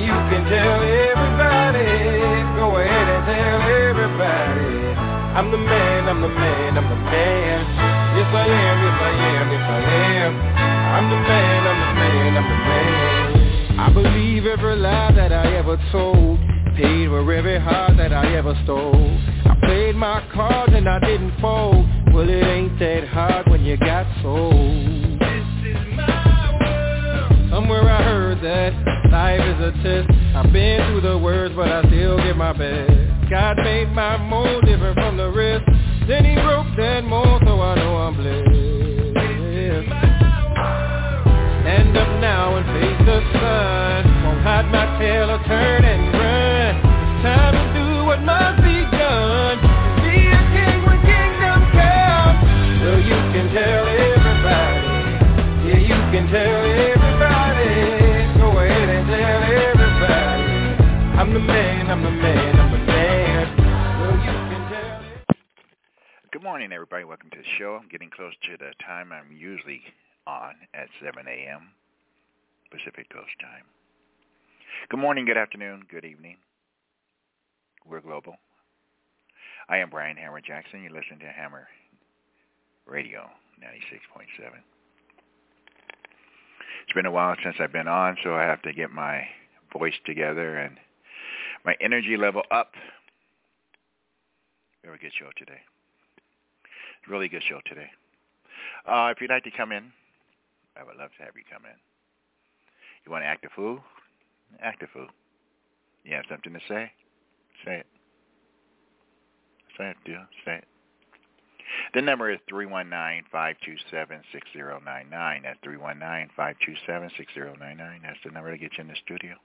you can tell everybody. Go ahead and tell everybody. I'm the man, I'm the man, I'm the man. Yes I am, yes I am, yes I am. I'm the man, I'm the man, I'm the man. I believe every lie that I ever told. Paid for every heart that I ever stole. I played my cards and I didn't fold. Well, it ain't that hard when you got sold. This is my world. Somewhere I heard that life is a test. I've been through the worst, but I still give my best. God made my mold different from the rest. Then he broke that mold, so I know I'm blessed. Stand up now and face the sun. Won't hide my tail or turn and run. It's time to do what must be done. Be a king when kingdom comes. Well, you can tell everybody. Yeah, you can tell everybody. Go ahead and tell everybody. I'm the man, I'm the man, I'm the man. Well, you can tell it. Good morning, everybody. Welcome to the show. I'm getting close to the time I'm usually on at 7 a.m. Pacific Coast time. Good morning, good afternoon, good evening. We're global. I am Brian Hammer Jackson. You listen to Hammer Radio 96.7. It's been a while since I've been on, so I have to get my voice together and my energy level up. We have a good show today. Really good show today. If you'd like to come in, I would love to have you come in. You want to act a fool? Act a fool. You have something to say? Say it. Say it, dear. Say it. The number is 319-527-6099. That's 319-527-6099. That's the number to get you in the studio.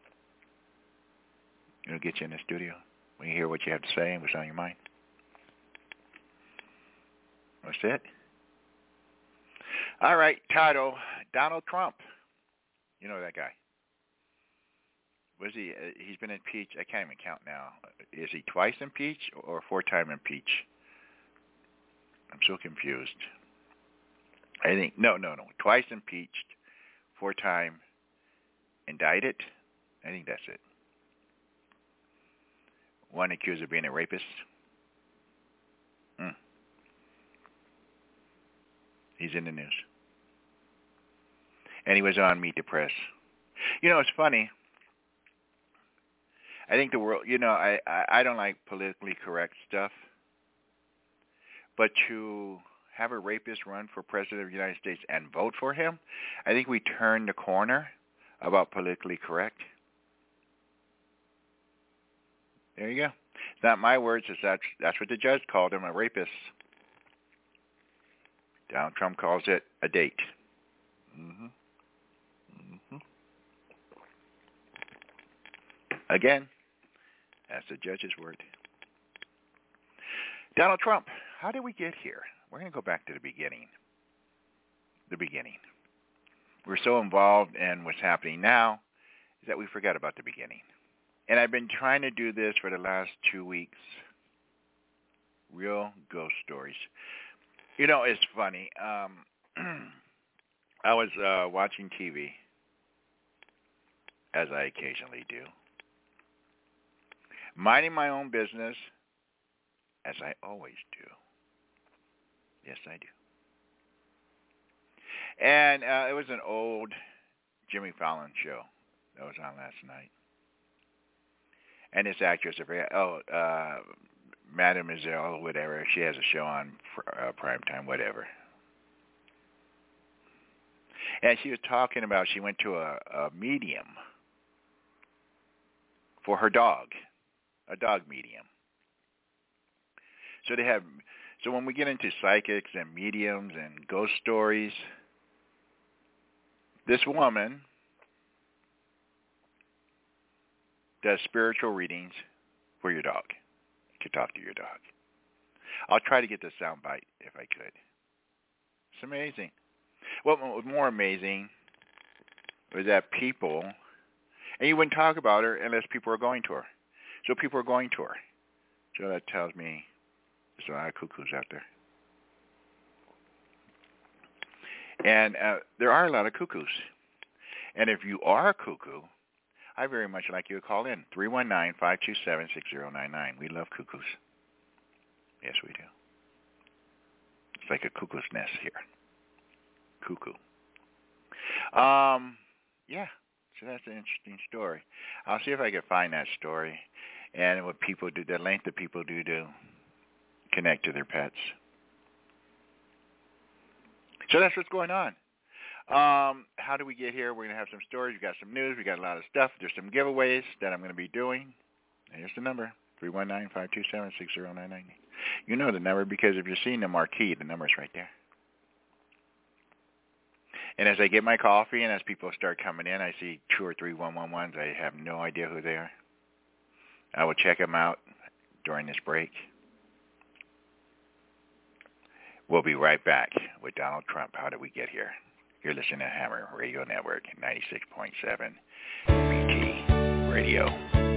It'll get you in the studio. We hear what you have to say and what's on your mind. That's it. All right, title, Donald Trump. You know that guy. Was he? He's been impeached. I can't even count now. Is he twice impeached or 4-time impeached? I'm so confused. I think, no. Twice impeached, 4-time indicted. I think that's it. One accused of being a rapist. He's in the news. And he was on Meet the Press. You know, it's funny. I think the world, I don't like politically correct stuff. But to have a rapist run for president of the United States and vote for him, I think we turned the corner about politically correct. There you go. It's not my words. That's what the judge called him, a rapist. Donald Trump calls it a date. Again, that's the judge's word. Donald Trump, how did we get here? We're going to go back to the beginning. We're so involved in what's happening now that we forgot about the beginning. And I've been trying to do this for the last 2 weeks. Real ghost stories. You know, it's funny. I was watching TV, as I occasionally do, minding my own business, as I always do. Yes, I do. And it was an old Jimmy Fallon show that was on last night. And this actress, Mademoiselle, whatever, she has a show on primetime, whatever. And she was talking about she went to a medium for her dog, a dog medium. So when we get into psychics and mediums and ghost stories, this woman does spiritual readings for your dog. To talk to your dog. I'll try to get the sound bite if I could. It's amazing. What was more amazing was that people, and you wouldn't talk about her unless people are going to her. So people are going to her. So that tells me there's a lot of cuckoos out there. And there are a lot of cuckoos. And if you are a cuckoo, I very much like you to call in. 319-527-6099. We love cuckoos. Yes, we do. It's like a cuckoo's nest here. Cuckoo. Yeah, so that's an interesting story. I'll see if I can find that story and what people do, the length that people do to connect to their pets. So that's what's going on. How do we get here? We're going to have some stories. We got some news. We got a lot of stuff. There's some giveaways that I'm going to be doing. Here's the number, 319-527-6099. You know the number because if you're seeing the marquee, the number's right there. And as I get my coffee and as people start coming in, I see 2 or 3 111s. I have no idea who they are. I will check them out during this break. We'll be right back with Donald Trump. How did we get here? You're listening to Hammer Radio Network, 96.7 BT Radio.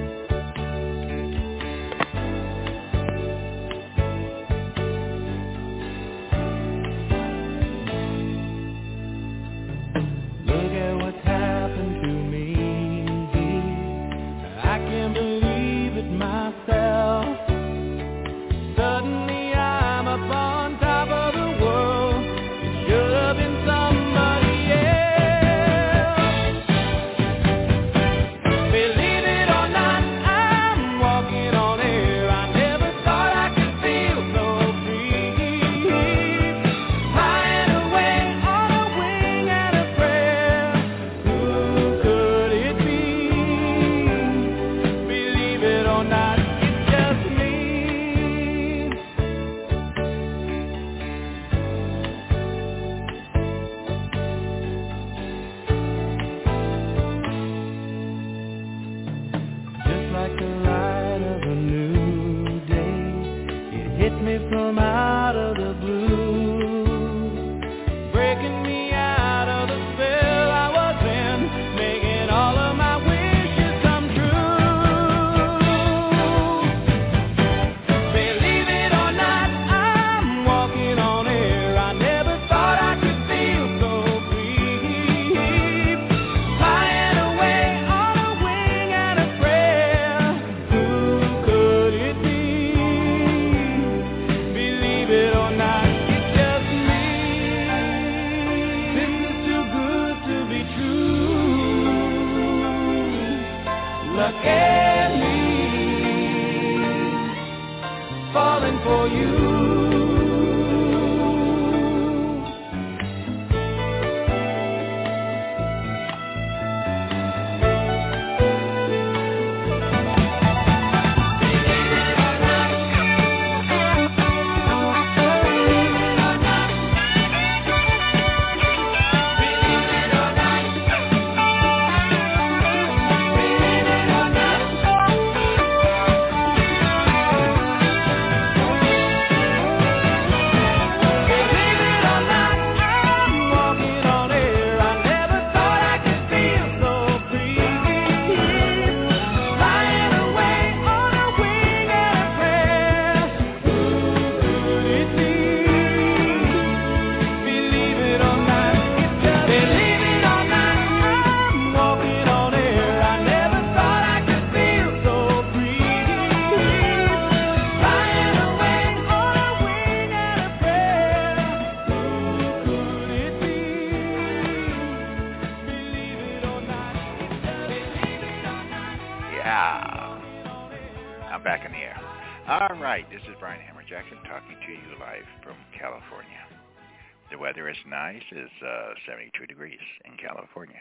This is Brian Hammer Jackson talking to you live from California. The weather is nice. It's 72 degrees in California.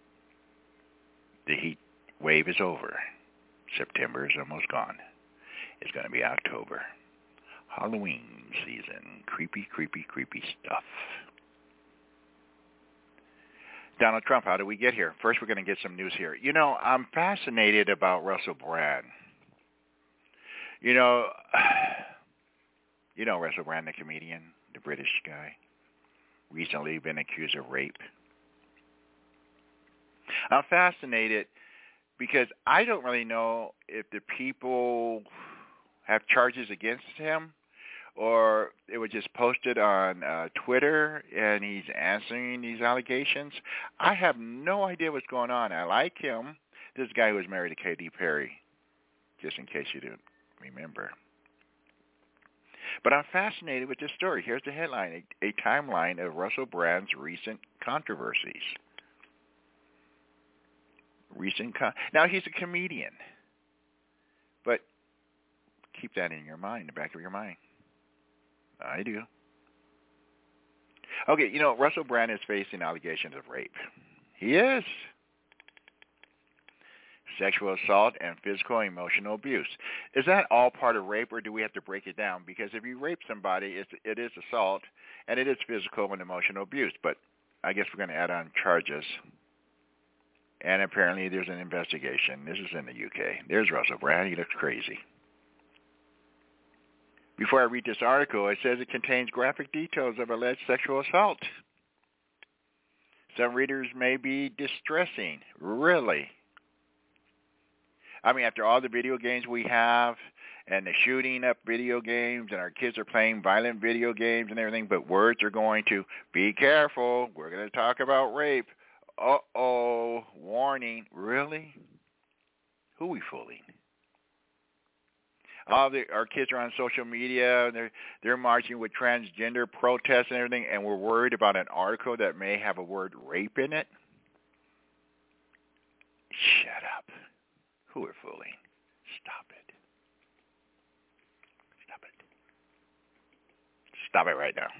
The heat wave is over. September is almost gone. It's going to be October. Halloween season. Creepy, creepy, creepy stuff. Donald Trump, how did we get here? First, we're going to get some news here. You know, I'm fascinated about Russell Brand. You know Russell Brand, the comedian, the British guy, recently been accused of rape. I'm fascinated because I don't really know if the people have charges against him or it was just posted on Twitter and he's answering these allegations. I have no idea what's going on. I like him. This guy was married to Katy Perry, just in case you didn't remember. But I'm fascinated with this story. Here's the headline, a timeline of Russell Brand's recent controversies. Now, he's a comedian, but keep that in your mind, in the back of your mind. I do. Okay, Russell Brand is facing allegations of rape. He is. Sexual assault and physical and emotional abuse. Is that all part of rape, or do we have to break it down? Because if you rape somebody, it is assault, and it is physical and emotional abuse. But I guess we're going to add on charges. And apparently there's an investigation. This is in the UK. There's Russell Brand. He looks crazy. Before I read this article, it says it contains graphic details of alleged sexual assault. Some readers may be distressing. Really? I mean, after all the video games we have and the shooting up video games and our kids are playing violent video games and everything, but words are going to, be careful, we're going to talk about rape. Uh-oh, warning. Really? Who are we fooling? Our kids are on social media, and they're marching with transgender protests and everything, and we're worried about an article that may have a word rape in it? Shut up. Who are fooling? Stop it. Stop it. Stop it right now.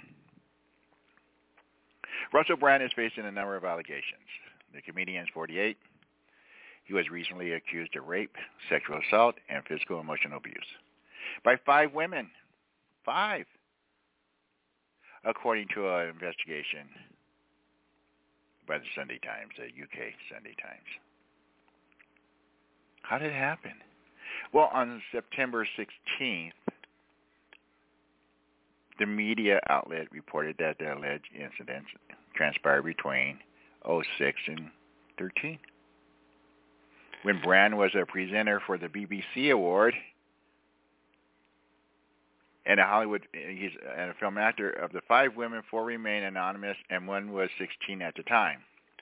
Russell Brand is facing a number of allegations. The comedian is 48. He was recently accused of rape, sexual assault, and physical and emotional abuse by 5 women. 5. According to an investigation by the Sunday Times, the UK Sunday Times. How did it happen? Well, on September 16th, the media outlet reported that the alleged incidents transpired between 2006 and 2013. When Brand was a presenter for the BBC Award and he's a film actor, of the 5 women, 4 remain anonymous and 1 was 16 at the time.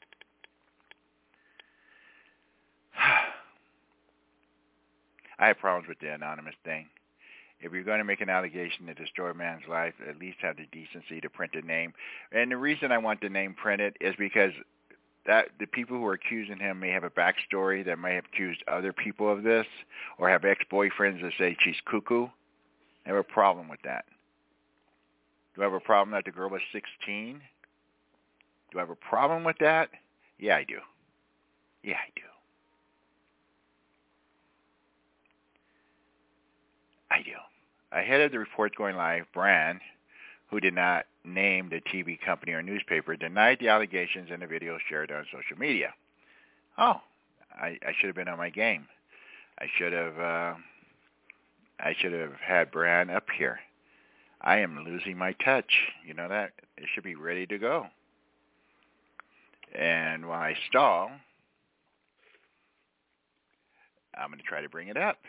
I have problems with the anonymous thing. If you're going to make an allegation to destroy a man's life, at least have the decency to print the name. And the reason I want the name printed is because that the people who are accusing him may have a backstory that may have accused other people of this, or have ex-boyfriends that say she's cuckoo. I have a problem with that. Do I have a problem that the girl was 16? Do I have a problem with that? Yeah, I do. Yeah, I do. I do. Ahead of the report going live, Brand, who did not name the TV company or newspaper, denied the allegations in the video shared on social media. Oh, I should have been on my game. I should have had Brand up here. I am losing my touch. You know that? It should be ready to go. And while I stall, I'm going to try to bring it up.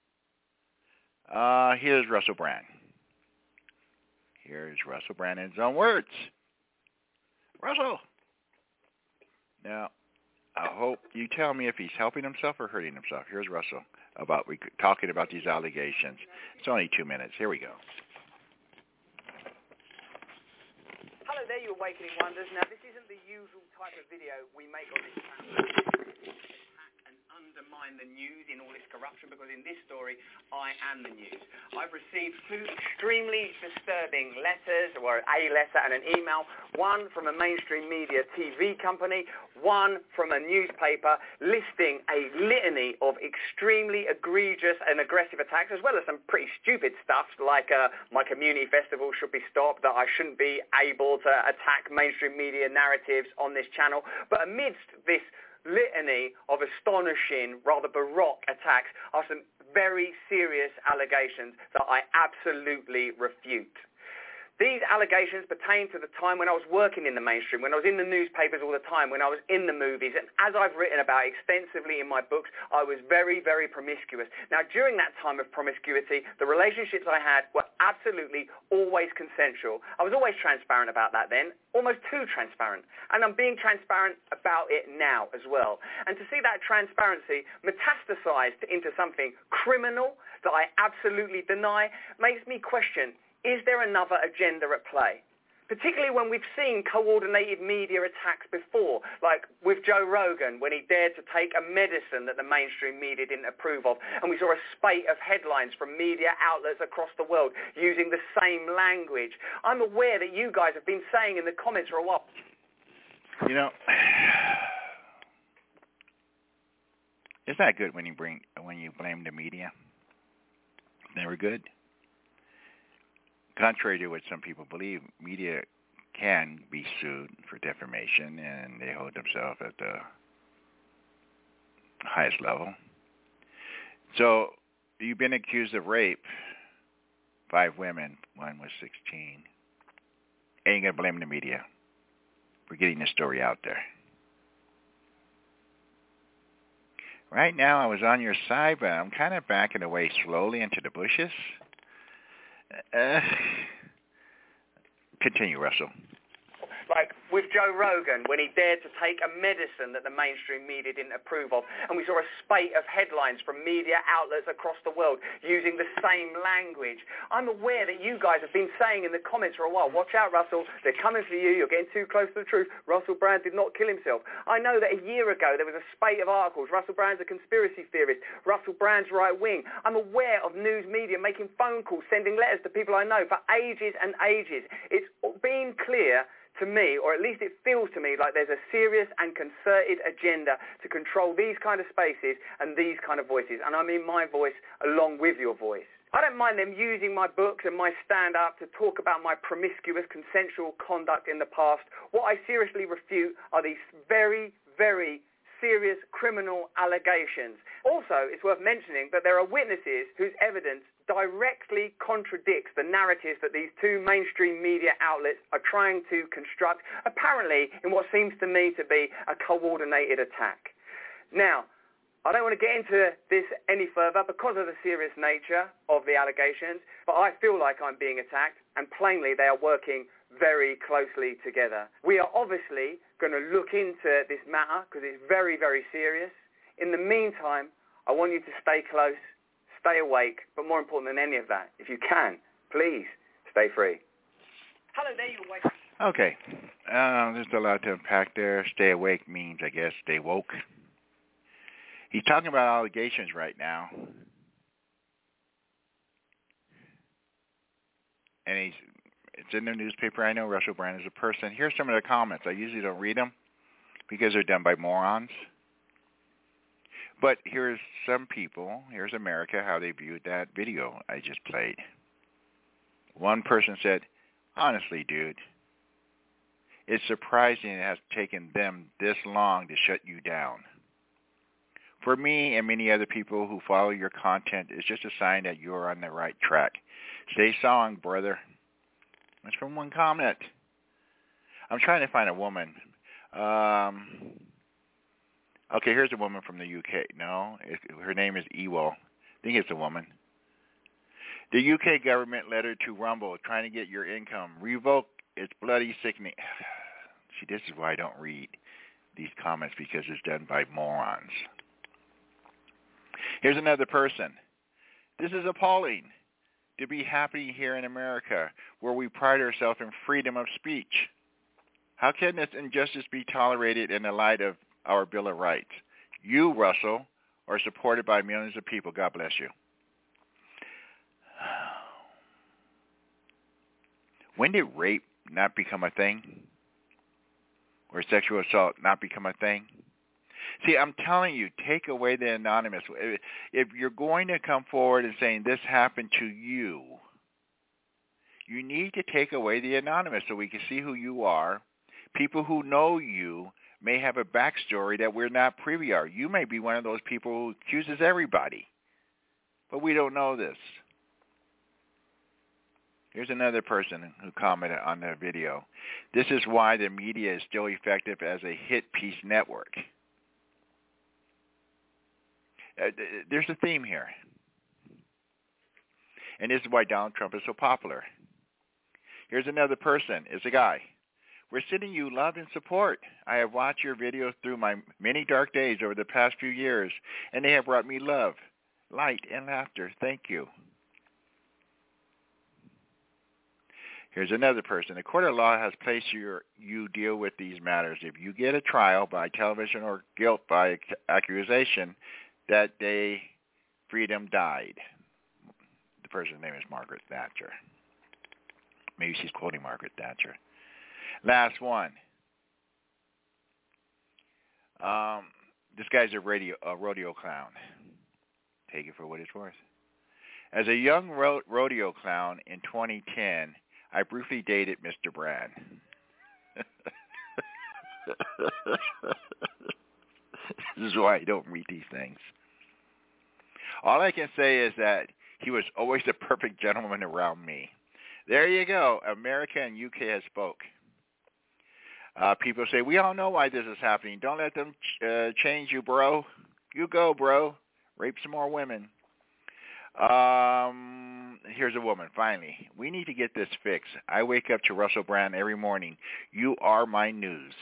Here's Russell Brand. Here's Russell Brand in his own words. Russell! Now, I hope you tell me if he's helping himself or hurting himself. Here's Russell talking about these allegations. It's only 2 minutes. Here we go. Hello there, you Awakening Wonders. Now, this isn't the usual type of video we make on this channel. Undermine the news in all its corruption, because in this story I am the news. I've received 2 extremely disturbing letters, or a letter and an email, one from a mainstream media TV company, one from a newspaper, listing a litany of extremely egregious and aggressive attacks, as well as some pretty stupid stuff like my community festival should be stopped, that I shouldn't be able to attack mainstream media narratives on this channel. But amidst this litany of astonishing, rather baroque attacks are some very serious allegations that I absolutely refute. These allegations pertain to the time when I was working in the mainstream, when I was in the newspapers all the time, when I was in the movies, and as I've written about extensively in my books, I was very, very promiscuous. Now, during that time of promiscuity, the relationships I had were absolutely always consensual. I was always transparent about that then, almost too transparent, and I'm being transparent about it now as well. And to see that transparency metastasized into something criminal that I absolutely deny makes me question, is there another agenda at play? Particularly when we've seen coordinated media attacks before, like with Joe Rogan when he dared to take a medicine that the mainstream media didn't approve of, and we saw a spate of headlines from media outlets across the world using the same language. I'm aware that you guys have been saying in the comments for a while. You know, it's not good when you blame the media. It's never good. Contrary to what some people believe, media can be sued for defamation, and they hold themselves at the highest level. So you've been accused of rape, 5 women, one was 16. Ain't going to blame the media for getting the story out there. Right now I was on your side, but I'm kind of backing away slowly into the bushes. Continue, Russell. Like with Joe Rogan when he dared to take a medicine that the mainstream media didn't approve of, and we saw a spate of headlines from media outlets across the world using the same language. I'm aware that you guys have been saying in the comments for a while, watch out, Russell, they're coming for you, you're getting too close to the truth, Russell Brand did not kill himself. I know that a year ago there was a spate of articles, Russell Brand's a conspiracy theorist, Russell Brand's right wing. I'm aware of news media making phone calls, sending letters to people I know for ages and ages. It's been clear to me, or at least it feels to me like there's a serious and concerted agenda to control these kind of spaces and these kind of voices. And I mean my voice along with your voice. I don't mind them using my books and my stand-up to talk about my promiscuous consensual conduct in the past. What I seriously refute are these very, very serious criminal allegations. Also, it's worth mentioning that there are witnesses whose evidence directly contradicts the narratives that these 2 mainstream media outlets are trying to construct, apparently in what seems to me to be a coordinated attack. Now, I don't want to get into this any further because of the serious nature of the allegations, but I feel like I'm being attacked, and plainly they are working very closely together. We are obviously going to look into this matter because it's very, very serious. In the meantime, I want you to stay close, stay awake, but more important than any of that, if you can, please stay free. Hello there, you're awake. Okay. There's a lot to unpack there. Stay awake means, I guess, stay woke. He's talking about allegations right now. And it's in the newspaper. I know Russell Brand is a person. Here's some of the comments. I usually don't read them because they're done by morons. But here's some people, here's America, how they viewed that video I just played. One person said, honestly, dude, it's surprising it has taken them this long to shut you down. For me and many other people who follow your content, it's just a sign that you're on the right track. Stay strong, brother. That's from one comment. I'm trying to find a woman. Okay, here's a woman from the UK. No, her name is Ewell. I think it's a woman. The UK government letter to Rumble trying to get your income. Revoke its bloody sickening. See, this is why I don't read these comments because it's done by morons. Here's another person. This is appalling to be happy here in America where we pride ourselves in freedom of speech. How can this injustice be tolerated in the light of our Bill of Rights? You, Russell, are supported by millions of people. God bless you. When did rape not become a thing? Or sexual assault not become a thing? See, I'm telling you, take away the anonymous. If you're going to come forward and saying this happened to you, you need to take away the anonymous so we can see who you are. People who know you may have a backstory that we're not privy to. You may be one of those people who accuses everybody, but we don't know this. Here's another person who commented on the video. This is why the media is still effective as a hit piece network. There's a theme here. And this is why Donald Trump is so popular. Here's another person. It's a guy. We're sending you love and support. I have watched your videos through my many dark days over the past few years, and they have brought me love, light, and laughter. Thank you. Here's another person. The court of law has placed you deal with these matters. If you get a trial by television or guilt by accusation, that day freedom died. The person's name is Margaret Thatcher. Maybe she's quoting Margaret Thatcher. Last one. This guy's a rodeo clown. Take it for what it's worth. As a young rodeo clown in 2010, I briefly dated Mr. Brad. This is why I don't read these things. All I can say is that he was always the perfect gentleman around me. There you go. America and UK has spoke. People say, we all know why this is happening. Don't let them change you, bro. You go, bro. Rape some more women. Here's a woman, finally. We need to get this fixed. I wake up to Russell Brand every morning. You are my news.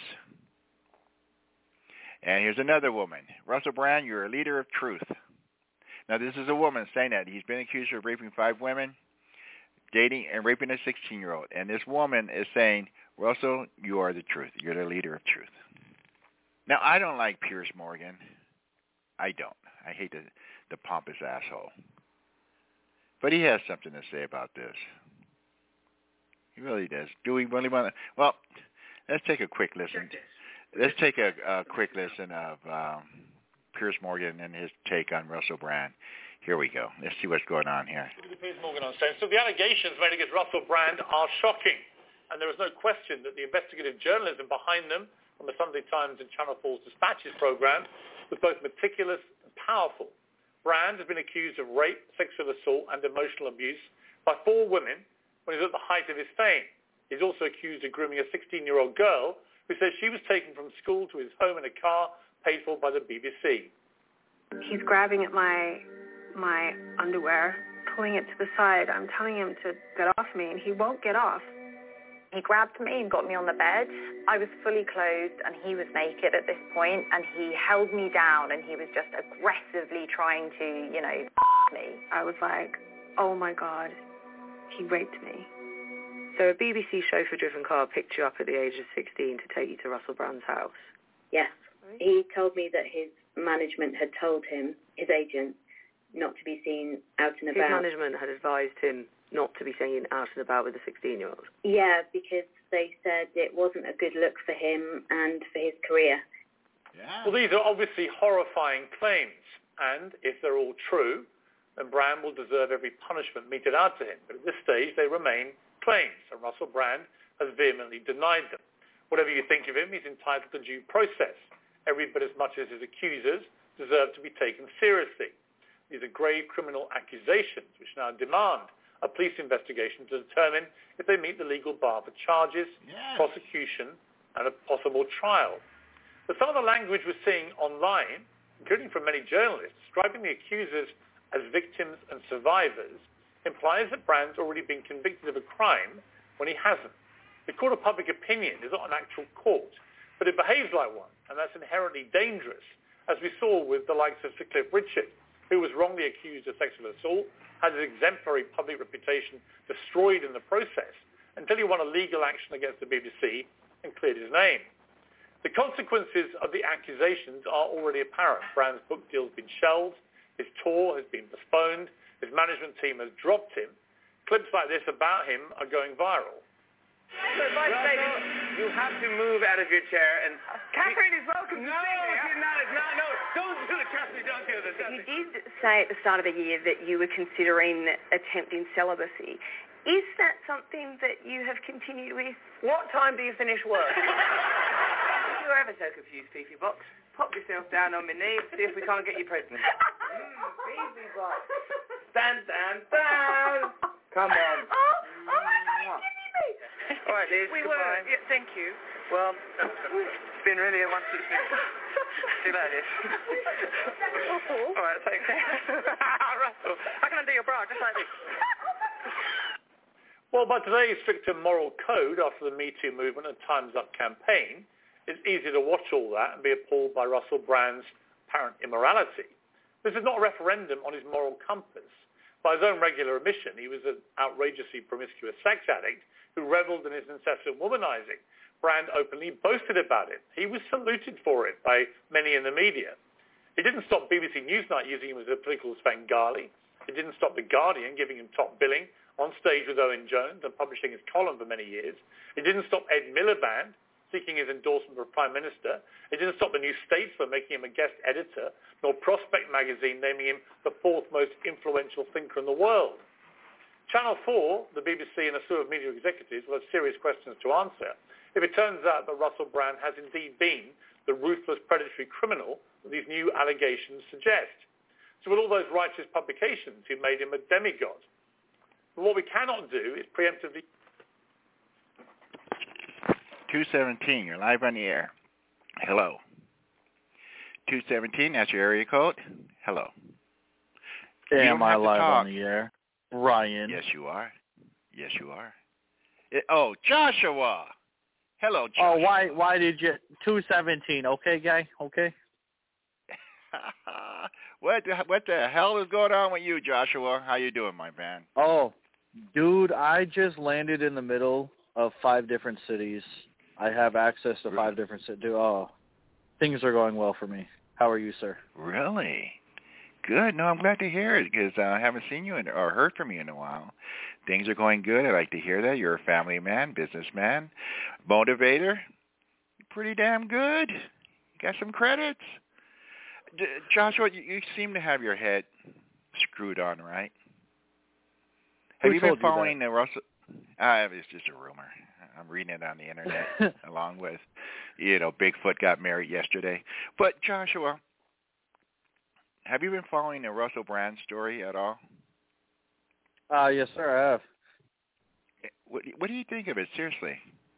And here's another woman. Russell Brand, you're a leader of truth. Now, this is a woman saying that. He's been accused of raping 5 women, dating and raping a 16-year-old. And this woman is saying, Russell, you are the truth. You're the leader of truth. Now, I don't like Piers Morgan. I don't. I hate the pompous asshole. But he has something to say about this. He really does. Do we really want to? Well, let's take a quick listen. Let's take a quick listen of Piers Morgan and his take on Russell Brand. Here we go. Let's see what's going on here. Piers Morgan on stage. So the allegations made against Russell Brand are shocking. And there is no question that the investigative journalism behind them on the Sunday Times and Channel 4's Dispatches program was both meticulous and powerful. Brand has been accused of rape, sexual assault, and emotional abuse by 4 women when he was at the height of his fame. He's also accused of grooming a 16-year-old girl who says she was taken from school to his home in a car paid for by the BBC. He's grabbing at my underwear, pulling it to the side. I'm telling him to get off me, and he won't get off. He grabbed me and got me on the bed. I was fully clothed and he was naked at this point, and he held me down and he was just aggressively trying to, me. I was like, oh my God, he raped me. So a BBC chauffeur-driven car picked you up at the age of 16 to take you to Russell Brand's house? Yes. He told me that his management had told him, his agent, not to be seen out and about. His management had advised him not to be seen out and about with a 16-year-old? Yeah, because they said it wasn't a good look for him and for his career. Yeah. Well, these are obviously horrifying claims, and if they're all true, then Brand will deserve every punishment meted out to him. But at this stage, they remain claims, and Russell Brand has vehemently denied them. Whatever you think of him, he's entitled to due process. Every bit as much as his accusers deserve to be taken seriously. These are grave criminal accusations which now demand a police investigation to determine if they meet the legal bar for charges, prosecution, and a possible trial. But some of the language we're seeing online, including from many journalists, describing the accusers as victims and survivors, implies that Brand's already been convicted of a crime when he hasn't. The court of public opinion is not an actual court, but it behaves like one, and that's inherently dangerous, as we saw with the likes of Sir Cliff Richard, who was wrongly accused of sexual assault, had his exemplary public reputation destroyed in the process, until he won a legal action against the BBC and cleared his name. The consequences of the accusations are already apparent. Brand's book deal has been shelved, his tour has been postponed, his management team has dropped him. Clips like this about him are going viral. So if I say you have to move out of your chair and... Catherine is welcome to No, she's not. No, don't do it, Catherine, don't do it. You did say at the start of the year that you were considering attempting celibacy. Is that something that you have continued with? What time do you finish work? If you're ever so confused, Fifi Box, pop yourself down on my knee and see if we can't get you pregnant. Fifi Box. Stand. Come on. All right, Liz. We goodbye. were. Yeah, thank you. Well, it's been really a wonderful experience. See you later, Liz. All right, take care. Russell, how can I do your bra just like this? Well, by today's stricter moral code after the Me Too movement and Time's Up campaign, it's easy to watch all that and be appalled by Russell Brand's apparent immorality. This is not a referendum on his moral compass. By his own regular admission, he was an outrageously promiscuous sex addict who reveled in his incessant womanizing. Brand openly boasted about it. He was saluted for it by many in the media. It didn't stop BBC Newsnight using him as a political Svengali. It didn't stop The Guardian giving him top billing on stage with Owen Jones and publishing his column for many years. It didn't stop Ed Miliband seeking his endorsement for Prime Minister. It didn't stop the New Statesman making him a guest editor, nor Prospect magazine naming him the fourth most influential thinker in the world. Channel 4, the BBC and a slew of media executives will have serious questions to answer if it turns out that Russell Brand has indeed been the ruthless predatory criminal that these new allegations suggest. So with all those righteous publications who made him a demigod. But what we cannot do is preemptively... 217, you're live on the air. Hello. 217, that's your area code. Hello. Am I live on the air? Ryan. Yes, you are. Yes, you are. Joshua. Hello, Joshua. Oh, why did you... 217, okay, guy? Okay? What the hell is going on with you, Joshua? How you doing, my man? Oh, dude, I just landed in the middle of 5 different cities. I have access to 5 different cities. Oh, things are going well for me. How are you, sir? Really? Good. No, I'm glad to hear it because I haven't seen you or heard from you in a while. Things are going good. I like to hear that. You're a family man, businessman, motivator. Pretty damn good. You got some credits. Joshua, you seem to have your head screwed on, right? Have you been following the Russell? It's just a rumor. I'm reading it on the internet along with, Bigfoot got married yesterday. But Joshua, have you been following the Russell Brand story at all? Yes, sir, I have. What do you think of it, seriously?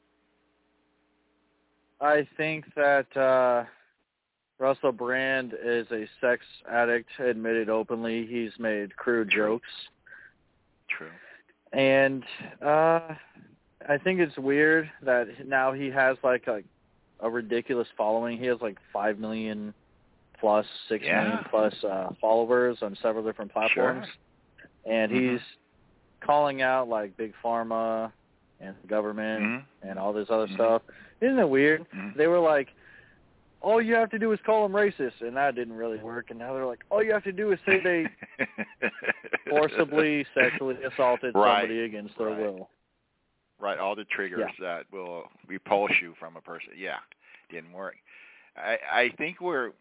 I think that Russell Brand is a sex addict, admitted openly. He's made crude jokes. True. And I think it's weird that now he has like a ridiculous following. He has like 5 million plus, 6 million plus followers on several different platforms. Sure. And he's calling out like Big Pharma and the government and all this other stuff. Isn't it weird? They were like, all you have to do is call them racist, and that didn't really work. And now they're like, all you have to do is say they forcibly sexually assaulted somebody against their will. Right, all the triggers that will repulse you from a person. Yeah, didn't work. I think we're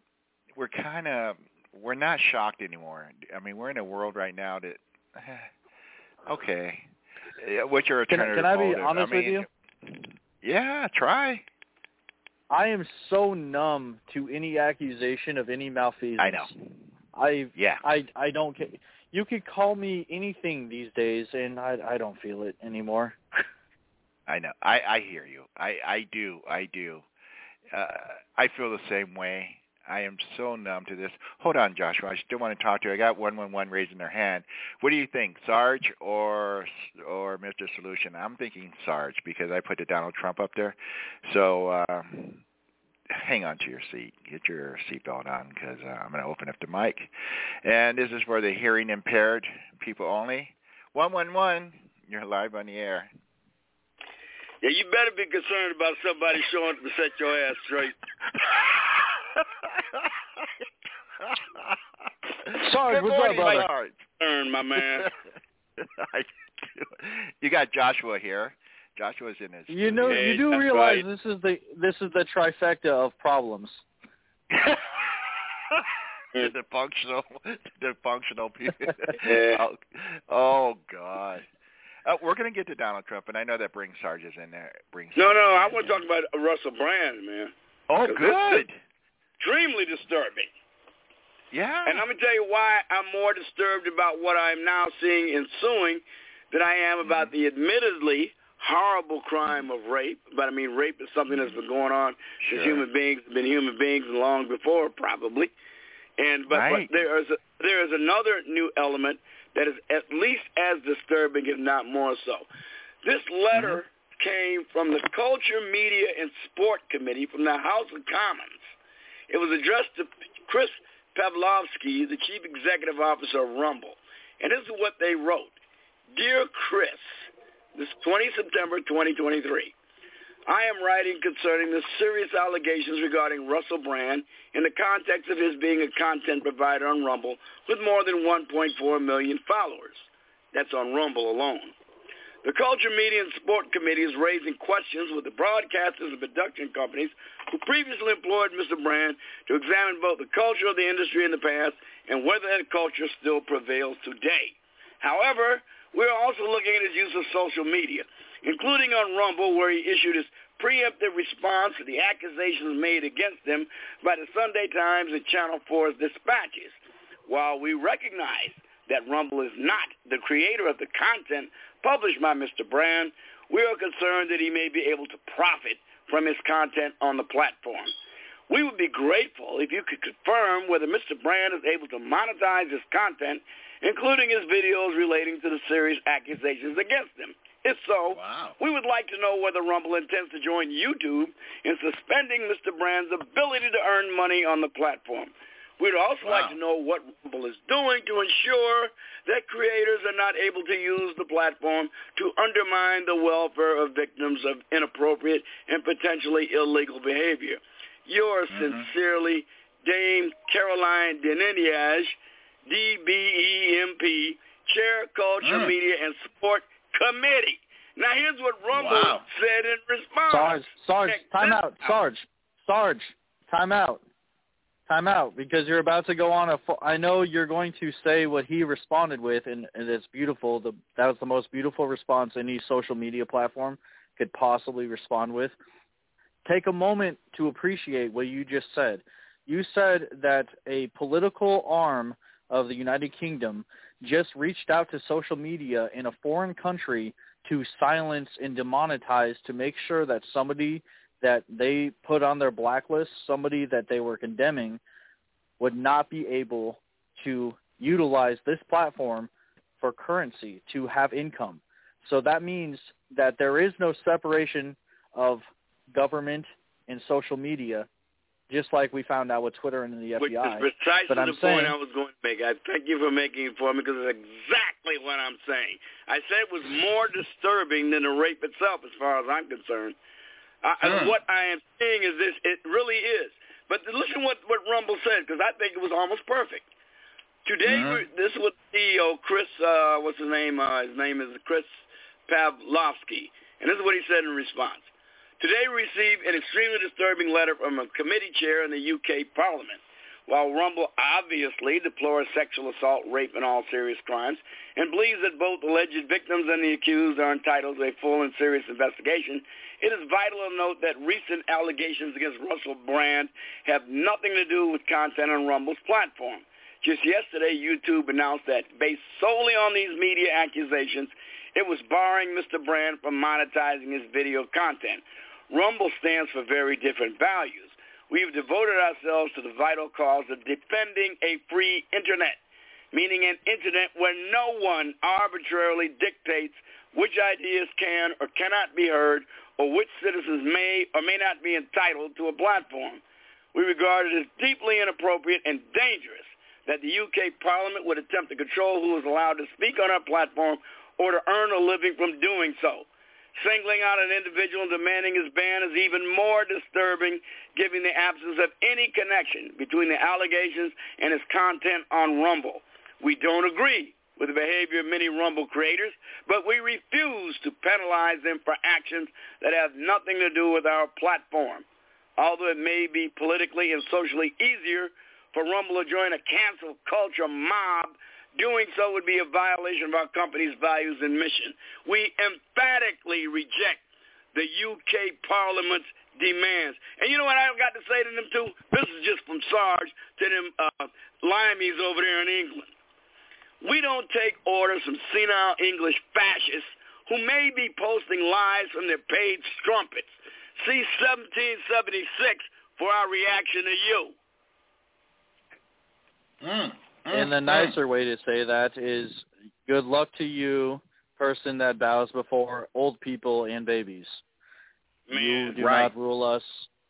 not shocked anymore. I mean, we're in a world right now that, okay, what's your alternative? Can I be honest with you? Yeah, try. I am so numb to any accusation of any malfeasance. I know. I don't care. You could call me anything these days, and I don't feel it anymore. I know. I hear you. I do. I feel the same way. I am so numb to this. Hold on, Joshua. I still want to talk to you. I got 111 raising their hand. What do you think, Sarge or Mr. Solution? I'm thinking Sarge because I put the Donald Trump up there. So hang on to your seat. Get your seatbelt on because I'm going to open up the mic. And this is for the hearing impaired people only. 111, you're live on the air. Yeah, you better be concerned about somebody showing up to set your ass straight. Sarge, what's up, brother? My man. You got Joshua here. Joshua's in his. You do realize this is the trifecta of problems. the functional people. Oh God. We're going to get to Donald Trump, and I know that brings Sarge's in there. No, I want to talk about Russell Brand, man. Oh, good. Extremely disturbing. Yeah. And I'm going to tell you why I'm more disturbed about what I'm now seeing ensuing than I am about the admittedly horrible crime of rape. But, I mean, rape is something that's been going on since human beings have been human beings long before, probably. But there is another new element that is at least as disturbing, if not more so. This letter came from the Culture, Media, and Sport Committee from the House of Commons. It was addressed to Chris Pavlovsky, the Chief Executive Officer of Rumble. And this is what they wrote. Dear Chris, this is 20 September 2023. I am writing concerning the serious allegations regarding Russell Brand in the context of his being a content provider on Rumble with more than 1.4 million followers. That's on Rumble alone. The Culture, Media, and Sport Committee is raising questions with the broadcasters and production companies who previously employed Mr. Brand to examine both the culture of the industry in the past and whether that culture still prevails today. However, we are also looking at his use of social media, including on Rumble, where he issued his preemptive response to the accusations made against him by the Sunday Times and Channel 4's dispatches. While we recognize that Rumble is not the creator of the content published by Mr. Brand, we are concerned that he may be able to profit from his content on the platform. We would be grateful if you could confirm whether Mr. Brand is able to monetize his content, including his videos relating to the serious accusations against him. If so, we would like to know whether Rumble intends to join YouTube in suspending Mr. Brand's ability to earn money on the platform. We'd also like to know what Rumble is doing to ensure that creators are not able to use the platform to undermine the welfare of victims of inappropriate and potentially illegal behavior. Yours sincerely, Dame Caroline Deneniage, DBEMP, Chair, Culture, Media, and Sport Committee. Now, here's what Rumble said in response. Sarge, time out. Sarge, time out. Time out, because you're about to go on I know you're going to say what he responded with, and it's beautiful. That was the most beautiful response any social media platform could possibly respond with. Take a moment to appreciate what you just said. You said that a political arm of the United Kingdom just reached out to social media in a foreign country to silence and demonetize, to make sure that somebody that they put on their blacklist, somebody that they were condemning, would not be able to utilize this platform for currency, to have income. So that means that there is no separation of government and social media, just like we found out with Twitter and the FBI. Which is precisely the point I was going to make. I thank you for making it for me, because it's exactly what I'm saying. I said it was more disturbing than the rape itself, as far as I'm concerned. What I am saying is this: it really is. But listen what Rumble said, because I think it was almost perfect. Today, this is what CEO Chris, what's his name? His name is Chris Pavlovsky, and this is what he said in response. Today, we received an extremely disturbing letter from a committee chair in the UK Parliament. While Rumble obviously deplores sexual assault, rape, and all serious crimes, and believes that both alleged victims and the accused are entitled to a full and serious investigation, it is vital to note that recent allegations against Russell Brand have nothing to do with content on Rumble's platform. Just yesterday, YouTube announced that based solely on these media accusations, it was barring Mr. Brand from monetizing his video content. Rumble stands for very different values. We have devoted ourselves to the vital cause of defending a free internet, meaning an internet where no one arbitrarily dictates which ideas can or cannot be heard, or which citizens may or may not be entitled to a platform. We regard it as deeply inappropriate and dangerous that the UK Parliament would attempt to control who is allowed to speak on our platform or to earn a living from doing so. Singling out an individual and demanding his ban is even more disturbing, given the absence of any connection between the allegations and his content on Rumble. We don't agree with the behavior of many Rumble creators, but we refuse to penalize them for actions that have nothing to do with our platform. Although it may be politically and socially easier for Rumble to join a cancel culture mob, doing so would be a violation of our company's values and mission. We emphatically reject the UK Parliament's demands. And you know what I've got to say to them, too? This is just from Sarge to them limeys over there in England. We don't take orders from senile English fascists who may be posting lies from their paid strumpets. See 1776 for our reaction to you. And the nicer way to say that is, good luck to you, person that bows before old people and babies. Man, you do not rule us.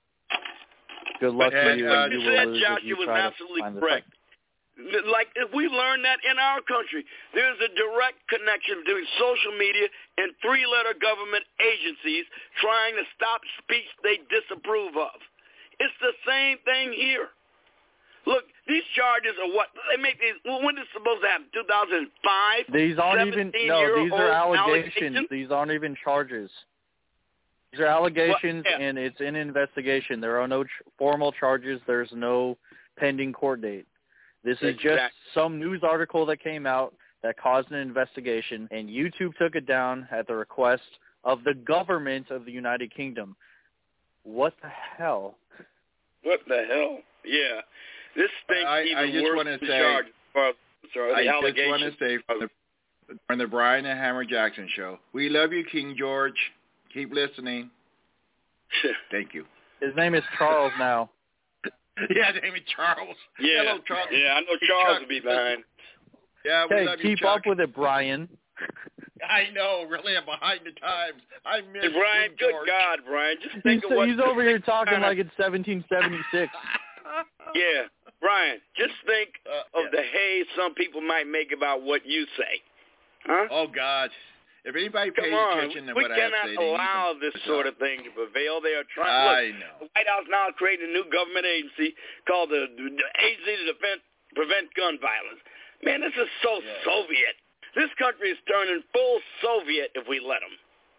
Good luck to you. What you you said, will lose Josh, if you was try absolutely to find correct. Like, if we learned that in our country, there's a direct connection between social media and three-letter government agencies trying to stop speech they disapprove of. It's the same thing here. Look, these charges are what? They make these, when is it supposed to happen? 2005? These aren't even, no, these are allegations. These aren't even charges. These are allegations, and it's in investigation. There are no formal charges. There's no pending court date. This is just some news article that came out that caused an investigation, and YouTube took it down at the request of the government of the United Kingdom. What the hell? What the hell? Yeah. This thing even worse than charges. I just want to say from the Brian and Hammer Jackson show, we love you, King George. Keep listening. Thank you. His name is Charles now. Yeah, his name is Charles. Yeah, hello, Charles. Yeah, I know Charles will be behind. Yeah, we love you, keep up with it, Brian. I know, really, I'm behind the times. I miss you, Brian. Good God, Brian. Just think of what he's over here talking like it's 1776. Yeah, Brian. Just think of the hay some people might make about what you say. Huh? Oh God. If anybody pays attention to what I say, we cannot allow this sort of thing to prevail. They are trying. The White House now creating a new government agency called the Agency to Prevent Gun Violence. Man, this is so Soviet. This country is turning full Soviet if we let them.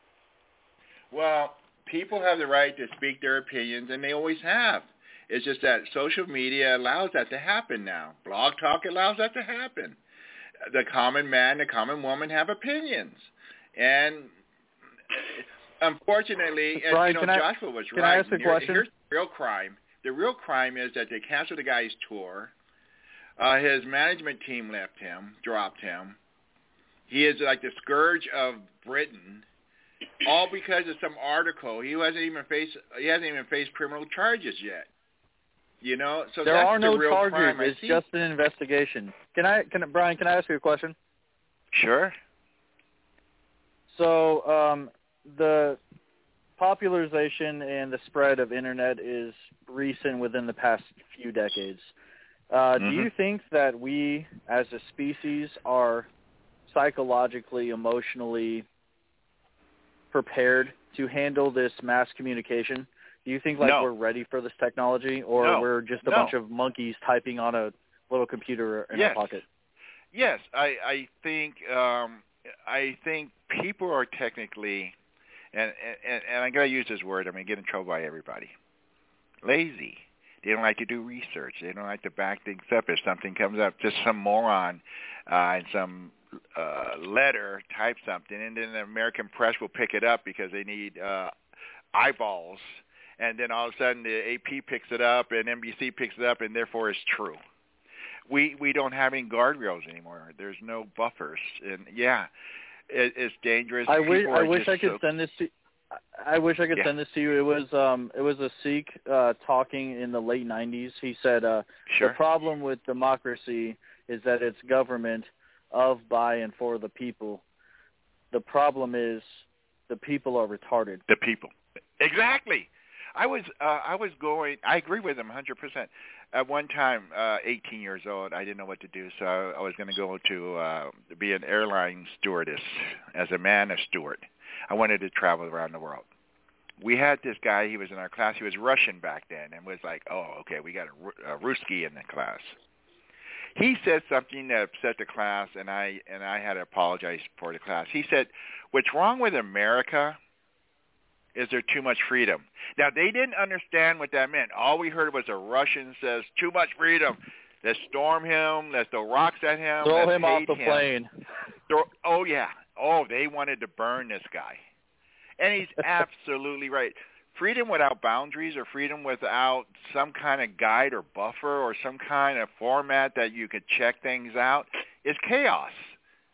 Well, people have the right to speak their opinions, and they always have. It's just that social media allows that to happen now. Blog Talk allows that to happen. The common man, the common woman have opinions. And unfortunately, Brian, Joshua was right. Can I ask a question? Here's the real crime. The real crime is that they canceled the guy's tour. His management team left him, dropped him. He is like the scourge of Britain, all because of some article. He hasn't even faced criminal charges yet. You know, so there that's are no the real charges. crime. It's just an investigation. Brian, can I ask you a question? Sure. So the popularization and the spread of internet is recent within the past few decades. Do you think that we as a species are psychologically, emotionally prepared to handle this mass communication? Do you think we're ready for this technology, or we're just a bunch of monkeys typing on a little computer in our pocket? Yes, I think people are technically, and I'm going to use this word, I'm going to get in trouble by everybody, lazy. They don't like to do research. They don't like to back things up. If something comes up, just some moron in some letter type something, and then the American press will pick it up because they need eyeballs. And then all of a sudden the AP picks it up and NBC picks it up, and therefore it's true. We don't have any guardrails anymore. There's no buffers, and it's dangerous. I wish I could send this to. I wish I could send this to you. It was a Sikh talking in the late 90s. He said the problem with democracy is that it's government of, by, and for the people. The problem is the people are retarded. The people, exactly. I agree with him 100%. At one time, 18 years old, I didn't know what to do, so I was going to go to be an airline stewardess as a man of steward. I wanted to travel around the world. We had this guy, he was in our class, he was Russian back then, and was like, oh, okay, we got a Ruski in the class. He said something that upset the class, and I had to apologize for the class. He said, what's wrong with America is there too much freedom. Now, they didn't understand what that meant. All we heard was a Russian says, too much freedom. Let's storm him. Let's throw rocks at him. Throw him off the plane. Oh, yeah. Oh, they wanted to burn this guy. And he's absolutely right. Freedom without boundaries, or freedom without some kind of guide or buffer or some kind of format that you could check things out, is chaos.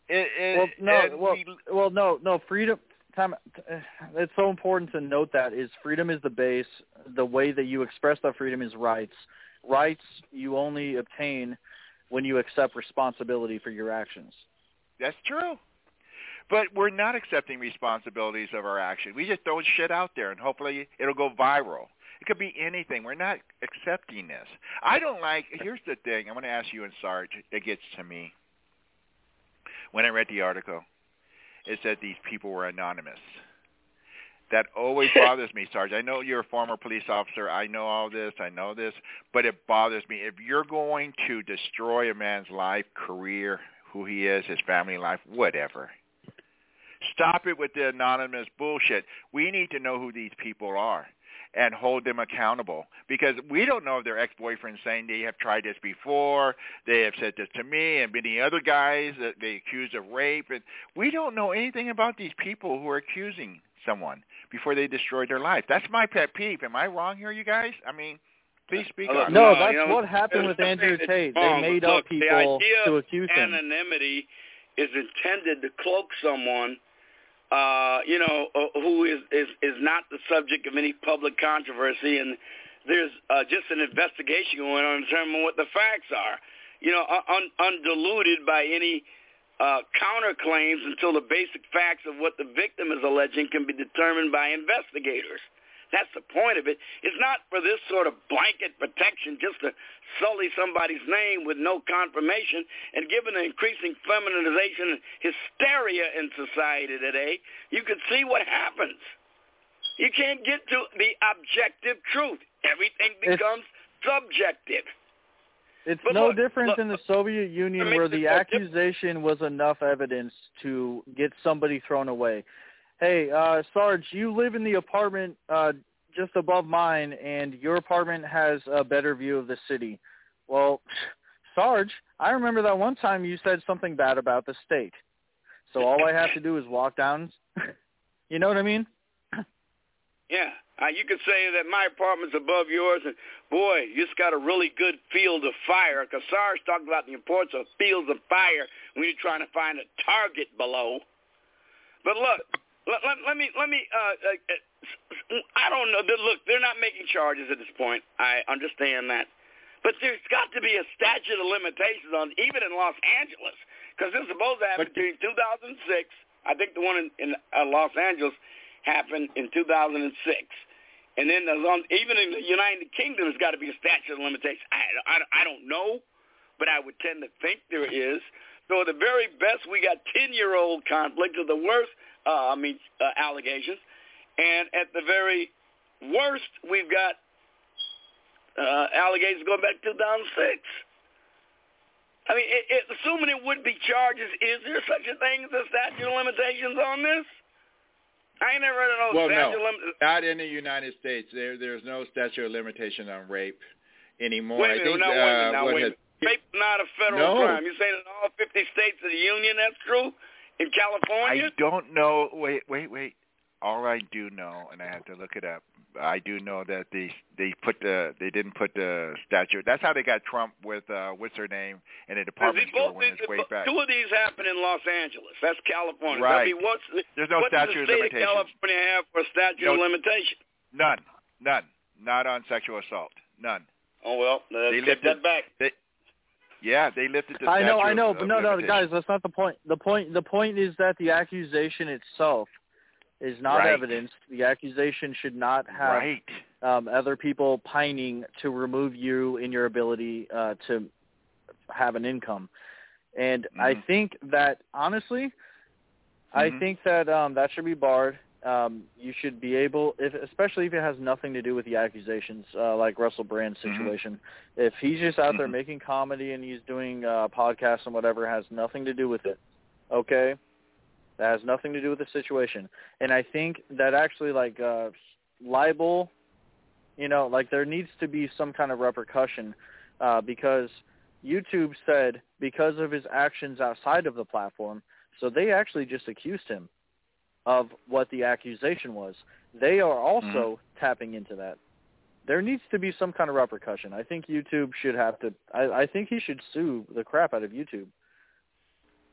No. Freedom. It's so important to note that freedom is the base. The way that you express that freedom is rights. Rights you only obtain when you accept responsibility for your actions. That's true. But we're not accepting responsibilities of our actions. We just throw shit out there, and hopefully it'll go viral. It could be anything. We're not accepting this. I don't like – here's the thing. I'm going to ask you and Sarge. It gets to me. When I read the article, it said these people were anonymous. That always bothers me, Sarge. I know you're a former police officer. I know all this. I know this. But it bothers me. If you're going to destroy a man's life, career, who he is, his family life, whatever, stop it with the anonymous bullshit. We need to know who these people are and hold them accountable, because we don't know if their ex-boyfriends saying they have tried this before, they have said this to me and many other guys that they accused of rape, and we don't know anything about these people who are accusing someone before they destroy their life. That's my pet peeve. Am I wrong here, you guys? I mean, please speak on it. No, that's what happened with Andrew Tate. They made up people to accuse him. Anonymity is intended to cloak someone who is not the subject of any public controversy, and there's just an investigation going on to determine what the facts are, undiluted by any counterclaims until the basic facts of what the victim is alleging can be determined by investigators. That's the point of it. It's not for this sort of blanket protection just to sully somebody's name with no confirmation. And given the increasing feminization and hysteria in society today, you can see what happens. You can't get to the objective truth. Everything becomes subjective. It's no different than the Soviet Union, where the accusation was enough evidence to get somebody thrown away. Hey, Sarge, you live in the apartment just above mine, and your apartment has a better view of the city. Well, Sarge, I remember that one time you said something bad about the state. So all I have to do is walk down. You know what I mean? Yeah. You could say that my apartment's above yours, and, boy, you just got a really good field of fire, because Sarge talked about the importance of fields of fire when you're trying to find a target below. But look, let me. I don't know. Look, they're not making charges at this point. I understand that, but there's got to be a statute of limitations on even in Los Angeles, because this is supposed to happen between 2006. I think the one in Los Angeles happened in 2006, and then even in the United Kingdom, there's got to be a statute of limitations. I don't know, but I would tend to think there is. So at the very best, we got 10-year-old conflict of the worst. Allegations, and at the very worst, we've got allegations going back to 2006. I mean, assuming it would be charges, is there such a thing as a statute of limitations on this? I ain't never heard of no statute of limitations. Not in the United States. There's no statute of limitation on rape anymore. Wait a minute. Rape's not a federal crime. You're saying in all 50 states of the union that's true? In California? I don't know. Wait. All I do know, and I have to look it up, I do know that they didn't put the statute. That's how they got Trump with what's her name in a department store when it's way back. Two of these happen in Los Angeles. That's California. Right. There's no statute of limitations. What does the state of California have for a statute of limitation? None. Not on sexual assault. None. Oh well, they take that back. They lifted the statute. I know, but no, guys, that's not the point. The point is that the accusation itself is not evidence. The accusation should not have other people pining to remove you in your ability to have an income. And I think that, honestly, I think that that should be barred. You should be able, especially if it has nothing to do with the accusations, like Russell Brand's situation. If he's just out there making comedy and he's doing podcasts and whatever, has nothing to do with it, okay? That has nothing to do with the situation. And I think that actually, like, libel, there needs to be some kind of repercussion because YouTube said because of his actions outside of the platform, so they actually just accused him of what the accusation was. They are also tapping into that. There needs to be some kind of repercussion. I think YouTube should have to – I think he should sue the crap out of YouTube.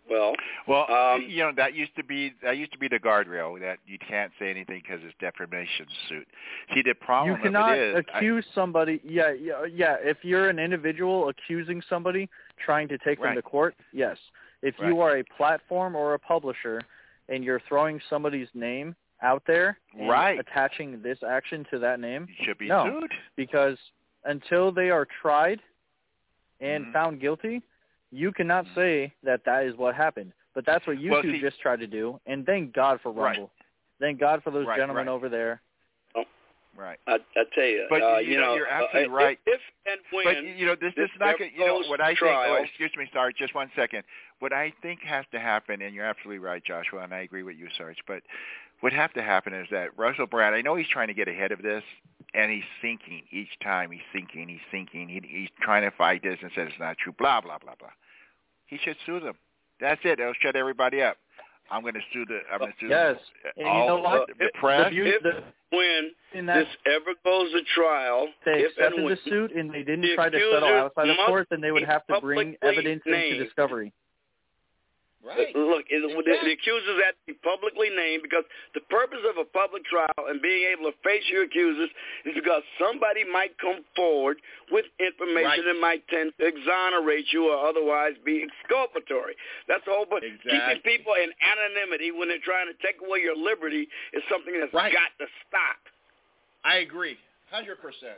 Well, that used to be the guardrail that you can't say anything because it's defamation suit. See, the problem you cannot accuse somebody. Yeah. If you're an individual accusing somebody, trying to take them to court, yes. If you are a platform or a publisher and you're throwing somebody's name out there and attaching this action to that name, you should be sued. Because until they are tried and found guilty, you cannot say that is what happened. But that's what YouTube just tried to do, and thank God for Rumble. Thank God for those gentlemen over there. Right. I tell you. But you're absolutely right. If and when. But this is not going. What I think. Oh, excuse me, Sarge. Just 1 second. What I think has to happen, and you're absolutely right, Joshua, and I agree with you, Sarge. But what has to happen is that Russell Brand. I know he's trying to get ahead of this, and he's sinking each time. He's sinking. He's trying to fight this and says it's not true. Blah blah blah blah. He should sue them. That's it. It'll shut everybody up. I'm going to sue the. Yes. And you know what? The press. When this ever goes to trial, they accepted the suit and they didn't try to settle outside of court, then they would have to bring evidence into discovery. Right. Look, the accusers have to be publicly named because the purpose of a public trial and being able to face your accusers is because somebody might come forward with information that might tend to exonerate you or otherwise be exculpatory. That's the whole point. Keeping people in anonymity when they're trying to take away your liberty is something that's got to stop. I agree, 100%.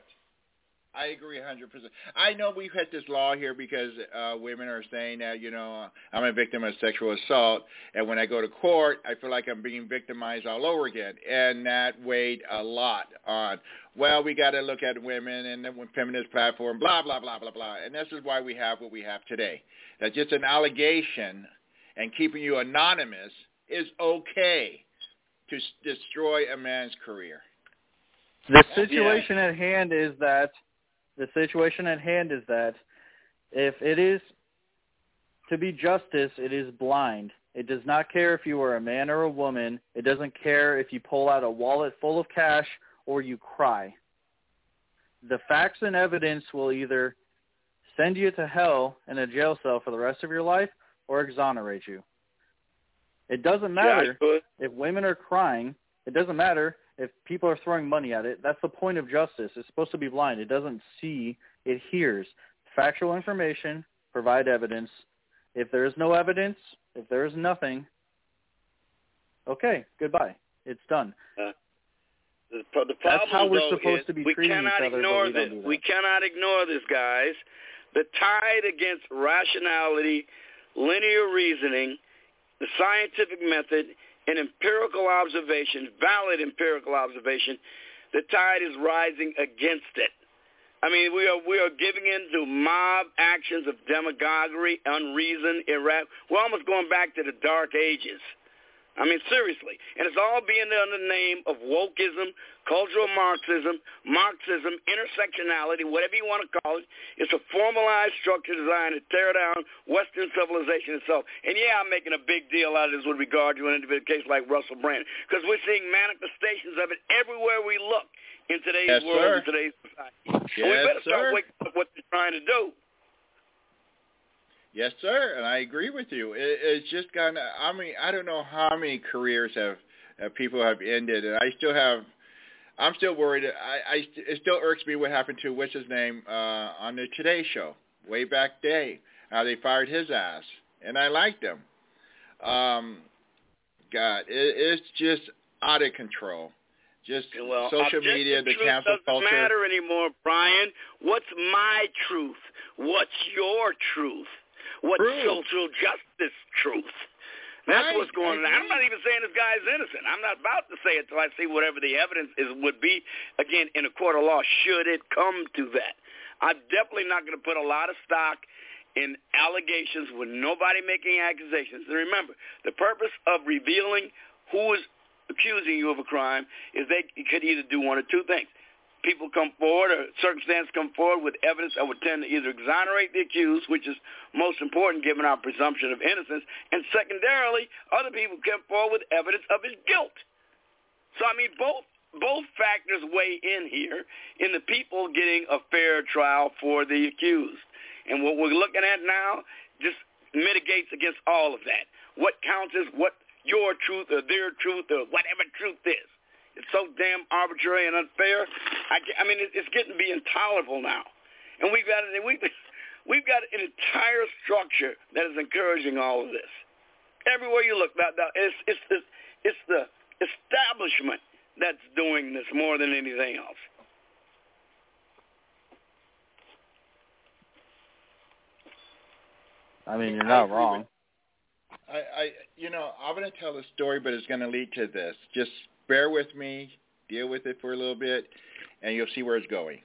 I agree 100%. I know we've had this law here because women are saying that, I'm a victim of sexual assault, and when I go to court, I feel like I'm being victimized all over again. And that weighed a lot on, we got to look at women and the feminist platform, blah, blah, blah, blah, blah. And this is why we have what we have today. That just an allegation and keeping you anonymous is okay to destroy a man's career. The situation at hand is that if it is to be justice, it is blind. It does not care if you are a man or a woman. It doesn't care if you pull out a wallet full of cash or you cry. The facts and evidence will either send you to hell in a jail cell for the rest of your life or exonerate you. It doesn't matter if women are crying. It doesn't matter if people are throwing money at it. That's the point of justice. It's supposed to be blind. It doesn't see, it hears. Factual information, provide evidence. If there is no evidence, if there is nothing, okay, goodbye. It's done. The problem, that's how we're supposed is to be we treating cannot each other, ignore but we this. don't do that. We cannot ignore this, guys. The tide against rationality, linear reasoning, the scientific method, and empirical observation, valid empirical observation, the tide is rising against it. I mean, we are giving in to mob actions of demagoguery, unreason, we're almost going back to the Dark Ages. I mean, seriously. And it's all being done in the name of wokeism, cultural Marxism, intersectionality, whatever you want to call it. It's a formalized structure designed to tear down Western civilization itself. And, I'm making a big deal out of this with regard to an individual case like Russell Brand, because we're seeing manifestations of it everywhere we look in today's world, in today's society. And we better start waking up what they're trying to do. Yes, sir, and I agree with you. It's just kind of, I don't know how many careers people have ended, and I'm still worried. It still irks me what happened to, what's his name, on the Today Show, way back day, how they fired his ass, and I liked him. God, it's just out of control. Just social media, the cancel culture. Doesn't matter anymore, Brian. What's my truth? What's your truth? What's social justice truth? That's what's going on. I'm not even saying this guy's innocent. I'm not about to say it until I see whatever the evidence would be, again, in a court of law, should it come to that. I'm definitely not going to put a lot of stock in allegations with nobody making accusations. And remember, the purpose of revealing who is accusing you of a crime is they could either do one or two things. People come forward or circumstances come forward with evidence that would tend to either exonerate the accused, which is most important given our presumption of innocence, and secondarily, other people come forward with evidence of his guilt. So, I mean, both factors weigh in here in the people getting a fair trial for the accused. And what we're looking at now, just mitigates against all of that. What counts as what your truth or their truth or whatever truth is. It's so damn arbitrary and unfair. I mean, it's getting to be intolerable now. And we've got an entire structure that is encouraging all of this. Everywhere you look, it's the establishment that's doing this more than anything else. I mean, you're not wrong. I'm going to tell the story, but it's going to lead to this. Just bear with me, deal with it for a little bit, and you'll see where it's going.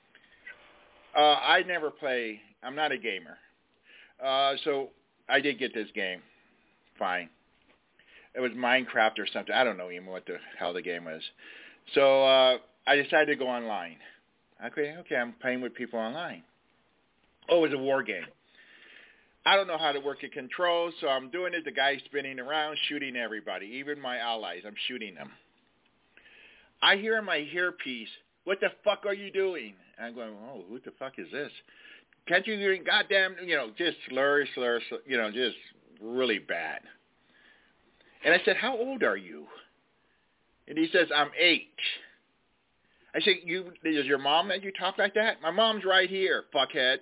I never play. I'm not a gamer. So I did get this game. Fine. It was Minecraft or something. I don't know even what the hell the game was. So I decided to go online. Okay, I'm playing with people online. Oh, it was a war game. I don't know how to work a control, so I'm doing it. The guy's spinning around, shooting everybody, even my allies. I'm shooting them. I hear in my earpiece, "What the fuck are you doing?" And I'm going, "Oh, who the fuck is this? Can't you hear goddamn, just slur, just really bad." And I said, "How old are you?" And he says, "I'm 8. I said, "Is your mom let you talk like that?" "My mom's right here, fuckhead."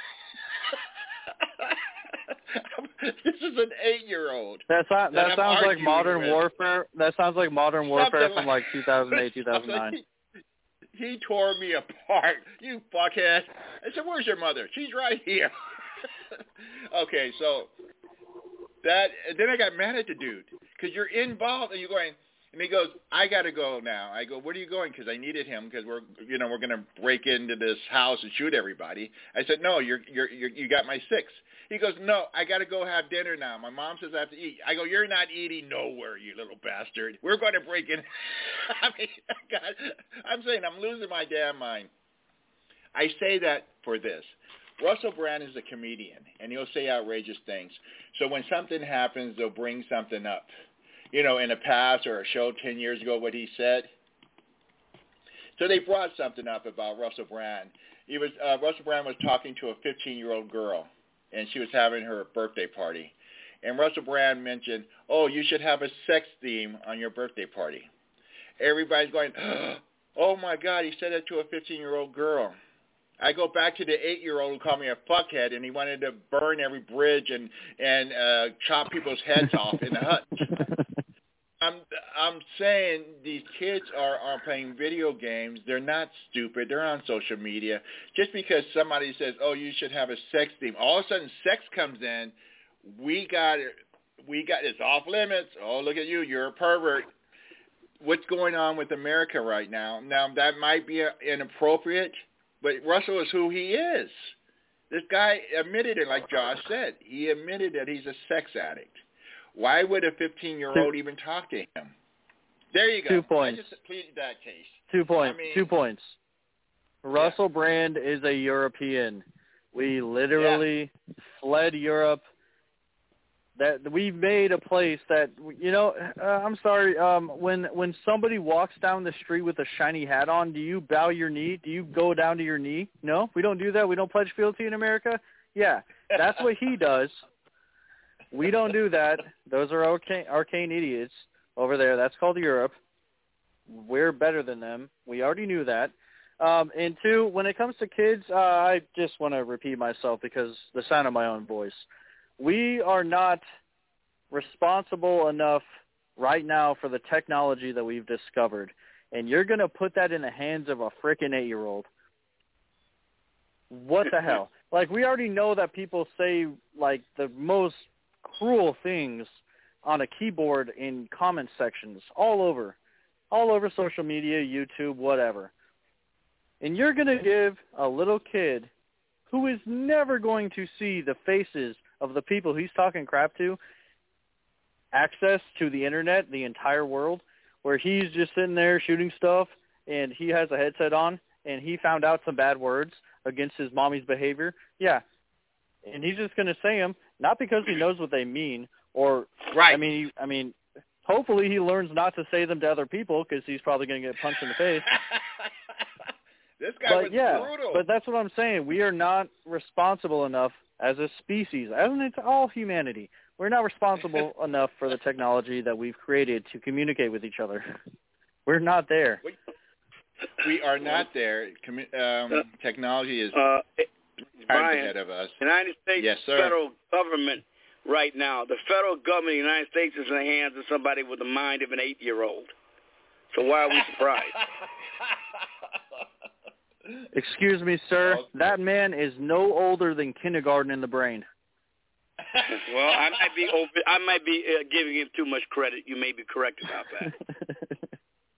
This is an 8-year-old. That sounds like Modern Warfare. That sounds like Modern Warfare from like 2008, 2009. He tore me apart. You fuckhead. I said, "Where's your mother?" "She's right here." Okay, so then I got mad at the dude because you're involved and you're going. And he goes, "I got to go now." I go, "Where are you going?" Because I needed him because we're going to break into this house and shoot everybody. I said, "No, you got my 6." He goes, "No, I got to go have dinner now. My mom says I have to eat." I go, "You're not eating nowhere, you little bastard. We're going to break in." I mean, God, I'm saying I'm losing my damn mind. I say that for this. Russell Brand is a comedian, and he'll say outrageous things. So when something happens, they'll bring something up. In the past or a show 10 years ago, what he said. So they brought something up about Russell Brand. Russell Brand was talking to a 15-year-old girl, and she was having her birthday party. And Russell Brand mentioned, "Oh, you should have a sex theme on your birthday party." Everybody's going, "Oh, my God, he said that to a 15-year-old girl." I go back to the 8-year-old who called me a fuckhead, and he wanted to burn every bridge and chop people's heads off in the hut. I'm saying these kids are playing video games. They're not stupid. They're on social media. Just because somebody says, "Oh, you should have a sex theme," all of a sudden sex comes in. We got it's off limits. Oh, look at you. You're a pervert. What's going on with America right now? Now, that might be inappropriate, but Russell is who he is. This guy admitted it, like Josh said. He admitted that he's a sex addict. Why would a 15-year-old even talk to him? There you go. 2 points. I just pleaded that case. 2 points. 2 points. Russell Brand is a European. We literally fled Europe. That we made a place that I'm sorry. When somebody walks down the street with a shiny hat on, do you bow your knee? Do you go down to your knee? No, we don't do that. We don't pledge fealty in America. Yeah, that's what he does. We don't do that. Those are arcane idiots over there. That's called Europe. We're better than them. We already knew that. And 2, when it comes to kids, I just want to repeat myself because the sound of my own voice. We are not responsible enough right now for the technology that we've discovered. And you're going to put that in the hands of a freaking 8-year-old. What the hell? Like, we already know that people say, like, the most cruel things on a keyboard in comment sections all over social media, YouTube, whatever. And you're going to give a little kid who is never going to see the faces of the people he's talking crap to access to the internet, the entire world, where he's just sitting there shooting stuff and he has a headset on and he found out some bad words against his mommy's behavior. Yeah. And he's just going to say them, not because he knows what they mean or, right. I mean, hopefully he learns not to say them to other people because he's probably going to get punched in the face. This guy was brutal. But that's what I'm saying. We are not responsible enough as a species, as in it's all humanity, we're not responsible enough for the technology that we've created to communicate with each other. We're not there. We are not there. Technology is Brian, ahead of us. United States federal government right now, the federal government of the United States is in the hands of somebody with the mind of an 8-year-old. So why are we surprised? Excuse me, sir. That man is no older than kindergarten in the brain. Well, I might be giving him too much credit. You may be correct about that.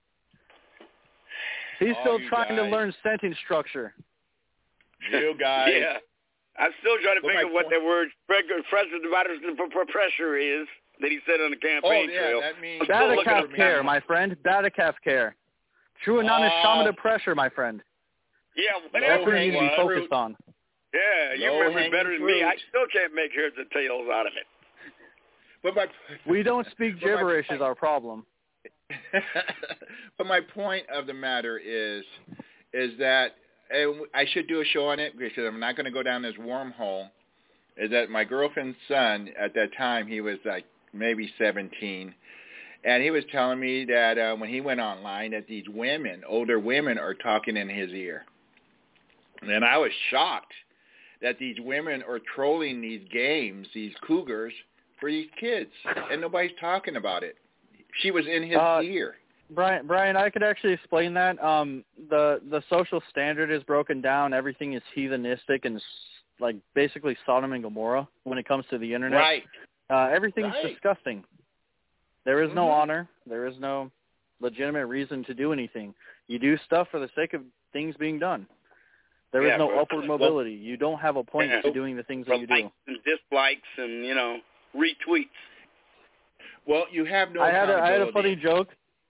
He's still trying to learn sentence structure. You guys. Yeah. I'm still trying to figure out what that word pressure is that he said on the campaign trail. That means Batacaf care, my friend. Batacaf care. True anonymous pressure, my friend. Yeah, that's what you need to be focused fruit. on. Yeah, you remember it better than me. I still can't make heads or tails out of it. But we don't speak gibberish is our problem. But my point of the matter is that I should do a show on it because I'm not going to go down this wormhole, is that my girlfriend's son, at that time, he was like maybe 17, and he was telling me that when he went online that these women, older women, are talking in his ear. And I was shocked that these women are trolling these games, these cougars, for these kids, and nobody's talking about it. She was in his ear. Brian, I could actually explain that. The social standard is broken down. Everything is heathenistic and like basically Sodom and Gomorrah when it comes to the internet. Right. Everything's disgusting. There is no honor. There is no legitimate reason to do anything. You do stuff for the sake of things being done. There is no upward mobility. You don't have a point to doing the things that you do. Likes and dislikes and, retweets. Well, you have no I had a funny joke.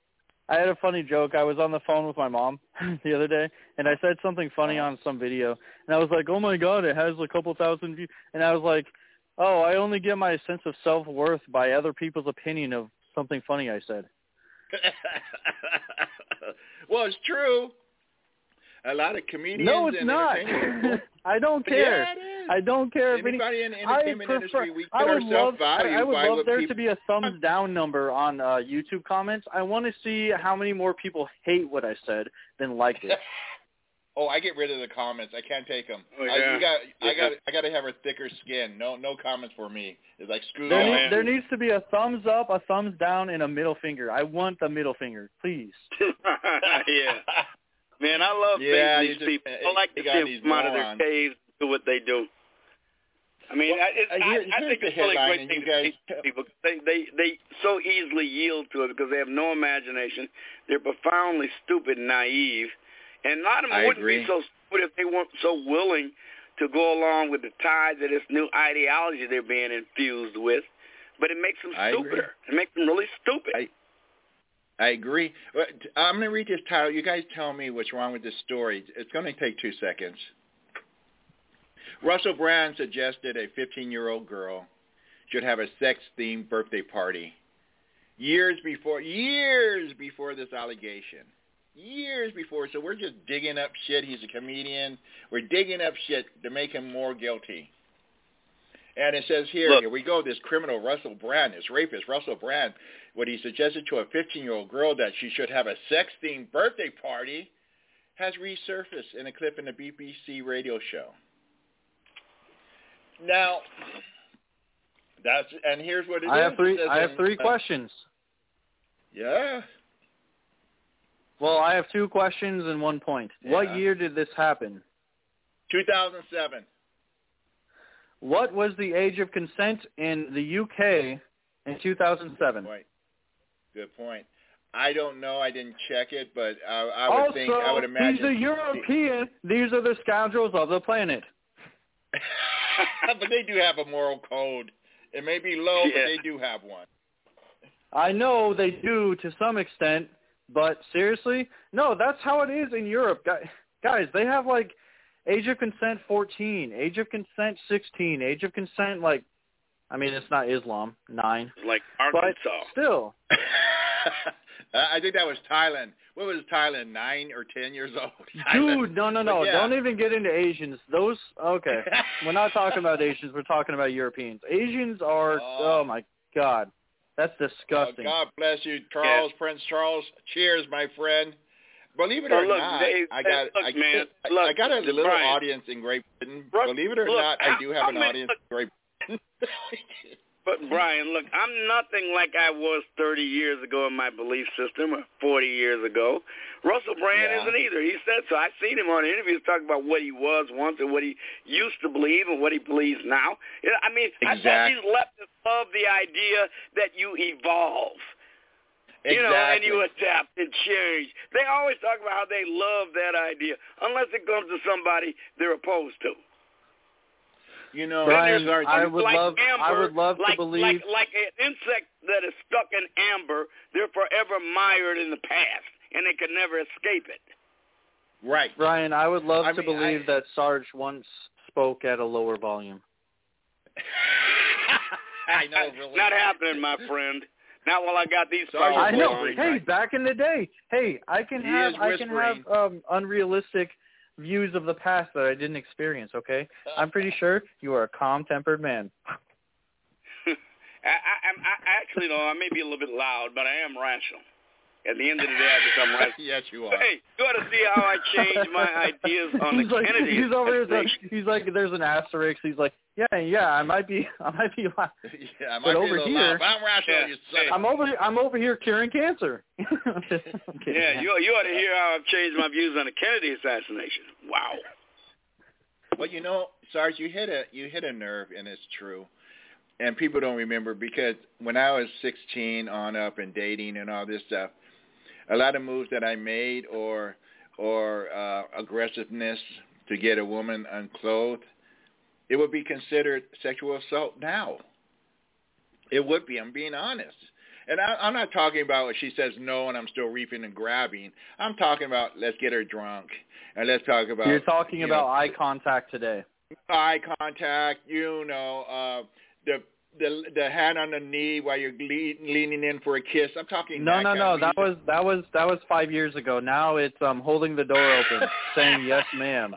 I was on the phone with my mom the other day, and I said something funny on some video, and I was like, oh, my God, it has a couple thousand views. And I was like, oh, I only get my sense of self-worth by other people's opinion of something funny I said. Well, it's true. A lot of comedians. No, it's not. I don't care. Yeah, it is. I don't care if anybody in the entertainment industry, we put ourselves value. I would love there to be a thumbs down number on YouTube comments. I want to see how many more people hate what I said than liked it. Oh, I get rid of the comments. I can't take them. Oh, yeah. I got to have a thicker skin. No comments for me. It's like screw there needs to be a thumbs up, a thumbs down, and a middle finger. I want the middle finger, please. Yeah. Man, I love these people. I like to see them come out of their caves and do what they do. I mean, I think it's really great thing to see people. They so easily yield to it because they have no imagination. They're profoundly stupid and naive. And a lot of them wouldn't be so stupid if they weren't so willing to go along with the tides of this new ideology they're being infused with. But it makes them stupider. It makes them really stupid. I agree. I'm going to read this title. You guys tell me what's wrong with this story. It's going to take 2 seconds. Russell Brand suggested a 15-year-old girl should have a sex-themed birthday party years before this allegation. Years before. So we're just digging up shit. He's a comedian. We're digging up shit to make him more guilty. And it says here we go, this criminal Russell Brand, this rapist Russell Brand, what he suggested to a 15-year-old girl that she should have a sex-themed birthday party has resurfaced in a clip in the BBC radio show. Now, here's what it is. I have three questions. Yeah. Well, I have 2 questions and 1 point. Yeah. What year did this happen? 2007. What was the age of consent in the UK in 2007? Good point. I don't know. I didn't check it, but I would imagine. He's a European. These are the scoundrels of the planet. But they do have a moral code. It may be low, but they do have one. I know they do to some extent, but seriously? No, that's how it is in Europe. Guys, they have like age of consent 14, age of consent 16, age of consent it's not Islam, 9. Like Arkansas. But still. I think that was Thailand. What was Thailand, 9 or 10 years old? Dude, no. Yeah. Don't even get into Asians. Those, okay. We're not talking about Asians. We're talking about Europeans. Asians are, oh my God. That's disgusting. God bless you, Charles, Prince Charles. Cheers, my friend. Believe it or not, I got a little audience in Great Britain. Believe it or not, I do have an audience in Great Britain. But, Brian, look, I'm nothing like I was 30 years ago in my belief system or 40 years ago. Russell Brand isn't either. He said so. I've seen him on interviews talking about what he was once and what he used to believe and what he believes now. I mean, I thought these leftists love the idea that you evolve. Exactly. You know, and you adapt and change. They always talk about how they love that idea, unless it comes to somebody they're opposed to. You know, Brian, I would like love to believe like an insect that is stuck in amber, they're forever mired in the past, and they can never escape it. Right. Brian, I would love to believe that Sarge once spoke at a lower volume. I know, really. Not happening, my friend. Not while I got these Sarge, I know. whispering, Hey, right? back in the day. Hey, I can have unrealistic views of the past that I didn't experience, okay? I'm pretty sure you are a calm-tempered man. I actually, though, I may be a little bit loud, but I am rational. At the end of the day, I become rational. Yes, you are. Hey, you ought to see how I change my ideas on the Kennedy He's over here. assassination. He's like, there's an asterisk. He's like, yeah, I might be. Yeah, I might but be over a little here, loud, but I'm rational. You son I'm over here curing cancer. Yeah, you ought to hear how I've changed my views on the Kennedy assassination. Wow. Well, you know, Sarge, you hit a nerve, and it's true. And people don't remember because when I was 16 on up and dating and all this stuff, a lot of moves that I made or aggressiveness to get a woman unclothed, it would be considered sexual assault now. It would be. I'm being honest. And I'm not talking about when she says no and I'm still reaping and grabbing. I'm talking about let's get her drunk. And let's talk about... You're talking about eye contact today. Eye contact, the hand on the knee while you're leaning in for a kiss. I'm talking. No. That was 5 years ago. Now it's holding the door open, saying yes, ma'am.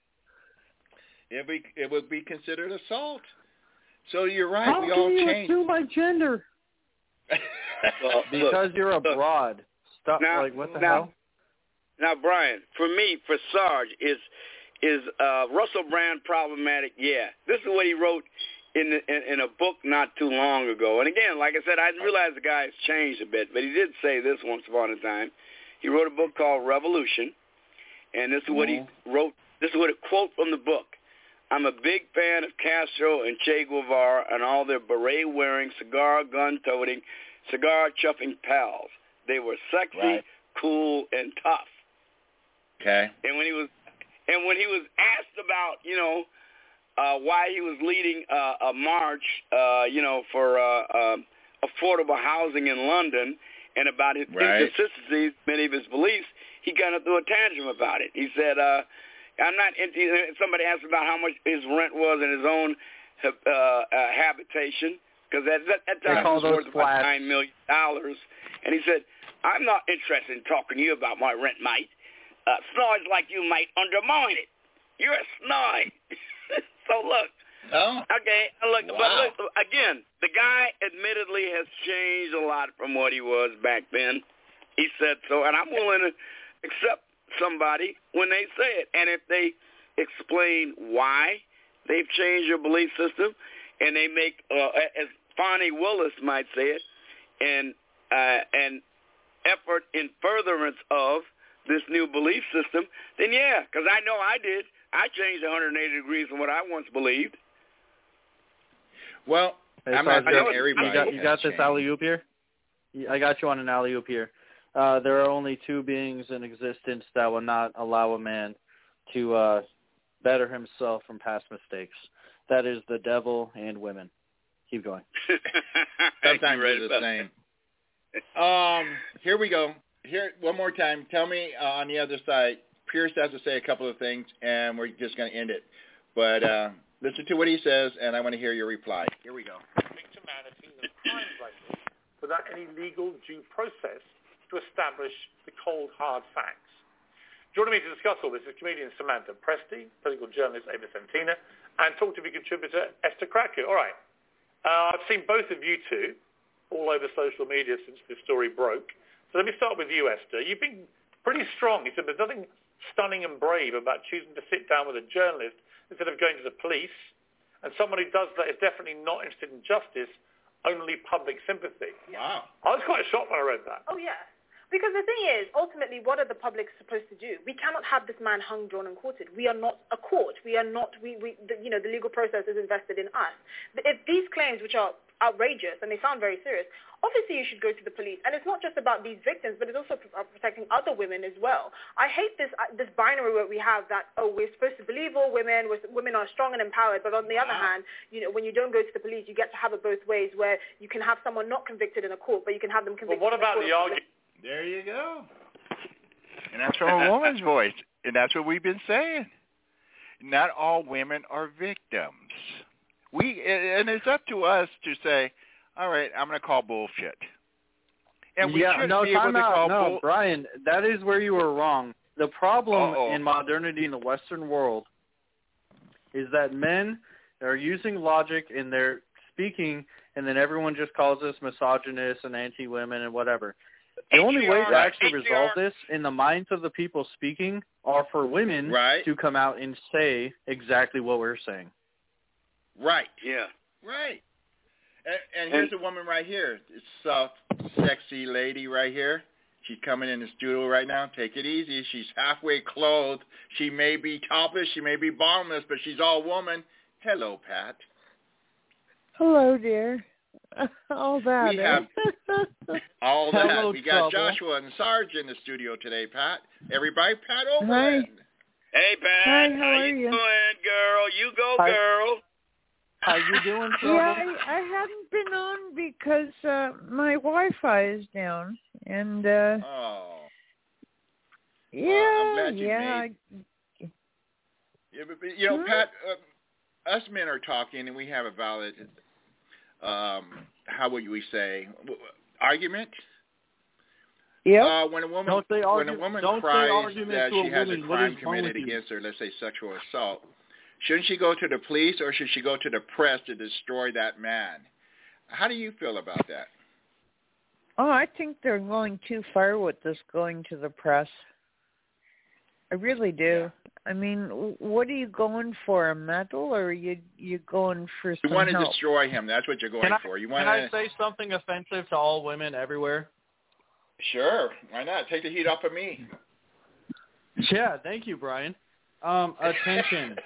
It would be considered assault. So you're right. How we all can you change. assume my gender? Because you're a broad. Stop. Now, what the hell? Now, Brian, for me, for Sarge, is Russell Brand problematic? Yeah. This is what he wrote in a book not too long ago. And again, like I said, I realize the guy has changed a bit, but he did say this once upon a time. He wrote a book called Revolution, and this is what he wrote. This is what a quote from the book. I'm a big fan of Castro and Che Guevara and all their beret-wearing, cigar gun-toting, cigar-chuffing pals. They were sexy, cool, and tough. Okay. And when he was asked about, why he was leading a march, for affordable housing in London and about his inconsistencies, many of his beliefs, he kind of threw a tantrum about it. He said, I'm not into, somebody asked about how much his rent was in his own habitation, because at that time it was worth about $9 million. And he said, I'm not interested in talking to you about my rent, mate. Snods like you might undermine it. You're a snide. So look. Oh. Okay. Look, wow. But look, again, the guy admittedly has changed a lot from what he was back then. He said so, and I'm willing to accept somebody when they say it. And if they explain why they've changed your belief system, and they make, as Fonnie Willis might say it, an effort in furtherance of this new belief system, then yeah, because I know I did. I changed 180 degrees from what I once believed. Well, I'm not saying everybody. You got this alley-oop here? I got you on an alley-oop here. There are only two beings in existence that will not allow a man to better himself from past mistakes. That is the devil and women. Keep going. Sometimes they're the same. Here we go. Here, one more time. Tell me on the other side. Pierce has to say a couple of things, and we're just going to end it. But listen to what he says, and I want to hear your reply. Here we go. To manatee, crimes like this, for that any legal due process to establish the cold, hard facts. Joining me to discuss all this is comedian Samantha Presti, political journalist Ava Santina, and Talk TV contributor Esther Kratko. All right. I've seen both of you two all over social media since this story broke. So let me start with you, Esther. You've been pretty strong. You said there's nothing stunning and brave about choosing to sit down with a journalist instead of going to the police. And someone who does that is definitely not interested in justice, only public sympathy. Wow. I was quite shocked when I read that. Oh, yeah. Because the thing is, ultimately, what are the public supposed to do? We cannot have this man hung, drawn, and quartered. We are not a court. We are not, the legal process is invested in us. But if these claims, which are outrageous, and they sound very serious, obviously you should go to the police. And it's not just about these victims, but it's also protecting other women as well. I hate this binary where we have that, we're supposed to believe all women, women are strong and empowered, but on the other hand, when you don't go to the police, you get to have it both ways, where you can have someone not convicted in a court, but you can have them convicted in a court. But what about the argument? There you go. And that's from a woman's voice. And that's what we've been saying. Not all women are victims. And it's up to us to say, all right, I'm going to call bullshit. And we should be able to call bullshit. Brian, that is where you are wrong. The problem in modernity in the Western world is that men are using logic in their speaking, and then everyone just calls us misogynist and anti-women and whatever. The only way to actually resolve this in the minds of the people speaking are for women to come out and say exactly what we're saying. Right. Yeah. Right. And here's a woman right here. This soft, sexy lady right here. She's coming in the studio right now. Take it easy. She's halfway clothed. She may be topless. She may be bottomless, but she's all woman. Hello, Pat. Hello, dear. All that. We have all that. Hello, we got trouble. Joshua and Sarge in the studio today, Pat. Everybody, Pat over. Hi. Hey, Pat. Hi, how are you doing, girl? You go, Hi. girl. How you doing, trouble? Yeah, I hadn't been on because my Wi-Fi is down, and I'm glad you made. Pat, us men are talking, and we have a valid, how would we say, argument. Yeah. When a woman cries that she has a crime committed against her, let's say sexual assault, shouldn't she go to the police or should she go to the press to destroy that man? How do you feel about that? Oh, I think they're going too far with this going to the press. I really do. Yeah. I mean, what are you going for, a medal, or are you going for some You want to help? destroy him. That's what you're going for. Can I say something offensive to all women everywhere? Sure. Why not? Take the heat off of me. Yeah, thank you, Brian. Attention.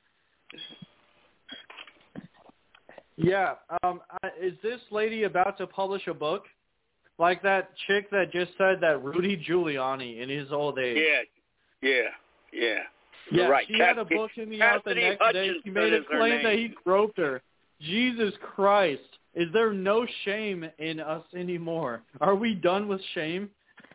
Yeah. Is this lady about to publish a book? Like that chick that just said that Rudy Giuliani in his old age. Yeah, right. She had a book coming out the next day. She made a claim that he groped her. Jesus Christ. Is there no shame in us anymore? Are we done with shame?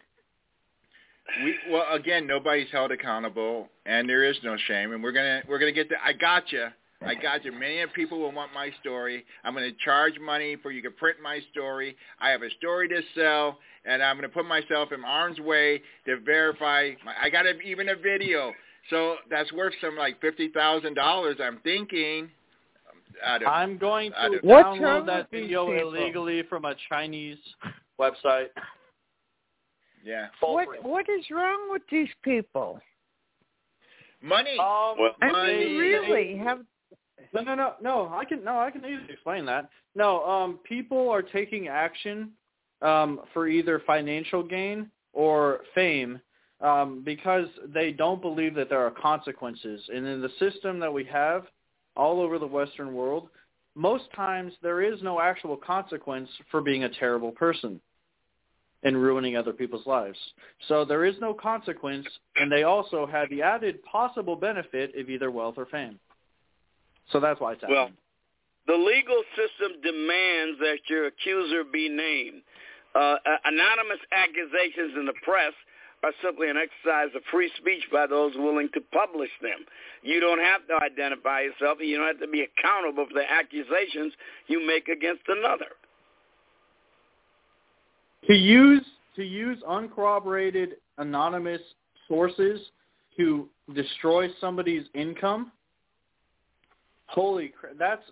Well, again, nobody's held accountable, and there is no shame. And we're gonna get the. I got you. Many people will want my story. I'm going to charge money for you to print my story. I have a story to sell, and I'm going to put myself in harm's way to verify. I got even a video, so that's worth some like $50,000. I'm thinking. I'm going to download that video illegally from a Chinese website. Yeah. What is wrong with these people? Money. Money. Really have. No. I can easily explain that. No, people are taking action for either financial gain or fame because they don't believe that there are consequences. And in the system that we have all over the Western world, most times there is no actual consequence for being a terrible person and ruining other people's lives. So there is no consequence, and they also have the added possible benefit of either wealth or fame. So that's why it's happening. Well, the legal system demands that your accuser be named. Anonymous accusations in the press are simply an exercise of free speech by those willing to publish them. You don't have to identify yourself, and you don't have to be accountable for the accusations you make against another. To use uncorroborated anonymous sources to destroy somebody's income. Holy crap! That's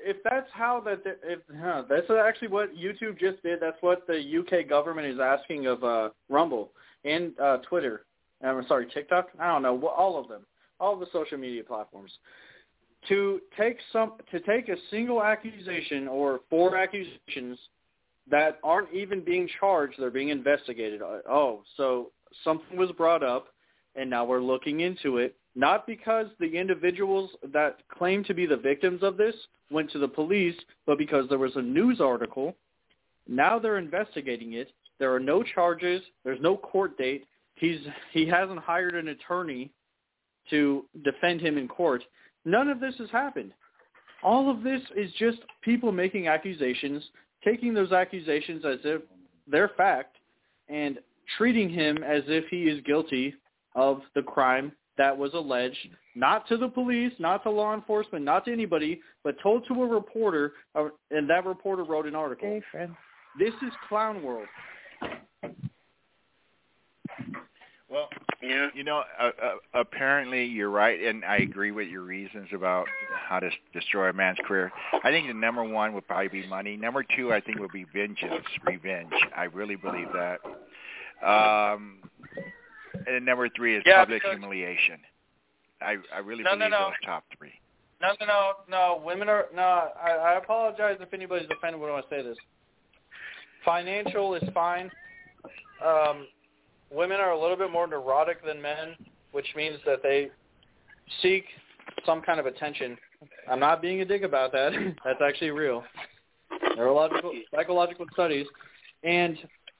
actually what YouTube just did. That's what the UK government is asking of Rumble and Twitter. TikTok. I don't know, all of them, all the social media platforms, to take a single accusation or 4 accusations that aren't even being charged. They're being investigated. Oh, so something was brought up, and now we're looking into it. Not because the individuals that claim to be the victims of this went to the police, but because there was a news article. Now they're investigating it. There are no charges. There's no court date. He hasn't hired an attorney to defend him in court. None of this has happened. All of this is just people making accusations, taking those accusations as if they're fact, and treating him as if he is guilty of the crime that was alleged, not to the police, not to law enforcement, not to anybody, but told to a reporter, and that reporter wrote an article. Hey, friend. This is clown world. Well, apparently you're right, and I agree with your reasons about how to destroy a man's career. I think the number 1 would probably be money. Number 2, I think, would be revenge. I really believe that. And number 3 is public humiliation. I really believe those top 3. No. Women are I apologize if anybody's offended when I say this. Financial is fine. Women are a little bit more neurotic than men, which means that they seek some kind of attention. I'm not being a dick about that. That's actually real. There are psychological studies, and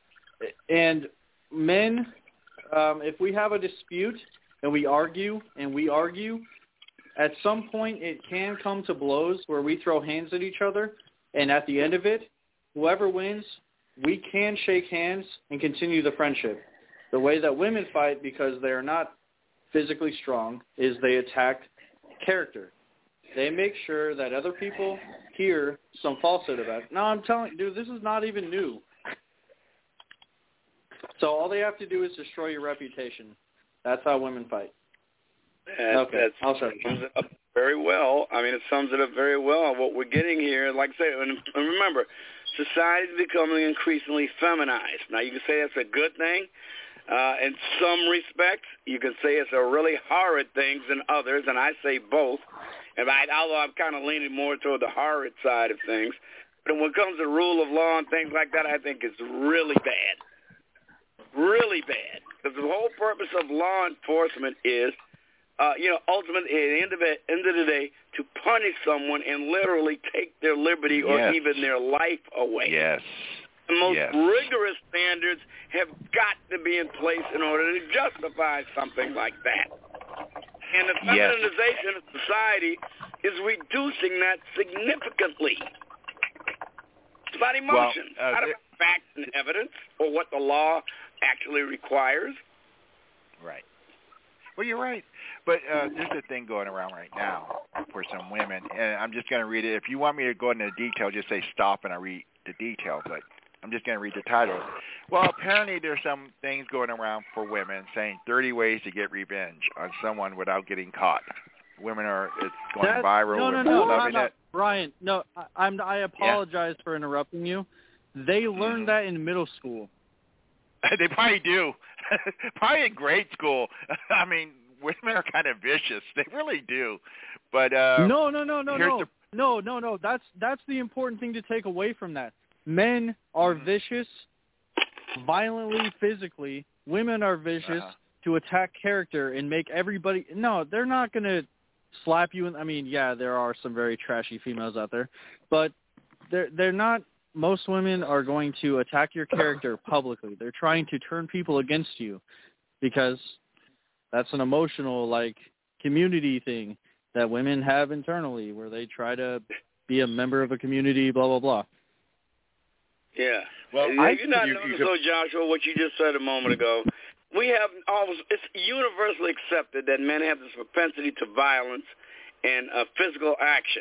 men. If we have a dispute and we argue, at some point it can come to blows where we throw hands at each other, and at the end of it, whoever wins, we can shake hands and continue the friendship. The way that women fight, because they are not physically strong, is they attack character. They make sure that other people hear some falsehood about it. No, I'm telling you, dude, this is not even new. So all they have to do is destroy your reputation. That's how women fight. That sums it up very well. I mean, it sums it up very well. What we're getting here, like I say, and remember, society is becoming increasingly feminized. Now, you can say that's a good thing. In some respects, you can say it's a really horrid thing in others, and I say both. Although I'm kind of leaning more toward the horrid side of things. But when it comes to rule of law and things like that, I think it's really bad. Really bad. Because the whole purpose of law enforcement is, ultimately, at the end of the day, to punish someone and literally take their liberty or even their life away. Yes. The most rigorous standards have got to be in place in order to justify something like that. And the feminization of society is reducing that significantly. It's about emotions, not about facts and evidence or what the law actually requires. Right. Well, you're right. But there's a thing going around right now for some women, and I'm just going to read it. If you want me to go into detail, just say stop and I read the detail, but I'm just going to read the title. Well, apparently there's some things going around for women saying 30 ways to get revenge on someone without getting caught. Women it's going viral. No, Brian, no, I apologize for interrupting you. They learned that in middle school. They probably do. Probably in grade school. I mean, women are kind of vicious. They really do. But No. That's the important thing to take away from that. Men are vicious, violently, physically. Women are vicious to attack character and make everybody. No, they're not going to slap you. I mean, there are some very trashy females out there, but they're not. Most women are going to attack your character publicly. They're trying to turn people against you because that's an emotional, community thing that women have internally where they try to be a member of a community, blah, blah, blah. Yeah. Well, you're not noticing, Joshua, what you just said a moment ago. It's universally accepted that men have this propensity to violence and physical action.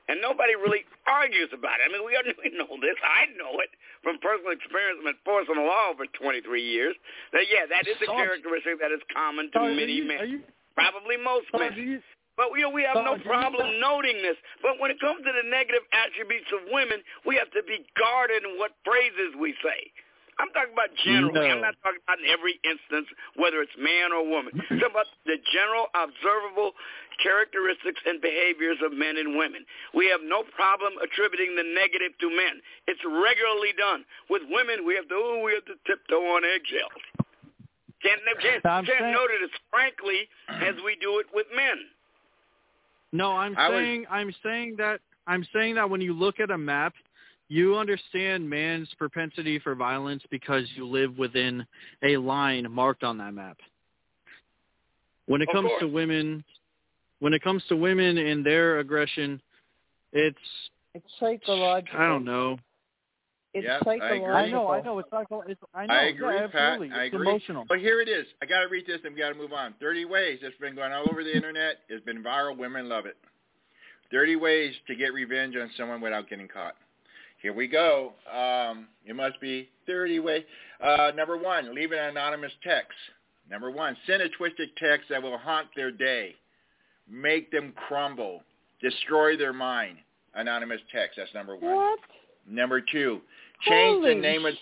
And nobody really argues about it. I mean, we know this. I know it from personal experience with enforcing the law for 23 years. That is a characteristic that is common to many men, probably most men. But we have no problem noting this. But when it comes to the negative attributes of women, we have to be guarded in what phrases we say. I'm talking about generally. No. I'm not talking about in every instance, whether it's man or woman. I'm talking about the general observable characteristics and behaviors of men and women. We have no problem attributing the negative to men. It's regularly done. With women, we have to tiptoe on eggshells. Can't note it as frankly as we do it with men. No, I'm saying that when you look at a map, you understand man's propensity for violence because you live within a line marked on that map. When it comes to women, and their aggression, it's psychological. I don't know. It's psychological. I know. It's psychological. I agree, yeah, Pat. It's I agree. Emotional. But here it is. I got to read this and we got to move on. 30 ways. It's been going all over the internet. It's been viral. Women love it. 30 ways to get revenge on someone without getting caught. Here we go. It must be 30 ways. Number 1, leave an anonymous text. Number 1, send a twisted text that will haunt their day, make them crumble, destroy their mind. Anonymous text. That's number 1. What? Number 2, change the name of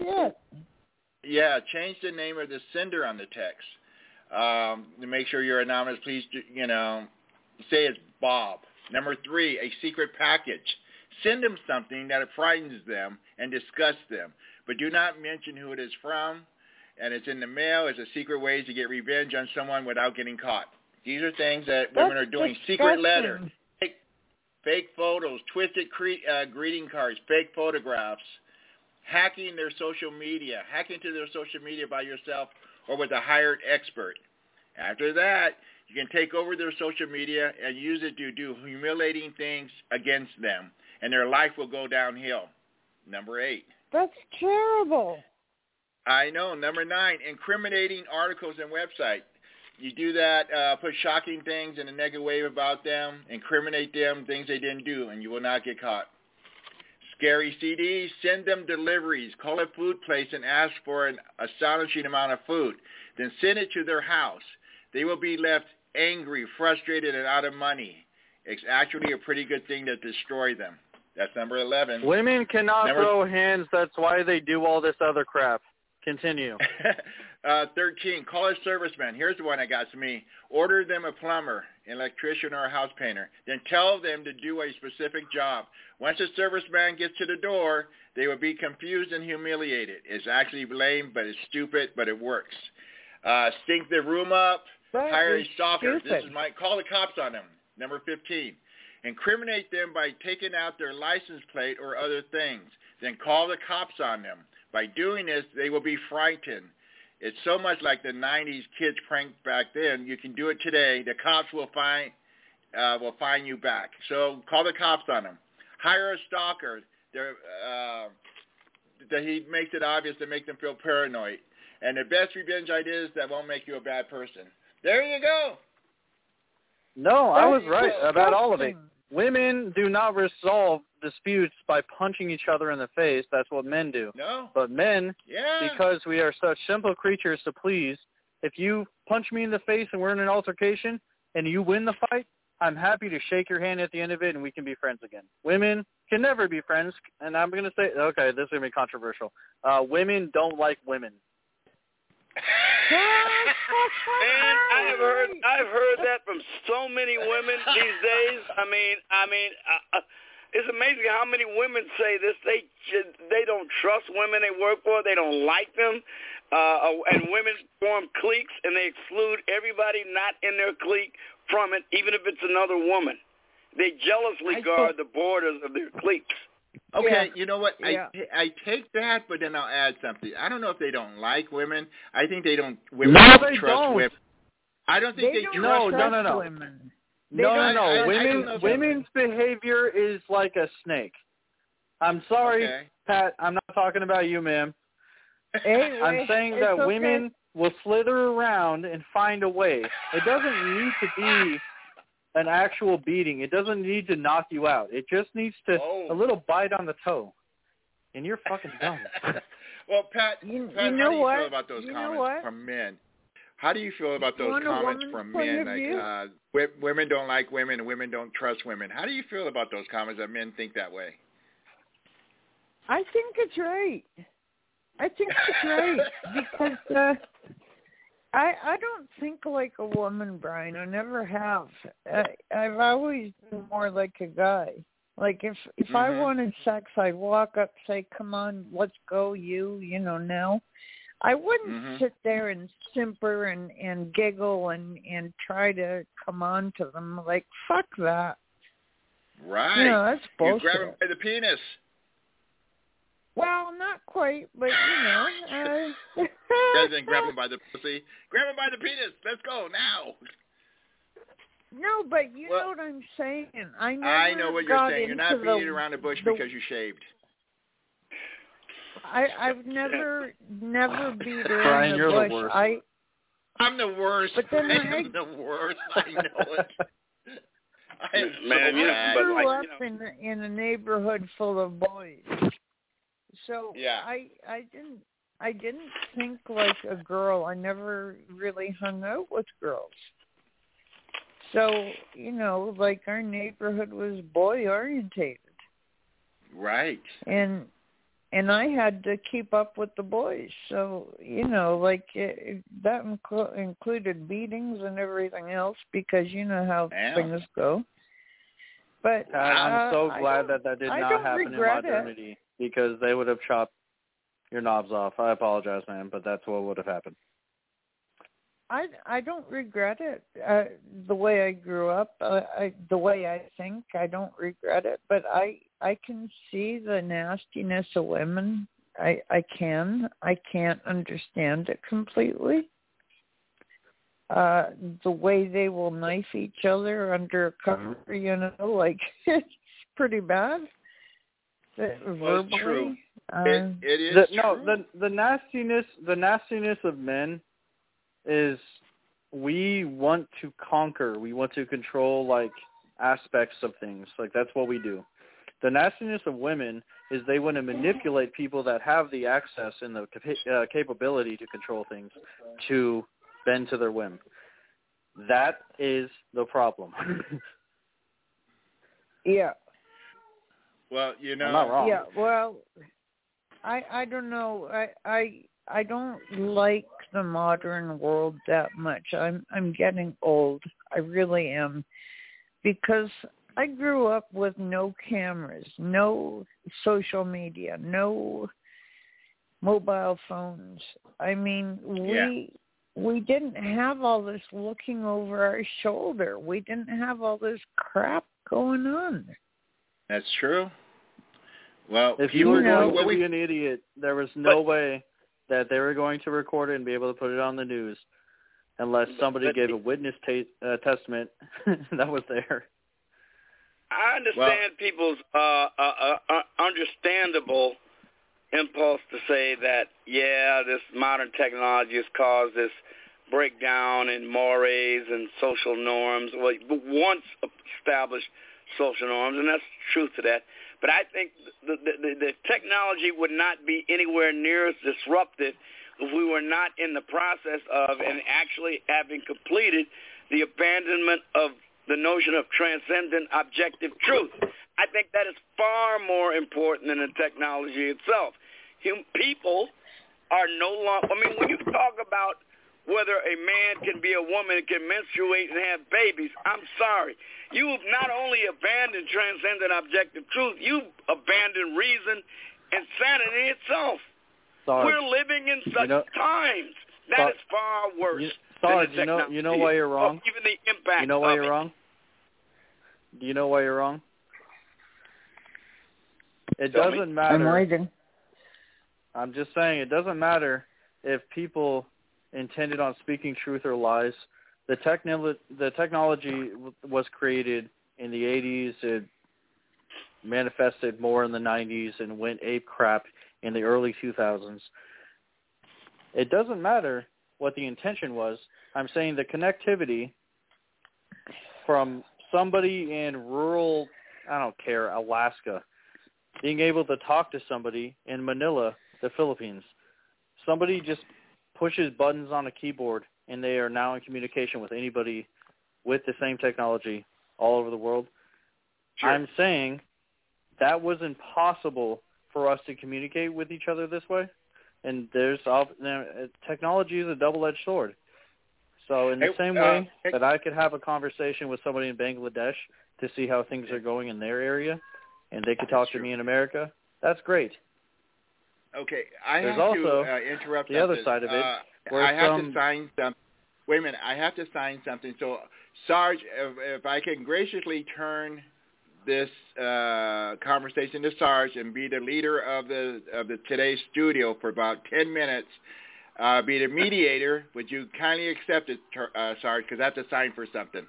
the sender on the text. To make sure you're anonymous, please, say it's Bob. Number 3, a secret package. Send them something that frightens them and disgusts them, but do not mention who it is from, and it's in the mail. It's a secret way to get revenge on someone without getting caught. These are things that women are doing. Disgusting. Secret letter, fake photos, twisted greeting cards, fake photographs, hacking their social media, by yourself or with a hired expert. After that, you can take over their social media and use it to do humiliating things against them, and their life will go downhill. Number 8. That's terrible. I know. Number 9, incriminating articles and websites. You do that, put shocking things in a negative way about them, incriminate them, things they didn't do, and you will not get caught. Scary CDs, send them deliveries. Call a food place and ask for an astonishing amount of food. Then send it to their house. They will be left angry, frustrated, and out of money. It's actually a pretty good thing to destroy them. That's number 11. Women cannot throw hands. That's why they do all this other crap. Continue. 13, call a serviceman. Here's the one that got to me. Order them a plumber, an electrician, or a house painter. Then tell them to do a specific job. Once the serviceman gets to the door, they will be confused and humiliated. It's actually lame, but it's stupid, but it works. Stink the room up. Hire a stalker. Stupid. Call the cops on them. Number 15. Incriminate them by taking out their license plate or other things. Then call the cops on them. By doing this, they will be frightened. It's so much like the 90s kids prank back then. You can do it today. The cops will find you back. So call the cops on them. Hire a stalker. That he makes it obvious to make them feel paranoid. And the best revenge ideas that won't make you a bad person. There you go. No, I was right about all of it. Women do not resolve disputes by punching each other in the face. That's what men do. No. But men, because we are such simple creatures to please, if you punch me in the face and we're in an altercation and you win the fight, I'm happy to shake your hand at the end of it and we can be friends again. Women can never be friends, and I'm going to say, okay, this is going to be controversial. Women don't like women. And I've heard that from so many women these days. I mean, it's amazing how many women say this. They don't trust women they work for. They don't like them. And women form cliques, and they exclude everybody not in their clique from it, even if it's another woman. They jealously guard the borders of their cliques. Okay, you know what? Yeah. I take that, but then I'll add something. I don't know if they don't like women. I think women don't trust women. I don't think they trust women. No. Women's behavior is like a snake. I'm sorry, Pat. I'm not talking about you, ma'am. Anyway, I'm saying that women will slither around and find a way. It doesn't need to be an actual beating. It doesn't need to knock you out. It just needs to a little bite on the toe. And you're fucking done. Well, Pat, how do you feel about those comments from men? How do you feel about those comments from men? Like women don't like women and women don't trust women. How do you feel about those comments that men think that way? I think it's right. Because I don't think like a woman, Brian. I never have. I've always been more like a guy. Like if I wanted sex, I'd walk up, say, "Come on, let's go, you know, now." I wouldn't sit there and simper and giggle and try to come on to them. Like, fuck that. Right. You know, that's bullshit. You grab him by the penis. Well, not quite, but you know. Rather than grab him by the pussy, grab him by the penis. Let's go now. No, but you know what I'm saying. I know what you're saying. You're not beating around the bush because you shaved. I've never beat around Brian, the you're bush. The worst. I'm the worst. But then I'm the worst. I know it. I grew up in a neighborhood full of boys. So I didn't think like a girl. I never really hung out with girls. So, you know, like our neighborhood was boy orientated. Right. And I had to keep up with the boys. So, you know, like that included beatings and everything else because you know how things go. But I'm so glad that did not happen in modernity because they would have chopped your knobs off. I apologize, man, but that's what would have happened. I don't regret it. The way I grew up, the way I think, I don't regret it. But I can see the nastiness of women. I can. I can't understand it completely. The way they will knife each other under cover, you know, like it's pretty bad. Verbally, it's true. It is true. The nastiness of men is we want to conquer. We want to control like aspects of things. Like that's what we do. The nastiness of women is they want to manipulate people that have the access and the capability to control things to bend to their whim. That is the problem. Yeah. Well, you know. I'm not wrong. Yeah. Well, I don't know. I don't like the modern world that much. I'm getting old. I really am. Because I grew up with no cameras, no social media, no mobile phones. I mean, we didn't have all this looking over our shoulder. We didn't have all this crap going on. That's true. Well, if you were going to be an idiot, there was no way that they were going to record it and be able to put it on the news unless somebody gave a witness testament that was there. I understand people's understandable impulse to say that, this modern technology has caused this breakdown in mores and social norms, once established social norms, and that's truth to that. But I think the technology would not be anywhere near as disruptive if we were not in the process of and actually having completed the abandonment of the notion of transcendent objective truth. I think that is far more important than the technology itself. People are no longer, when you talk about whether a man can be a woman and can menstruate and have babies, I'm sorry. You've not only abandoned transcendent objective truth, you've abandoned reason and sanity itself. Sarge, we're living in such times. That is far worse. Sarge, you know why you're wrong? Even the impact you know why of you're it. wrong? Do you know why you're wrong? It doesn't matter. I'm waiting. I'm just saying it doesn't matter if people intended on speaking truth or lies. The technology was created in the 80s. It manifested more in the 90s and went ape crap in the early 2000s. It doesn't matter what the intention was. I'm saying the connectivity from somebody in rural, I don't care, Alaska, being able to talk to somebody in Manila, the Philippines. Somebody just pushes buttons on a keyboard, and they are now in communication with anybody with the same technology all over the world. Sure. I'm saying that was impossible for us to communicate with each other this way. And technology is a double-edged sword. So in the same way that I could have a conversation with somebody in Bangladesh to see how things are going in their area, and they could talk to me in America, that's great. Okay, I There's have also to interrupt the other side of it. I have to sign something. Wait a minute, I have to sign something. So, Sarge, if I can graciously turn this conversation to Sarge and be the leader of the today's studio for about 10 minutes, be the mediator, would you kindly accept it, Sarge, because I have to sign for something.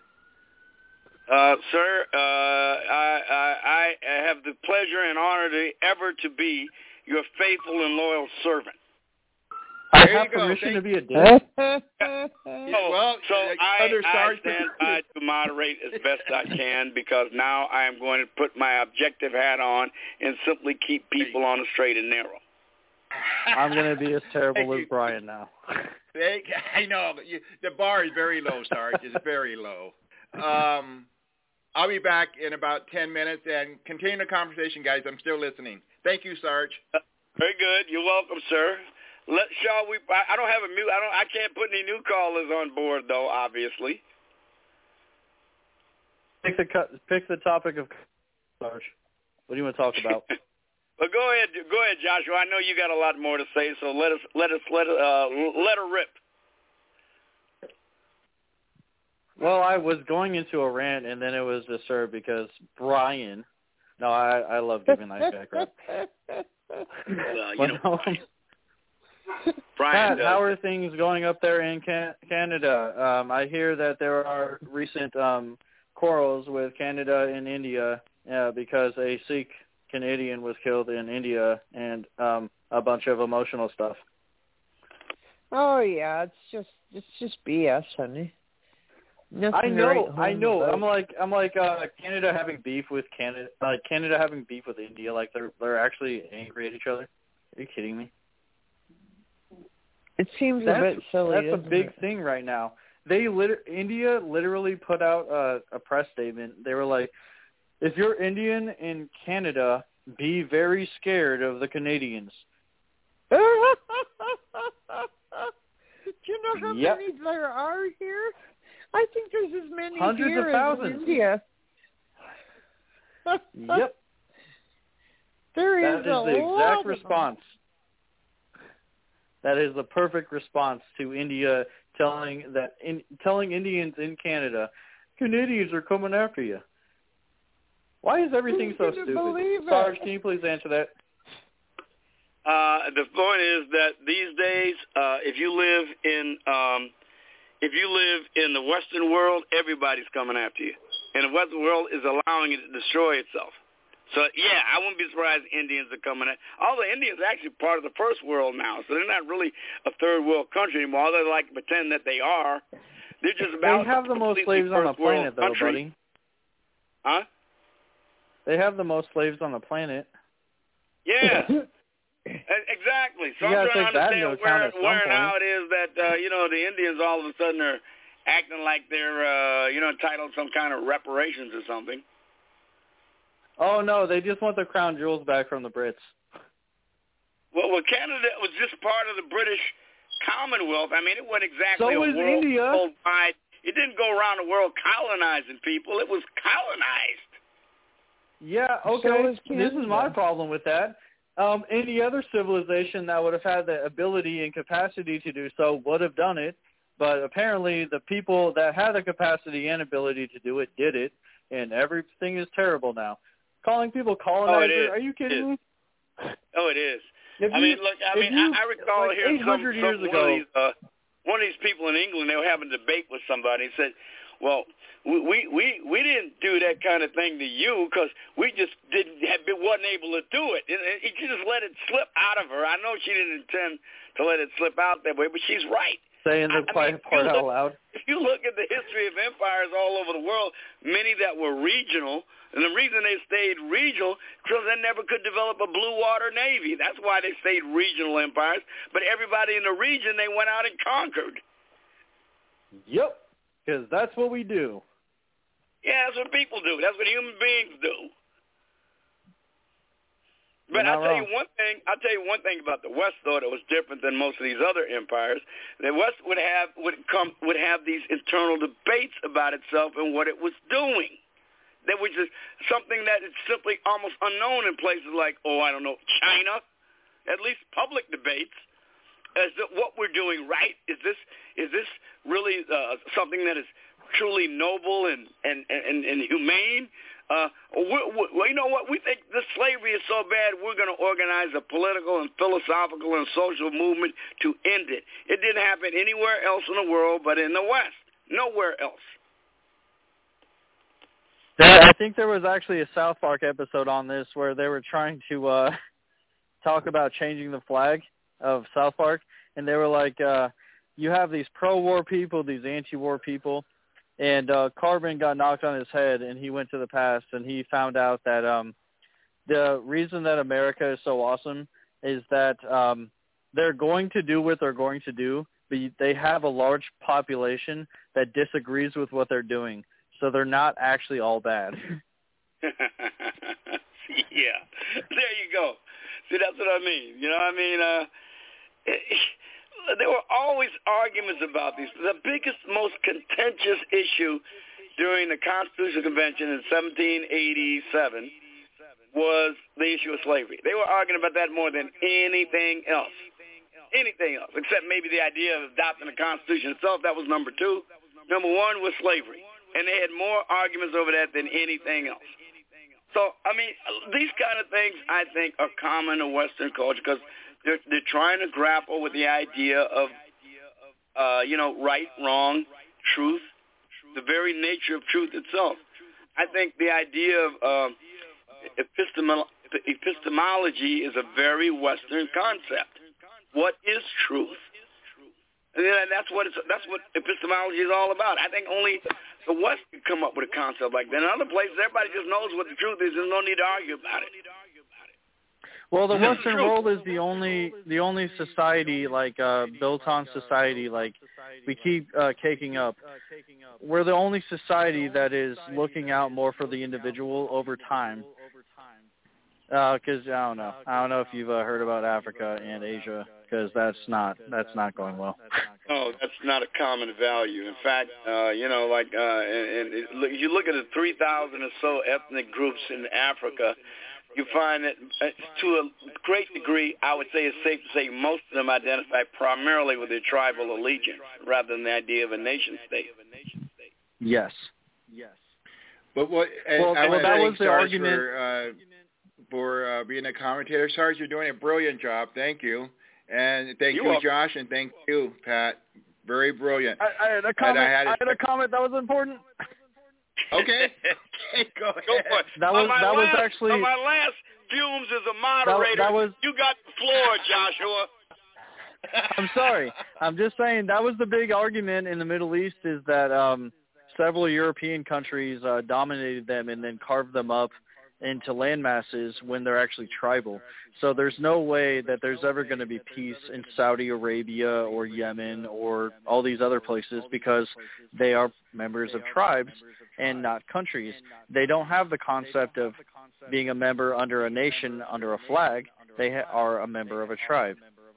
Sir, I have the pleasure and honor to be your faithful and loyal servant. I have permission to be a dick. I stand by to moderate as best I can because now I am going to put my objective hat on and simply keep people on the straight and narrow. I'm going to be as terrible as Brian now. I know. The bar is very low, Sarge. It's very low. I'll be back in about 10 minutes and continue the conversation, guys. I'm still listening. Thank you, Sarge. Very good. You're welcome, sir. I don't have a mute. I can't put any new callers on board, though. Obviously. Pick the topic of Sarge. What do you want to talk about? Well, go ahead, Joshua. I know you got a lot more to say, so let her rip. Well, I was going into a rant, and then it was disturbed because Brian. No, I love giving nice guy crap. Brian, Pat, how are things going up there in Canada? I hear that there are recent quarrels with Canada and India because a Sikh Canadian was killed in India and a bunch of emotional stuff. Oh yeah, it's just BS, honey. Nothing I know. I'm like Canada having beef with Canada having beef with India. Like they're actually angry at each other. Are you kidding me? It seems a bit silly. That's a big thing right now. India literally put out a press statement. They were like, if you're Indian in Canada, be very scared of the Canadians. Do you know how many there are here? I think there's as many hundreds here of thousands. as India. Yep. There That is the exact response. Them. That is the perfect response to India telling Indians in Canada, Canadians are coming after you. Why is everything so stupid? Sarge, can you please answer that? The point is that these days, if you live in the Western world, everybody's coming after you, and the Western world is allowing it to destroy itself. So, yeah, I wouldn't be surprised Indians are coming in. Although Indians are actually part of the first world now, so they're not really a third world country anymore. Although they like to pretend that they are. They're just about They have the most slaves on the planet, though, buddy. Huh? They have the most slaves on the planet. Yeah. Exactly. So I'm trying to understand where and how it is that, the Indians all of a sudden are acting like they're, entitled to some kind of reparations or something. Oh, no, they just want the crown jewels back from the Brits. Well, Canada was just part of the British Commonwealth. I mean, it wasn't exactly so a is India. Worldwide. It didn't go around the world colonizing people. It was colonized. Yeah, okay. This is my problem with that. Any other civilization that would have had the ability and capacity to do so would have done it, but apparently the people that had the capacity and ability to do it did it, and everything is terrible now. Calling people colonizers, are you kidding me? Oh, it is. I recall like hearing 800 years ago. One of these people in England, they were having a debate with somebody and said, well, we didn't do that kind of thing to you because we just wasn't able to do it. She just let it slip out of her. I know she didn't intend to let it slip out that way, but she's right. saying the quiet part out loud. If you look at the history of empires all over the world, many that were regional, and the reason they stayed regional because they never could develop a blue water navy. That's why they stayed regional empires. But everybody in the region, they went out and conquered. Yep, because that's what we do. Yeah, that's what people do. That's what human beings do. But I'll tell you one thing about the West, though, that was different than most of these other empires. The West would have these internal debates about itself and what it was doing. That was just something that is simply almost unknown in places like, China. At least public debates as to what we're doing right. Is this really something that is truly noble and humane? You know what? We think this slavery is so bad, we're going to organize a political and philosophical and social movement to end it. It didn't happen anywhere else in the world but in the West. Nowhere else. I think there was actually a South Park episode on this where they were trying to talk about changing the flag of South Park, and they were like, you have these pro-war people, these anti-war people, and Carbon got knocked on his head, and he went to the past, and he found out that the reason that America is so awesome is that they're going to do what they're going to do, but they have a large population that disagrees with what they're doing, so they're not actually all bad. Yeah, there you go. See, that's what I mean. You know what I mean? There were always arguments about these. The biggest, most contentious issue during the Constitutional Convention in 1787 was the issue of slavery. They were arguing about that more than anything else. Anything else, except maybe the idea of adopting the Constitution itself. That was number two. Number one was slavery. And they had more arguments over that than anything else. So, I mean, these kind of things, I think, are common in Western culture because they're trying to grapple with the idea of, right, wrong, truth, the very nature of truth itself. I think the idea of epistemology is a very Western concept. What is truth? And that's what epistemology is all about. I think only the West can come up with a concept like that. In other places, everybody just knows what the truth is. There's no need to argue about it. Well, the Western world is the only society built on society. Like we keep caking up. We're the only society that is looking out more for the individual over time. Because I don't know if you've heard about Africa and Asia, because that's not going well. No, that's not a common value. In fact, and you look at the 3,000 or so ethnic groups in Africa, you find that to a great degree, I would say it's safe to say most of them identify primarily with their tribal allegiance rather than the idea of a nation state. Yes. But what? That was the argument. For being a commentator. Sarge, you're doing a brilliant job. Thank you. And thank you, Josh, and thank you, Pat. Very brilliant. I had a comment. I had a comment that was important. Okay. Go ahead. Go for it. That was actually on my last fumes as a moderator. You got the floor, Joshua. I'm sorry. I'm just saying that was the big argument in the Middle East is that several European countries dominated them and then carved them up into land masses when they're actually tribal. So there's no way that there's ever going to be peace in Saudi Arabia or Yemen or all these other places because they are members of tribes and not countries. They don't have the concept of being a member under a nation, under a flag. They are a member of a tribe.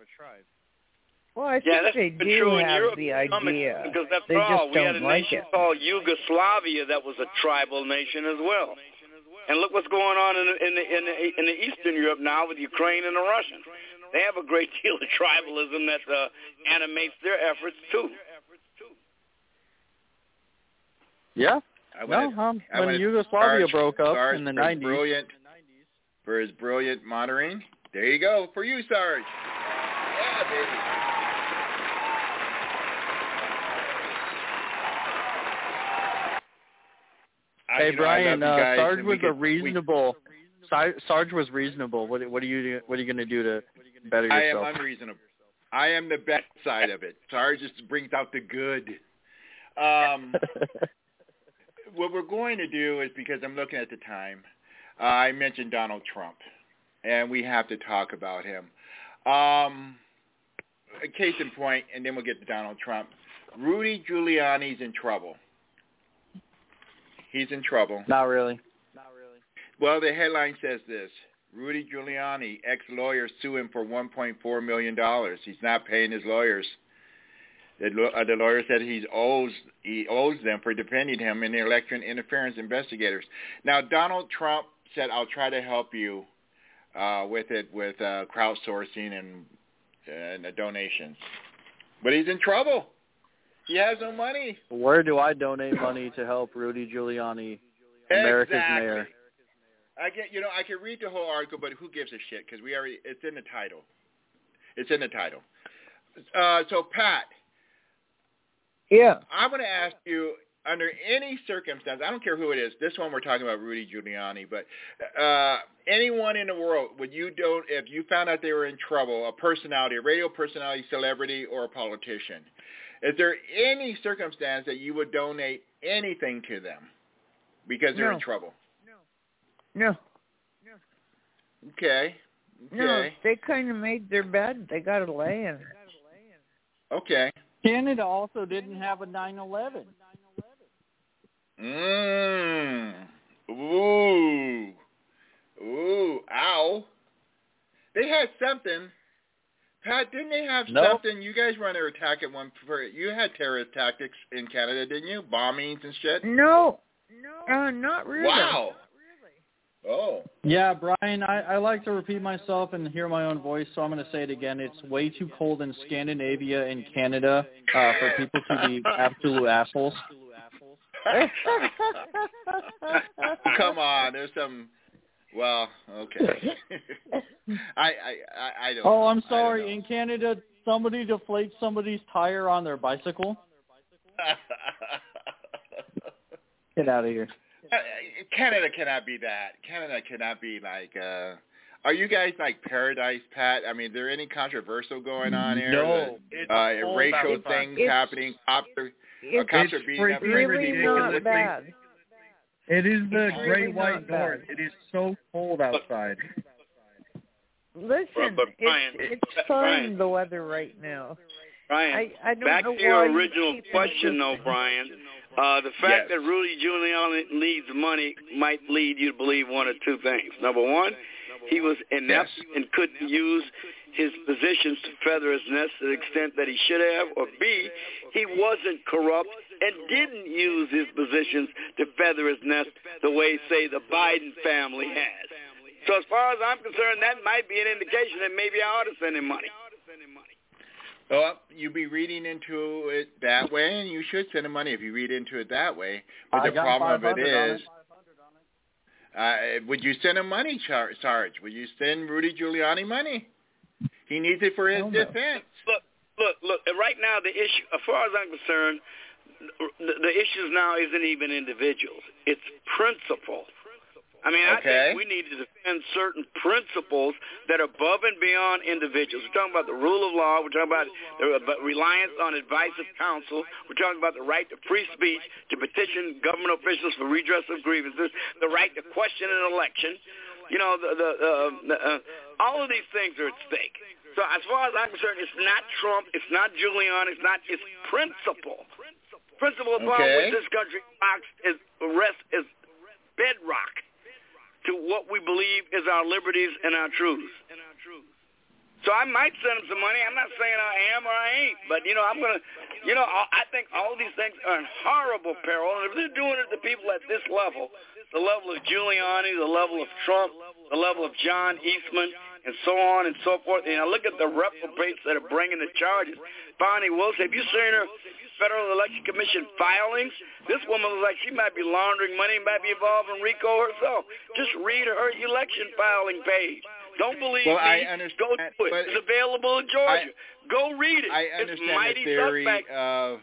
Well, I think they do have the idea. Because that's they all. just We had don't a like nation it. called Yugoslavia that was a tribal nation as well. And look what's going on in the Eastern Europe now with Ukraine and the Russians. They have a great deal of tribalism that animates their efforts too. Yeah. When Yugoslavia broke up in the 90s. For his brilliant monitoring. There you go. For you, Sarge. Yeah, baby. Hey Brian, Sarge was reasonable. Sarge was reasonable. What are you going to do to better yourself? I am unreasonable. I am the bad side of it. Sarge just brings out the good. What we're going to do is, because I'm looking at the time, I mentioned Donald Trump, and we have to talk about him. A case in point, and then we'll get to Donald Trump. Rudy Giuliani's in trouble. He's in trouble. Not really. Well, the headline says this. Rudy Giuliani, ex-lawyer, sue him for $1.4 million. He's not paying his lawyers. The lawyer said he owes them for defending him in the election interference investigators. Now, Donald Trump said, I'll try to help you with crowdsourcing and the donations. But he's in trouble. He has no money. Where do I donate money to help Rudy Giuliani, America's mayor? I can read the whole article, but who gives a shit? Because it's in the title. So, Pat. Yeah. I'm going to ask you, under any circumstance, I don't care who it is. This one we're talking about Rudy Giuliani, but anyone in the world, if you found out they were in trouble, a personality, a radio personality, celebrity, or a politician, is there any circumstance that you would donate anything to them because they're in trouble? No. Okay. No, they kind of made their bed. They got to lay in it. Okay. Canada also didn't have a 9/11. Ooh. Ow. They had something. Pat, didn't they have something? You guys were under attack at one point. You had terrorist tactics in Canada, didn't you? Bombings and shit? No, not really. Wow. Oh. Yeah, Brian, I like to repeat myself and hear my own voice, so I'm going to say it again. It's way too cold in Scandinavia and Canada for people to be absolute assholes. Come on, there's some... Well, okay. I don't. Oh, I'm sorry. In Canada, somebody deflates somebody's tire on their bicycle. Get out of here. Canada cannot be that. Canada cannot be like. Are you guys like Paradise, Pat? I mean, is there any controversial going on here? No. Racial things happening. Cops are beating up really not bad. It is the Great White North. It is so cold outside. Listen, it's fine, the weather right now. Brian, I don't back know to your why original question, though, Brian. The fact that Rudy Giuliani needs money might lead you to believe one or two things. Number one, he was inept and couldn't use his positions to feather his nest to the extent that he should have, or B, he wasn't corrupt and didn't use his positions to feather his nest the way, say, the Biden family has. So as far as I'm concerned, that might be an indication that maybe I ought to send him money. Well, you'd be reading into it that way, and you should send him money if you read into it that way. But the problem of it is, would you send him money, Sarge? Would you send Rudy Giuliani money? He needs it for his defense. Look. Right now, the issue, as far as I'm concerned, the issues now isn't even individuals. It's principle. I mean, I think we need to defend certain principles that are above and beyond individuals. We're talking about the rule of law. We're talking about the reliance on advice of counsel. We're talking about the right to free speech, to petition government officials for redress of grievances, the right to question an election. You know, all of these things are at stake. So as far as I'm concerned, it's not Trump, it's not Giuliani, it's principle. Principle upon which this country rests is bedrock to what we believe is our liberties and our truths. So I might send him some money. I'm not saying I am or I ain't, but, I'm going to, I think all these things are in horrible peril. And if they're doing it to people at this level, the level of Giuliani, the level of Trump, the level of John Eastman, and so on and so forth, look at the reprobates that are bringing the charges. Bonnie Wilson, have you seen her Federal Election Commission filings? This woman looks like she might be laundering money, might be involved in RICO herself. Just read her election filing page. Don't believe me. I understand, go do it. It's available in Georgia. Go read it. I understand mighty the theory suspect.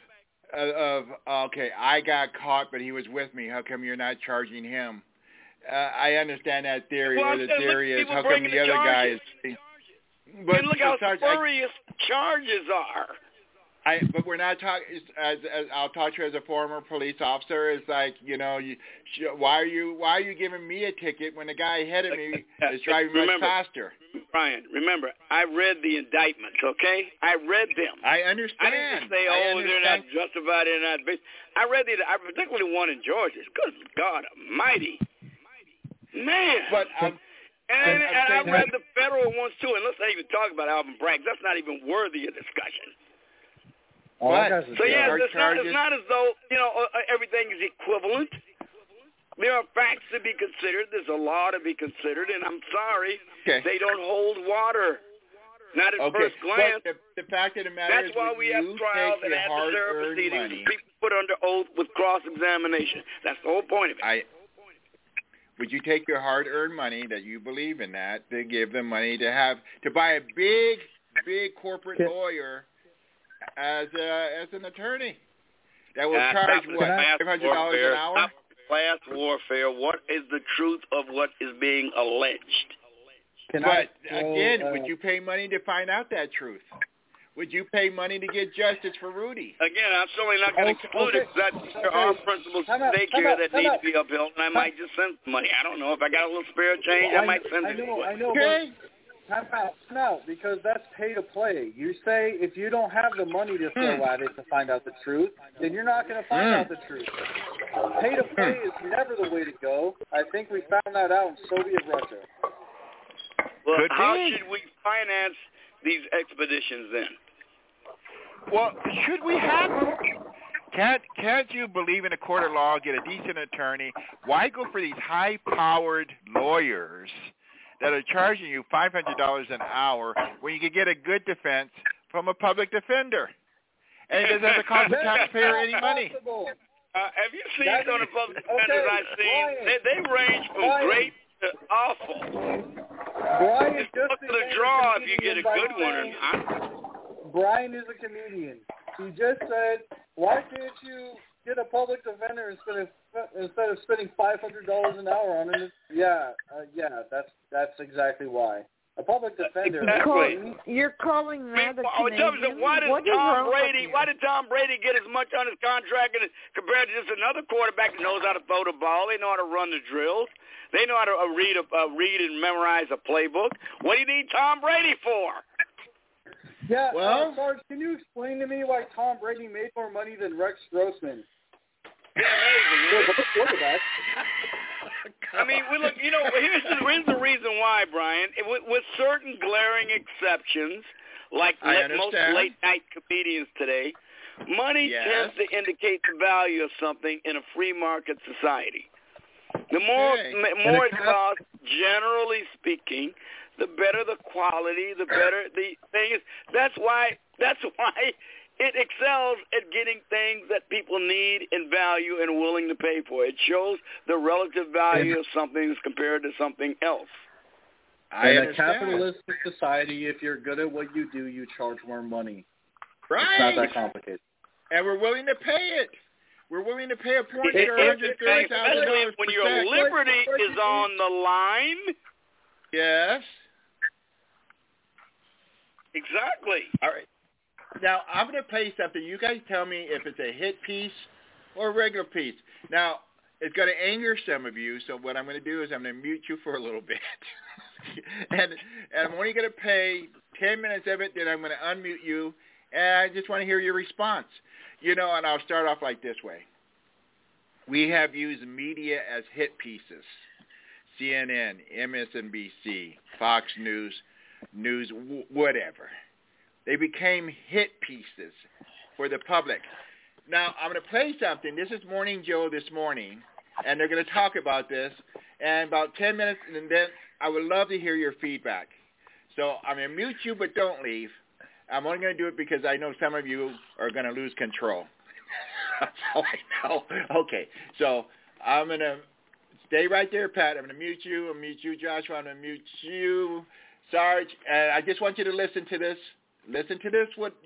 of I got caught, but he was with me. How come you're not charging him? I understand that theory, Well, or the theory is how come the other guy is. And look how spurious charges are. But we're not talking. As I'll talk to you as a former police officer. It's like, why are you giving me a ticket when the guy ahead of me is driving much faster? Brian, remember, I read the indictments. Okay, I read them. I understand. I didn't say, they're not justified, they're not based. I read I particularly one in Georgia. Good God Almighty, man! But and I read the federal ones too. And let's not even talk about Alvin Bragg. That's not even worthy of discussion. So it's not as though everything is equivalent. There are facts to be considered. There's a law to be considered, and I'm sorry, they don't hold water. Not at first glance. But the fact of the matter is, why we have trials and adversarial proceedings and people put under oath with cross-examination. That's the whole point of it. Would you take your hard-earned money that you believe in that to give them money to buy a big corporate lawyer as an attorney that will charge $500 an hour? Class warfare. What is the truth of what is being alleged? Would you pay money to find out that truth? Would you pay money to get justice for Rudy? Again, I'm certainly not going to exclude it. There are principles at stake here that need to be upheld, and I might just send some money. I don't know. If I got a little spare change, I might send it. I know. Time out, because that's pay to play. You say if you don't have the money to throw at it to find out the truth, then you're not going to find out the truth. Pay to play is never the way to go. I think we found that out in Soviet Russia. Well, how should we finance these expeditions then? Well, should we have? Can't you believe in a court of law, get a decent attorney? Why go for these high-powered lawyers that are charging you $500 an hour when you can get a good defense from a public defender? And it doesn't have to cost the taxpayer any money. Have you seen some of the public defenders I've seen? They range from great to awful. It's up to the draw if you get a good one or not. Brian is a comedian. He just said, why can't you get a public defender instead of spending $500 an hour on it? That's exactly why. A public defender. Exactly. You're calling that a Canadian? Why did Tom Brady get as much on his contract compared to just another quarterback that knows how to throw the ball? They know how to run the drills. They know how to read and memorize a playbook. What do you need Tom Brady for? Yeah, Sarge, can you explain to me why Tom Brady made more money than Rex Grossman? Amazing. I mean, here's the reason why, Brian. With certain glaring exceptions, like most late-night comedians today, money tends to indicate the value of something in a free market society. The more it costs, generally speaking, the better the quality, the better the thing is. That's why it excels at getting things that people need and value and willing to pay for. It shows the relative value of something as compared to something else. In a capitalistic society, if you're good at what you do, you charge more money. Right. It's not that complicated. And we're willing to pay it. We're willing to pay a point $130,000 when your liberty is on the line. Yes. Exactly. All right. Now, I'm going to play something. You guys tell me if it's a hit piece or a regular piece. Now, it's going to anger some of you, so what I'm going to do is I'm going to mute you for a little bit. and I'm only going to play 10 minutes of it, then I'm going to unmute you, and I just want to hear your response. And I'll start off like this way. We have used media as hit pieces. CNN, MSNBC, Fox News, whatever. They became hit pieces for the public. Now, I'm going to play something. This is Morning Joe this morning, and they're going to talk about this. And about 10 minutes, and then I would love to hear your feedback. So I'm going to mute you, but don't leave. I'm only going to do it because I know some of you are going to lose control. That's all I know. Okay, so I'm going to stay right there, Pat. I'm going to mute you. I'll mute you, Joshua. I'm going to mute you, Sarge. And I just want you to listen to this. Listen to this with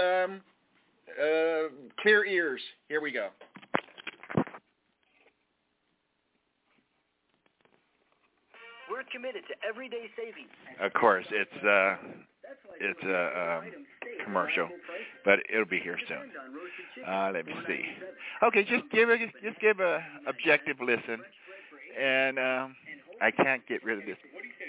clear ears. Here we go. We're committed to everyday savings. Of course, it's it's a commercial, but it'll be here soon. Let me see. Okay, just give a objective listen, and I can't get rid of this.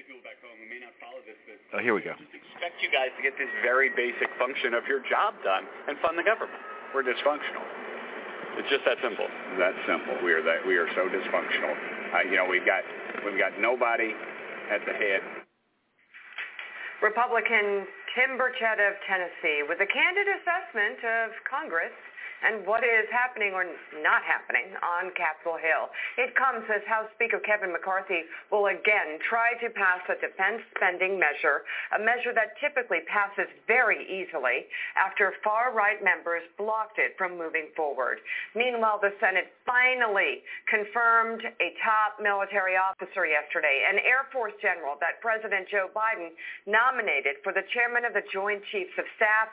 Oh, here we go. Expect you guys to get this very basic function of your job done and fund the government. We're dysfunctional. It's just that simple. That simple. We are so dysfunctional. We've got nobody at the head. Republican Tim Burchett of Tennessee with a candid assessment of Congress and what is happening or not happening on Capitol Hill. It comes as House Speaker Kevin McCarthy will again try to pass a defense spending measure, a measure that typically passes very easily after far-right members blocked it from moving forward. Meanwhile, the Senate finally confirmed a top military officer yesterday, an Air Force general that President Joe Biden nominated for the chairman of the Joint Chiefs of Staff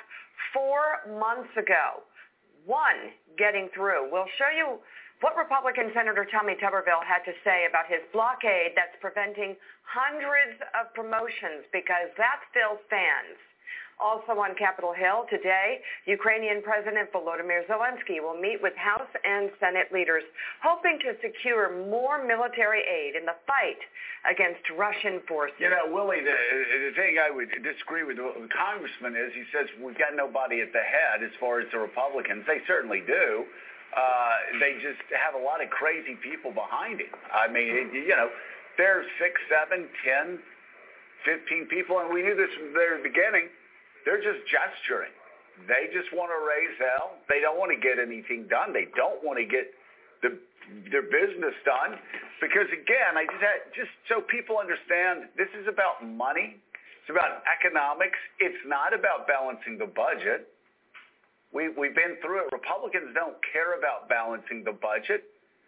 4 months ago. One getting through. We'll show you what Republican Senator Tommy Tuberville had to say about his blockade that's preventing hundreds of promotions, because that still stands. Also on Capitol Hill today, Ukrainian President Volodymyr Zelensky will meet with House and Senate leaders, hoping to secure more military aid in the fight against Russian forces. Willie, the thing I would disagree with the congressman is he says we've got nobody at the head as far as the Republicans. They certainly do. They just have a lot of crazy people behind him. I mean, there's 6, 7, 10, 15 people, and we knew this from the very beginning. They're just gesturing. They just want to raise hell. They don't want to get anything done. They don't want to get their business done. Because, again, just so people understand, this is about money. It's about economics. It's not about balancing the budget. We've been through it. Republicans don't care about balancing the budget.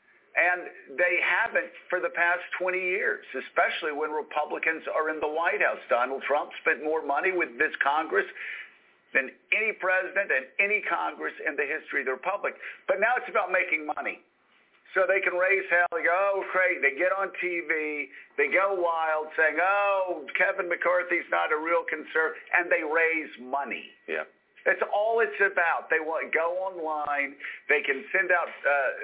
And they haven't for the past 20 years, especially when Republicans are in the White House. Donald Trump spent more money with this Congress than any president and any Congress in the history of the Republic. But now it's about making money. So they can raise hell. They go, oh, great. They get on TV. They go wild saying, oh, Kevin McCarthy's not a real conservative. And they raise money. Yeah. That's all it's about. They want to go online. They can send out,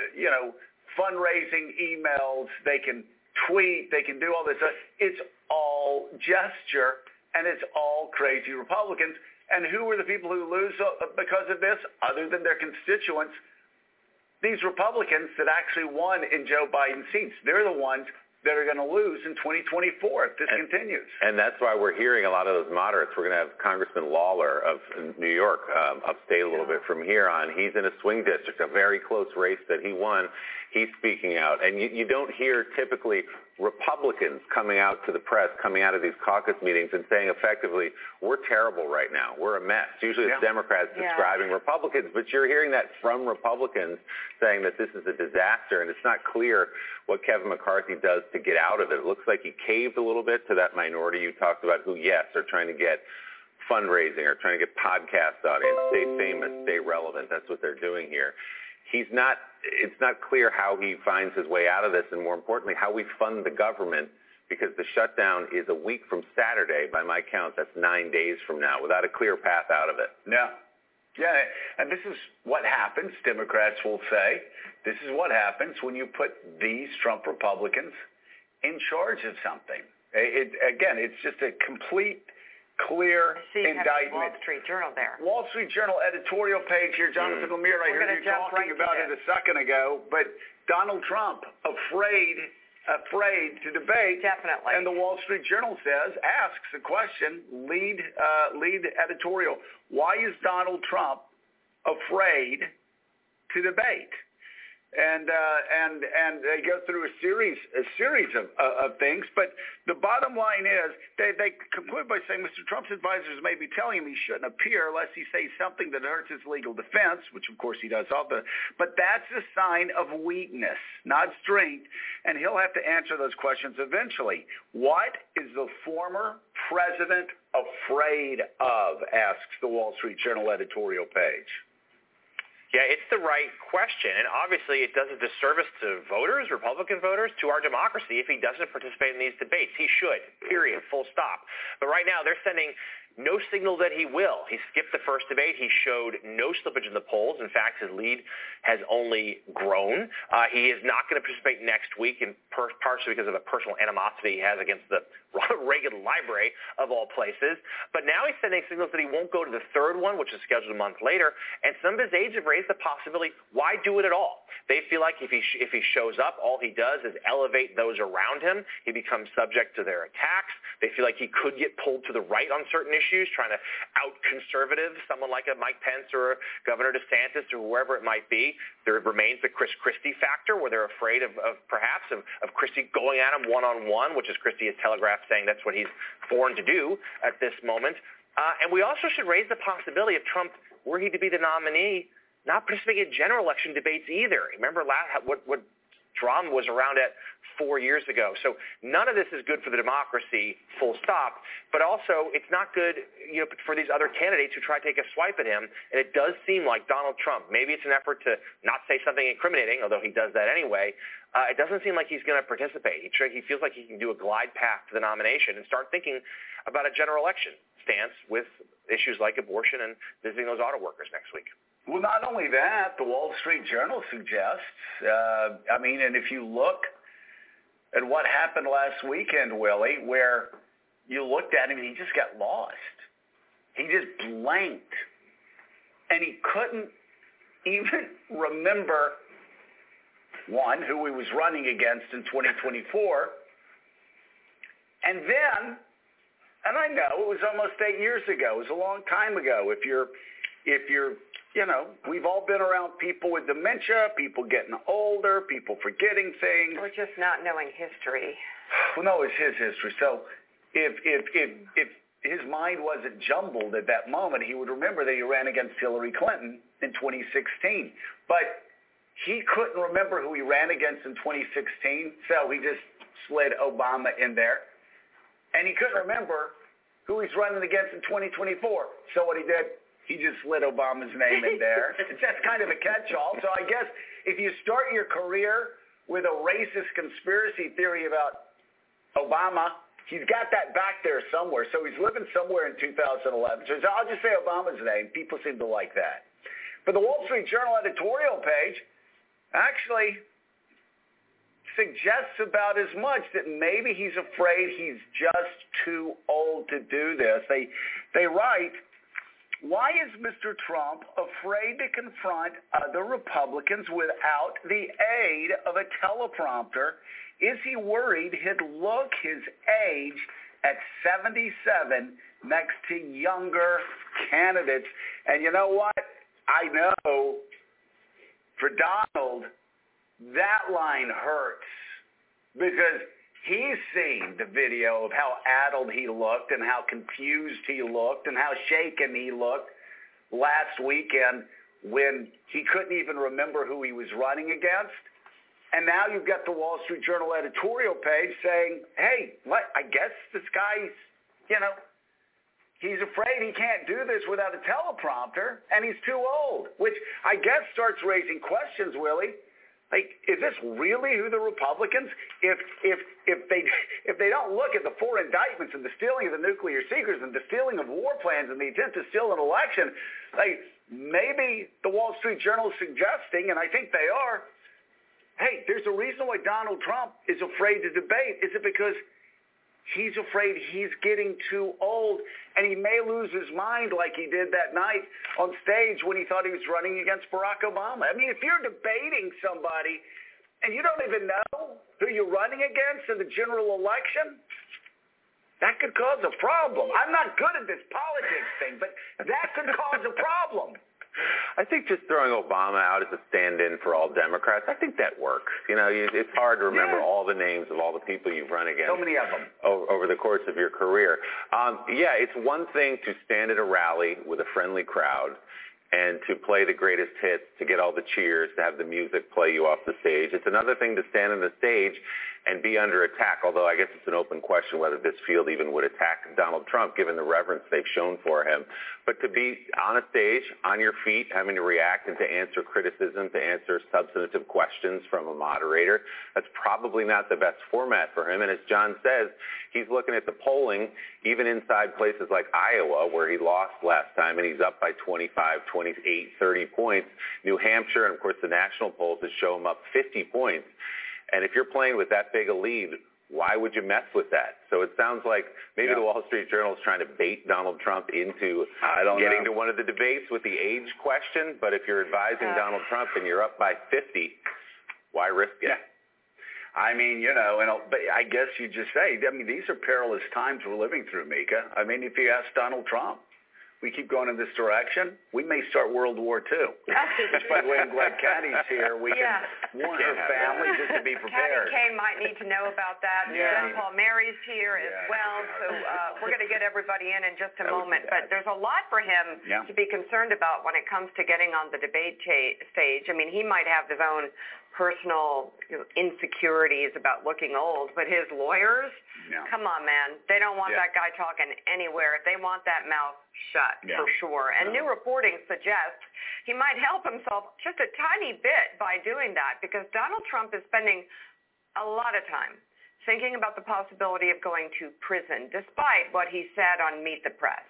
fundraising emails, they can tweet, they can do all this. It's all gesture, and it's all crazy Republicans. And who are the people who lose because of this, other than their constituents? These Republicans that actually won in Joe Biden's seats. They're the ones that are going to lose in 2024 if this continues. And that's why we're hearing a lot of those moderates. We're going to have Congressman Lawler of New York, upstate a little bit from here on. He's in a swing district, a very close race that he won. He's speaking out. And you don't hear typically Republicans coming out to the press, coming out of these caucus meetings and saying effectively, we're terrible right now. We're a mess. Usually it's Democrats describing Republicans, but you're hearing that from Republicans saying that this is a disaster, and it's not clear what Kevin McCarthy does to get out of it. It looks like he caved a little bit to that minority you talked about who, yes, are trying to get fundraising or trying to get podcast audience, stay famous, stay relevant. That's what they're doing here. It's not clear how he finds his way out of this, and more importantly, how we fund the government, because the shutdown is a week from Saturday, by my count. That's 9 days from now, without a clear path out of it. Yeah, and this is what happens, Democrats will say. This is what happens when you put these Trump Republicans in charge of something. It's just a complete, clear indictment. Wall Street Journal there. Wall Street Journal editorial page here, Jonathan Lemire. I heard you talking about it a second ago, but Donald Trump afraid to debate. Definitely. And the Wall Street Journal asks a question, lead editorial. Why is Donald Trump afraid to debate? And they go through a series of things, but the bottom line is they conclude by saying Mr. Trump's advisors may be telling him he shouldn't appear unless he says something that hurts his legal defense, which of course he does often. But that's a sign of weakness, not strength, and he'll have to answer those questions eventually. What is the former president afraid of? Asks the Wall Street Journal editorial page. Yeah, it's the right question, and obviously it does a disservice to voters, Republican voters, to our democracy if he doesn't participate in these debates. He should, period, full stop. But right now they're sending no signal that he will. He skipped the first debate. He showed no slippage in the polls. In fact, his lead has only grown. He is not going to participate next week, partially because of the personal animosity he has against the Ronald Reagan Library, of all places. But now he's sending signals that he won't go to the third one, which is scheduled a month later. And some of his aides have raised the possibility, why do it at all? They feel like if he shows up, all he does is elevate those around him. He becomes subject to their attacks. They feel like he could get pulled to the right on certain issues, trying to out-conservative someone like a Mike Pence or Governor DeSantis or whoever it might be. There remains the Chris Christie factor, where they're afraid of Christie going at him one-on-one, which is Christie has telegraphed saying that's what he's born to do at this moment. And we also should raise the possibility of Trump, were he to be the nominee, not participating in general election debates either. Remember what drama was around at 4 years ago. So none of this is good for the democracy, full stop. But also, it's not good, for these other candidates who try to take a swipe at him. And it does seem like Donald Trump, maybe it's an effort to not say something incriminating, although he does that anyway. It doesn't seem like he's going to participate. He feels like he can do a glide path to the nomination and start thinking about a general election stance with issues like abortion and visiting those auto workers next week. Well, not only that, the Wall Street Journal suggests, and if you look at what happened last weekend, Willie, where you looked at him and he just got lost. He just blanked. And he couldn't even remember, one, who he was running against in 2024. And then, and I know it was almost 8 years ago. It was a long time ago. If you're we've all been around people with dementia, people getting older, people forgetting things. Or just not knowing history. Well, no, it's his history. So if his mind wasn't jumbled at that moment, he would remember that he ran against Hillary Clinton in 2016. But he couldn't remember who he ran against in 2016, so he just slid Obama in there. And he couldn't remember who he's running against in 2024. So what he did, he just slid Obama's name in there. That's kind of a catch-all. So I guess if you start your career with a racist conspiracy theory about Obama, he's got that back there somewhere. So he's living somewhere in 2011. So I'll just say Obama's name. People seem to like that. But the Wall Street Journal editorial page actually suggests about as much, that maybe he's afraid he's just too old to do this. They write, why is Mr. Trump afraid to confront other Republicans without the aid of a teleprompter? Is he worried he'd look his age at 77 next to younger candidates? And you know what? I know for Donald, that line hurts, because he's seen the video of how addled he looked and how confused he looked and how shaken he looked last weekend when he couldn't even remember who he was running against. And now you've got the Wall Street Journal editorial page saying, hey, I guess this guy's, he's afraid he can't do this without a teleprompter, and he's too old, which I guess starts raising questions, Willie. Like, is this really who the Republicans, if they don't look at the 4 indictments and the stealing of the nuclear secrets and the stealing of war plans and the attempt to steal an election, like maybe the Wall Street Journal is suggesting, and I think they are, hey, there's a reason why Donald Trump is afraid to debate. Is it because he's afraid he's getting too old, and he may lose his mind like he did that night on stage when he thought he was running against Barack Obama? I mean, if you're debating somebody and you don't even know who you're running against in the general election, that could cause a problem. I'm not good at this politics thing, but that could cause a problem. I think just throwing Obama out as a stand-in for all Democrats, I think that works. It's hard to remember all the names of all the people you've run against. So many of them. Over the course of your career. It's one thing to stand at a rally with a friendly crowd and to play the greatest hits, to get all the cheers, to have the music play you off the stage. It's another thing to stand on the stage and be under attack, although I guess it's an open question whether this field even would attack Donald Trump given the reverence they've shown for him. But to be on a stage, on your feet, having to react and to answer criticism, to answer substantive questions from a moderator, that's probably not the best format for him. And as John says, he's looking at the polling, even inside places like Iowa, where he lost last time, and he's up by 25, 28, 30 points. New Hampshire, and of course the national polls that show him up 50 points. And if you're playing with that big a lead, why would you mess with that? So it sounds like maybe the Wall Street Journal is trying to bait Donald Trump into getting to one of the debates with the age question. But if you're advising Donald Trump and you're up by 50, why risk it? Yeah. I mean, but I guess you just say, these are perilous times we're living through, Mika. I mean, if you ask Donald Trump, we keep going in this direction, we may start World War II. That's by the way, I'm glad Kathy's here. We can warn her family just to be prepared. Kathy Kay might need to know about that. Yeah. Paul Mary's here as well. So we're going to get everybody in just a moment. But there's a lot for him to be concerned about when it comes to getting on the debate stage. I mean, he might have his own personal insecurities about looking old, but his lawyers, come on, man. They don't want that guy talking anywhere. They want that mouth shut for sure. And new reporting suggests he might help himself just a tiny bit by doing that, because Donald Trump is spending a lot of time thinking about the possibility of going to prison, despite what he said on Meet the Press.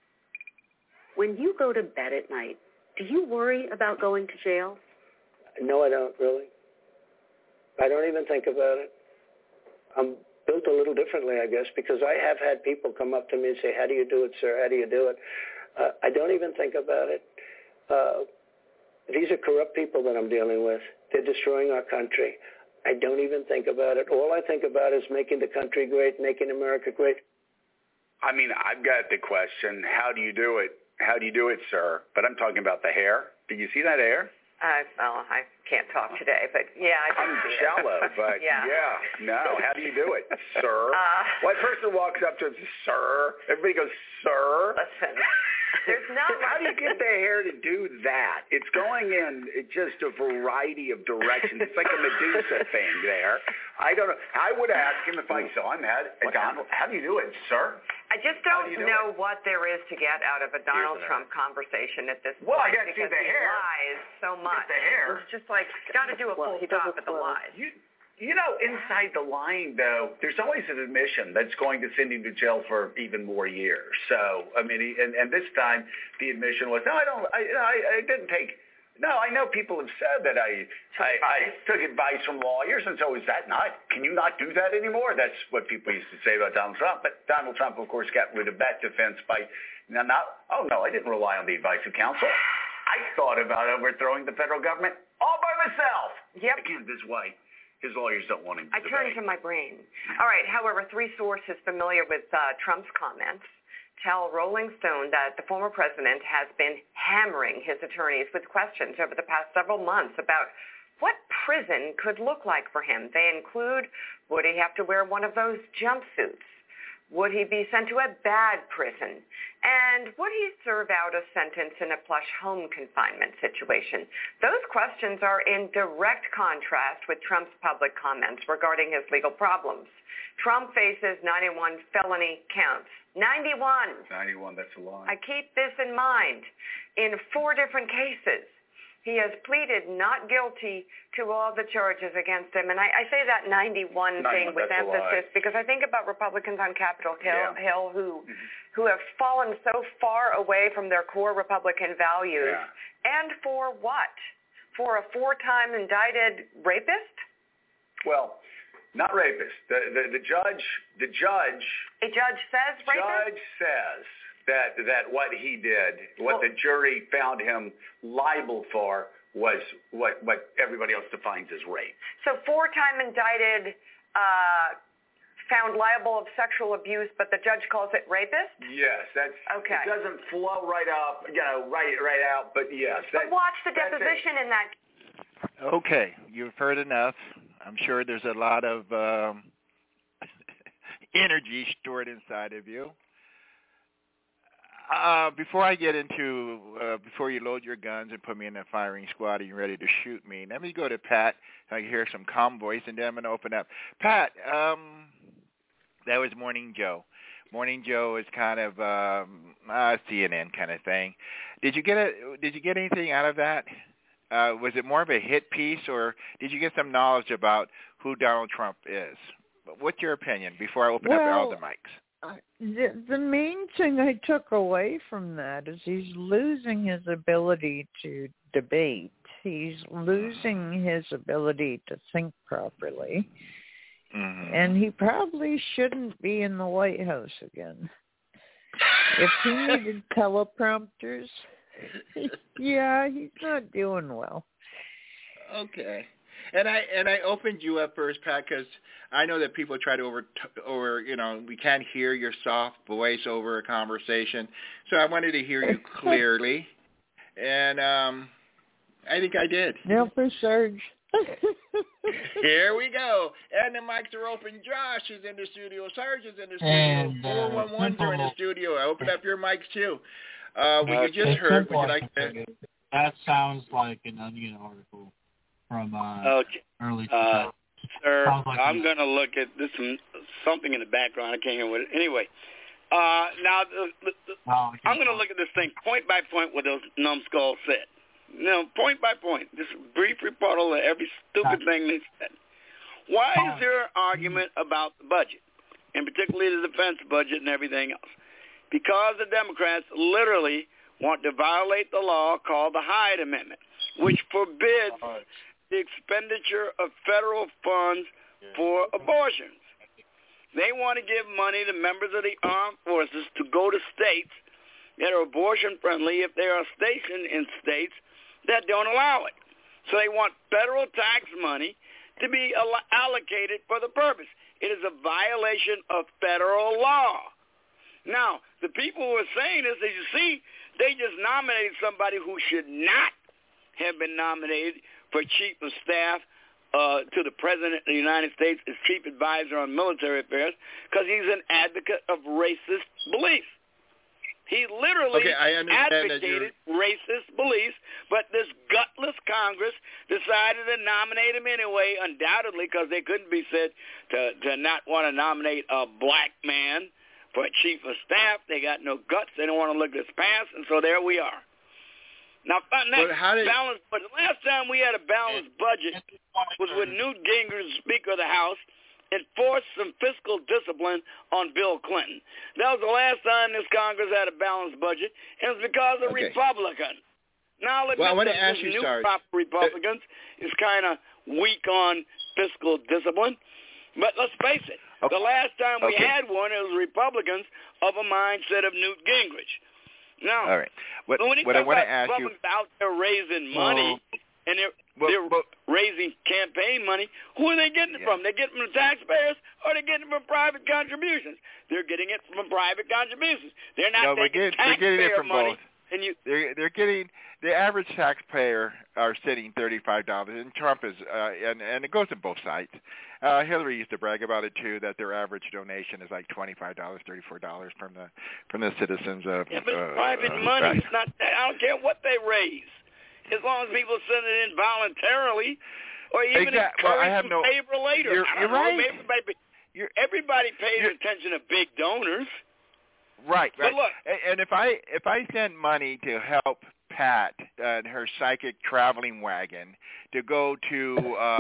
When you go to bed at night, do you worry about going to jail? No, I don't really. I don't even think about it. I'm built a little differently, I guess, because I have had people come up to me and say, how do you do it, sir? How do you do it? I don't even think about it. These are corrupt people that I'm dealing with. They're destroying our country. I don't even think about it. All I think about is making the country great, making America great. I mean, I've got the question, how do you do it? How do you do it, sir? But I'm talking about the hair. Did you see that hair? Well, I can't talk today, but I'm shallow, but no. How do you do it, sir? One person walks up to him and says, sir. Everybody goes, sir. Listen, there's not. How do you get the hair to do that? It's going in just a variety of directions. It's like a Medusa thing there. I don't know. I would ask him if I saw him. Donald, how do you do it, sir? I just don't know what there is to get out of a Donald Trump conversation at this point. Well, I got to see the hair. He lies so much. The hair. It's just like, got to do a full stop at the lies. You know, inside the lying, though, there's always an admission that's going to send him to jail for even more years. So, I mean, and this time the admission was, no, I didn't take. No, I know people have said that I took advice from lawyers, and so is that not? Can you not do that anymore? That's what people used to say about Donald Trump. But Donald Trump, of course, got rid of that defense by I didn't rely on the advice of counsel. I thought about overthrowing the federal government all by myself. Yep. Again, this is why his lawyers don't want him to debate. I turn to my brain. All right. However, 3 sources familiar with Trump's comments tell Rolling Stone that the former president has been hammering his attorneys with questions over the past several months about what prison could look like for him. They include, would he have to wear one of those jumpsuits? Would he be sent to a bad prison? And would he serve out a sentence in a plush home confinement situation? Those questions are in direct contrast with Trump's public comments regarding his legal problems. Trump faces 91 felony counts. 91, that's a lot. I keep this in mind. In 4 different cases, he has pleaded not guilty to all the charges against him. And I say that 91 thing with emphasis because I think about Republicans on Capitol Hill who have fallen so far away from their core Republican values. And for what? For a 4-time indicted rapist? Well, not rapist. The judge. A judge says rapist? Judge says that what he did, what the jury found him liable for, was what everybody else defines as rape. So 4-time indicted, found liable of sexual abuse, but the judge calls it rapist? Yes, that's okay. It doesn't flow right up, right out, but yes. But watch the deposition in that. Okay, you've heard enough. I'm sure there's a lot of energy stored inside of you. before I get into, before you load your guns and put me in a firing squad and you're ready to shoot me, let me go to Pat. I can hear some calm voice, and then I'm going to open up. Pat, that was Morning Joe. Morning Joe is kind of CNN kind of thing. Did you get anything out of that? Was it more of a hit piece, or did you get some knowledge about who Donald Trump is? What's your opinion before I open up all the mics? The main thing I took away from that is he's losing his ability to debate. He's losing his ability to think properly. Mm-hmm. And he probably shouldn't be in the White House again. If he needed teleprompters, yeah, he's not doing well. Okay. And I opened you up first, Pat, because I know that people try to we can't hear your soft voice over a conversation. So I wanted to hear you clearly. And I think I did. No, for Serge. Here we go. And the mics are open. Josh is in the studio. Sarge is in the studio. 411s are in the studio. I open up your mics, too. You just heard. Would you like to... That sounds like an Onion article from early 2000s. Sir, like I'm going to look at this something in the background. I can't hear what it. Anyway, now I'm going to look at this thing point by point what those numbskulls said. Point by point, just a brief rebuttal of every stupid thing they said. Why is there an argument about the budget, and particularly the defense budget and everything else? Because the Democrats literally want to violate the law called the Hyde Amendment, which forbids the expenditure of federal funds for abortions. They want to give money to members of the armed forces to go to states that are abortion-friendly if they are stationed in states that don't allow it. So they want federal tax money to be allocated for the purpose. It is a violation of federal law. Now, the people who are saying this, as you see, they just nominated somebody who should not have been nominated for chief of staff to the President of the United States as chief advisor on military affairs because he's an advocate of racist beliefs. He literally advocated racist beliefs, but this gutless Congress decided to nominate him anyway, undoubtedly because they couldn't be said to not want to nominate a black man for a chief of staff. They got no guts. They don't want to look this past, and so there we are. Now, balanced budget. Last time we had a balanced budget was when Newt Gingrich, Speaker of the House, enforced some fiscal discipline on Bill Clinton. That was the last time this Congress had a balanced budget, and it's because of Republicans. Now, I want to ask you, Sarge. Republicans is kind of weak on fiscal discipline, but let's face it. The last time we had one, it was Republicans of a mindset of Newt Gingrich. Now, all right. What I want to ask you, out there raising money, and they're raising campaign money, who are they getting it from? They're getting it from the taxpayers, or they're getting it from private contributions? They're getting it from private contributions. They're not taking taxpayer money. Both. And they're getting the average taxpayer are sitting $35, and Trump is, and it goes on both sides. Hillary used to brag about it too, that their average donation is like $25, $34 from the citizens of. Yeah, but it's private money. It's not. I don't care what they raise, as long as people send it in voluntarily, or even encourage them to favor later. You're right. Everybody pays attention to big donors. Right. But look, and if I send money to help Pat and her psychic traveling wagon to go to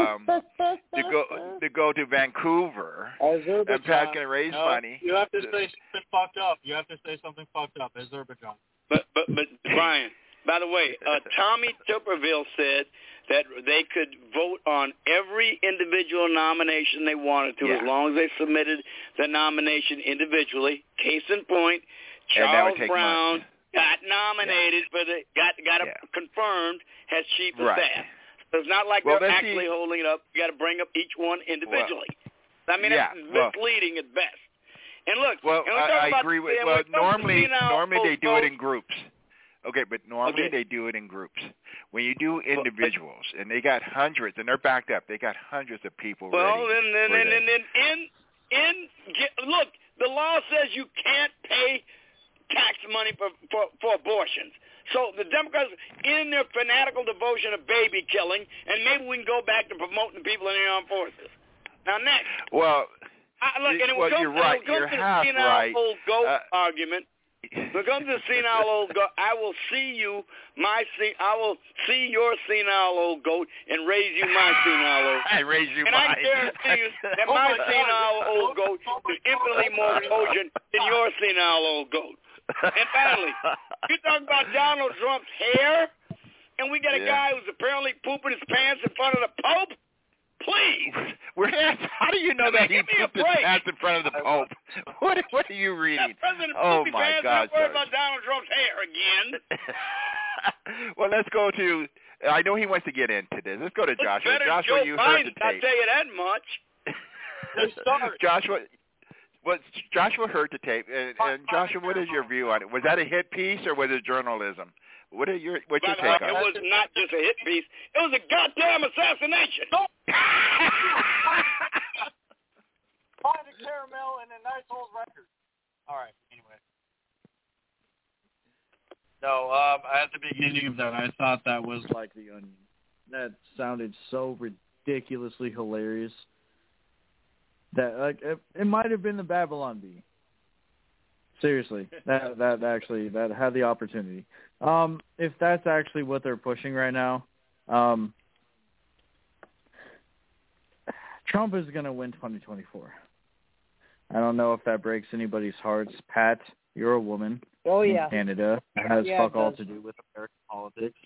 go to Vancouver, and Pat's going to raise money. You have to say something fucked up. You have to say something fucked up. Azerbaijan. But Brian, by the way, Tommy Tuberville said that they could vote on every individual nomination they wanted to, as long as they submitted the nomination individually. Case in point, Charles Brown got nominated for got confirmed as chief of staff. So it's not like they're actually holding it up. You got to bring up each one individually. That's misleading at best. And look, I agree with. Well, normally they do it in groups. Okay, but normally they do it in groups. When you do individuals, and they got hundreds, and they're backed up, they got hundreds of people ready. Look, the law says you can't pay tax money for abortions. So the Democrats, in their fanatical devotion of baby killing, and maybe we can go back to promoting people in the armed forces. Now, next. Well, you're right. You're half right. Old goat argument. When it comes to the senile old goat, I will see your senile old goat and raise you my senile old goat. I raise you and mine. I guarantee you that my senile old goat is infinitely more cogent than your senile old goat. And finally, you talk about Donald Trump's hair, and we got a guy who's apparently pooping his pants in front of the Pope? Please. How do you know that he pooped his pants in front of the Pope? What are you reading? Oh, my God. Don't worry about Donald Trump's hair again. Well, let's go to, I know he wants to get into this. Let's go to Joshua. Joshua, you heard the tape. I'll tell you that much. Joshua heard the tape, and Joshua, what is your view on it? Was that a hit piece or was it journalism? What's your take on it? It was not just a hit piece. It was a goddamn assassination. Find a caramel and a nice old record. All right, anyway. No, at the beginning of that, I thought that was like The Onion. That sounded so ridiculously hilarious. That it might have been the Babylon Bee. Seriously, that had the opportunity. If that's actually what they're pushing right now, Trump is going to win 2024. I don't know if that breaks anybody's hearts. Pat, you're a woman in Canada. It has fuck all to do with American politics.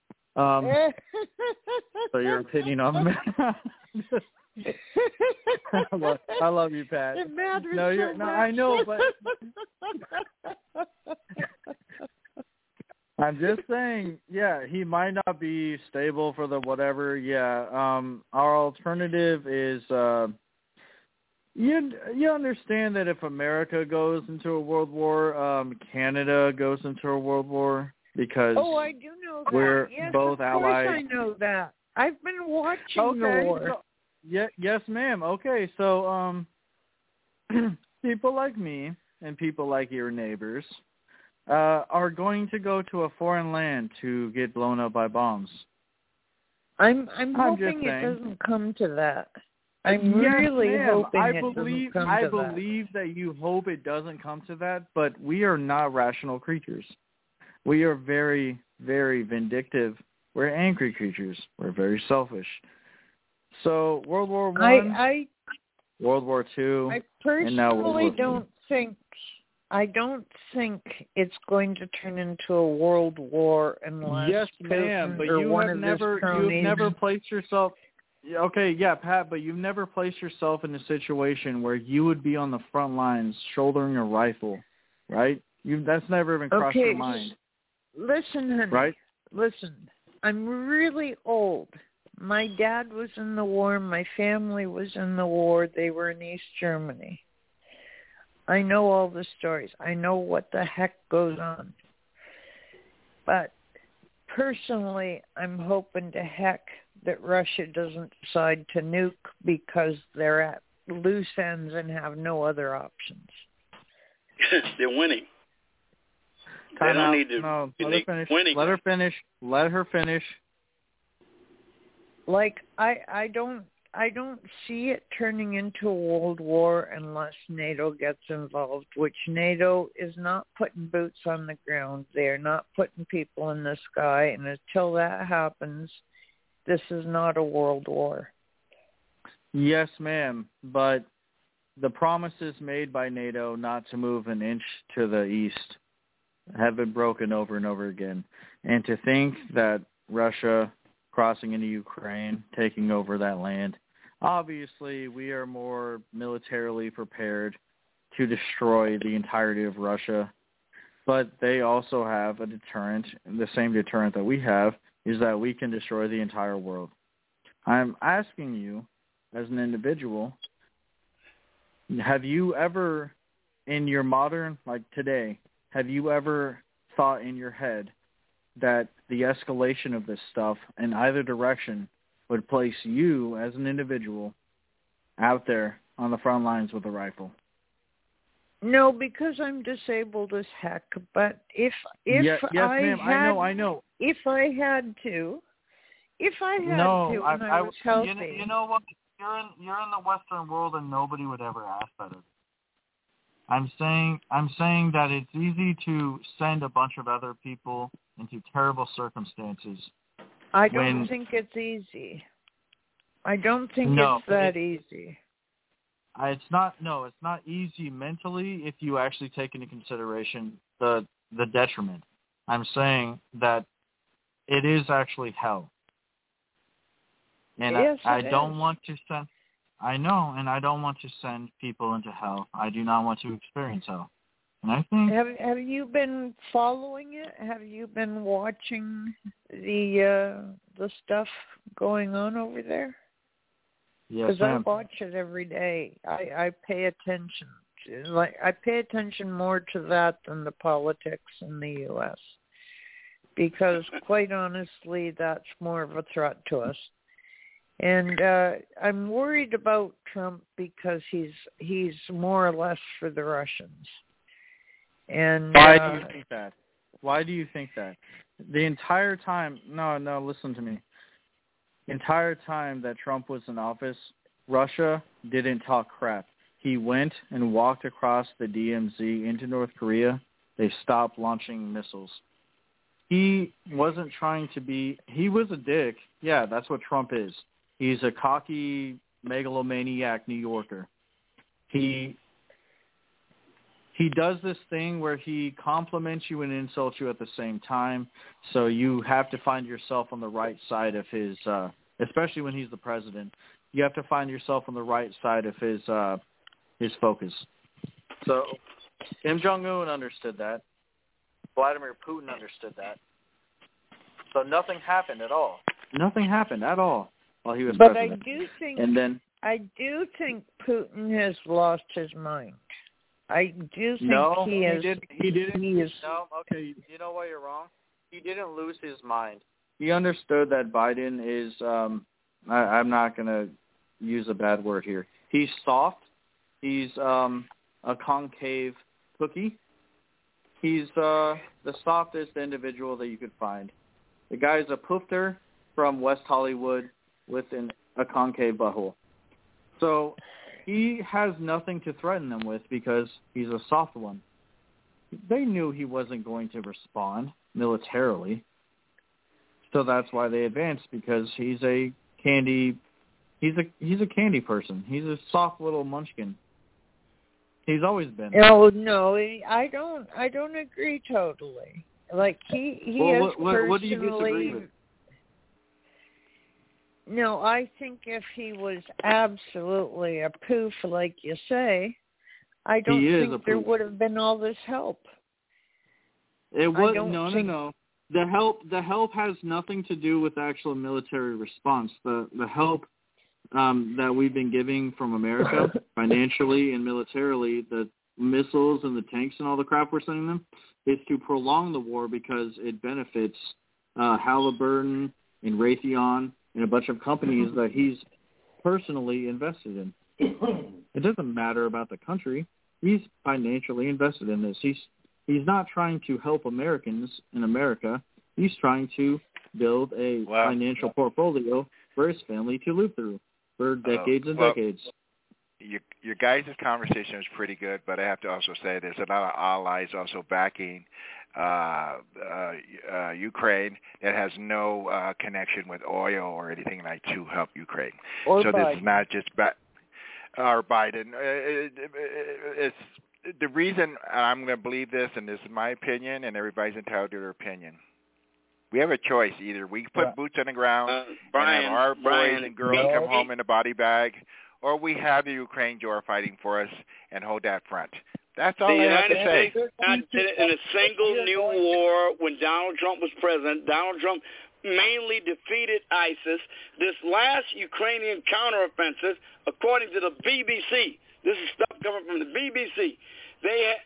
So your opinion on that? I love you, Pat. It matters no, so much. I know, but I'm just saying, he might not be stable for the whatever. Our alternative is you understand that if America goes into a world war, Canada goes into a world war because I do know that. We're both allies. Of course I know that. I've been watching the war. So, yes, ma'am. Okay, so people like me and people like your neighbors are going to go to a foreign land to get blown up by bombs. I'm hoping it doesn't come to that. I'm really hoping it doesn't come to that. I believe that you hope it doesn't come to that, but we are not rational creatures. We are very, very vindictive. We're angry creatures. We're very selfish. So World War I, World War II, and now World War II. I don't think it's going to turn into a world war unless yes, ma'am. But you've never placed yourself. Okay, Pat, but you've never placed yourself in a situation where you would be on the front lines shouldering a rifle, right? That's never even crossed your mind. Listen, honey. Right? Listen, I'm really old. My dad was in the war. My family was in the war. They were in East Germany. I know all the stories. I know what the heck goes on. But personally, I'm hoping to heck that Russia doesn't decide to nuke because they're at loose ends and have no other options. They're winning. Let her finish. Like I don't see it turning into a world war unless NATO gets involved, which NATO is not putting boots on the ground. They're not putting people in the sky, and until that happens, this is not a world war. Yes, ma'am, but the promises made by NATO not to move an inch to the east have been broken over and over again. And to think that Russia crossing into Ukraine, taking over that land, obviously we are more militarily prepared to destroy the entirety of Russia. But they also have a deterrent, and the same deterrent that we have is that we can destroy the entire world. I'm asking you, as an individual, have you ever, in your modern, like today, have you ever thought in your head that the escalation of this stuff in either direction would place you as an individual out there on the front lines with a rifle? No, because I'm disabled as heck. But if yes, I ma'am, had, I know. If I had to, and I was healthy. You know what? You're in the Western world, and nobody would ever ask that of you. I'm saying that it's easy to send a bunch of other people into terrible circumstances. I don't think it's easy. I don't think it's that easy. It's not easy mentally if you actually take into consideration the detriment. I'm saying that it is actually hell. And yes, I don't want to send. I know, and I don't want to send people into hell. I do not want to experience hell. And I think. Have you been following it? Have you been watching the stuff going on over there? Yes, because I ma'am. watch it every day. I pay attention. I pay attention more to that than the politics in the U.S. because, quite honestly, that's more of a threat to us. And I'm worried about Trump because he's more or less for the Russians. And why do you think that? Why do you think that? The entire time, no, listen to me. The entire time that Trump was in office, Russia didn't talk crap. He went and walked across the DMZ into North Korea. They stopped launching missiles. He wasn't trying to be, he was a dick. Yeah, that's what Trump is. He's a cocky, megalomaniac New Yorker. He does this thing where he compliments you and insults you at the same time. So you have to find yourself on the right side of his, especially when he's the president. You have to find yourself on the right side of his focus. So Kim Jong-un understood that. Vladimir Putin understood that. So nothing happened at all. Nothing happened at all while he was president. But I do think Putin has lost his mind. I do think he didn't. No, okay, you know why you're wrong? He didn't lose his mind. He understood that Biden is, I'm not going to use a bad word here. He's soft. He's a concave cookie. He's the softest individual that you could find. The guy's a poofter from West Hollywood with a concave butthole. So he has nothing to threaten them with because he's a soft one. They knew he wasn't going to respond militarily. So that's why they advanced, because he's a candy person. He's a soft little munchkin. He's always been. Oh no, I don't agree totally. Like he has personally. What do you disagree with? No, I think if he was absolutely a poof, like you say, I don't think there would have been all this help. It was no. The help has nothing to do with actual military response. The help that we've been giving from America financially and militarily, the missiles and the tanks and all the crap we're sending them, is to prolong the war because it benefits Halliburton and Raytheon and a bunch of companies that he's personally invested in. It doesn't matter about the country. He's financially invested in this. He's not trying to help Americans in America. He's trying to build a financial portfolio for his family to live through for decades and decades. Your guys' conversation is pretty good, but I have to also say there's a lot of allies also backing Ukraine that has no connection with oil or anything like to help Ukraine. Or so Biden. This is not just or Biden. It's the reason I'm going to believe this, and this is my opinion, and everybody's entitled to their opinion. We have a choice. Either we put boots on the ground and have our boys and girls come home in a body bag, or we have the Ukraine who are fighting for us and hold that front. That's all I have to say. In a single new war, when Donald Trump was president, Donald Trump mainly defeated ISIS. This last Ukrainian counteroffensive, according to the BBC, this is stuff coming from the BBC, they had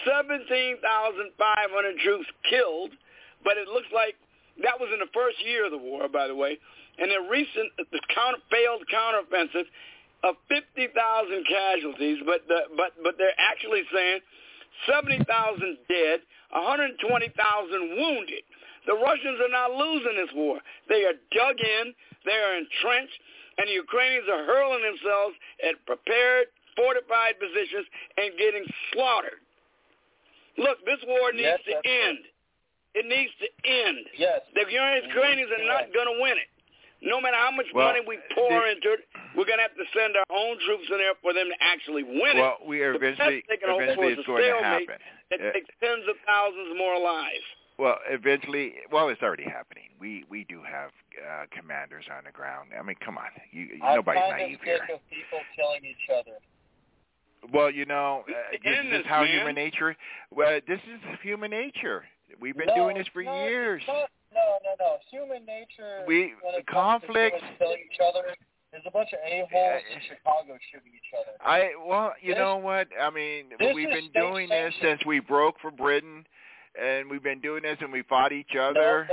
17,500 troops killed, but it looks like that was in the first year of the war, by the way. And the recent failed counteroffensive of 50,000 casualties, but they're actually saying 70,000 dead, 120,000 wounded. The Russians are not losing this war. They are dug in, they are entrenched, and the Ukrainians are hurling themselves at prepared, fortified positions and getting slaughtered. Look, this war needs to end. It needs to end. Yes. The Ukrainians are not going to win it. No matter how much money we pour into it, we're going to have to send our own troops in there for them to actually win it. Well, eventually it's going to happen. It takes tens of thousands more lives. Well, eventually, it's already happening. We do have commanders on the ground. I mean, come on, nobody's naive here. I'm kind of sick of people killing each other. Well, this is how human nature. Well, this is human nature. We've been doing this for years. No. Human nature. Conflict. Killing each other. There's a bunch of a-holes in Chicago shooting each other. You know what? I mean, we've been doing this since we broke for Britain, and we've been doing this, and we fought each other,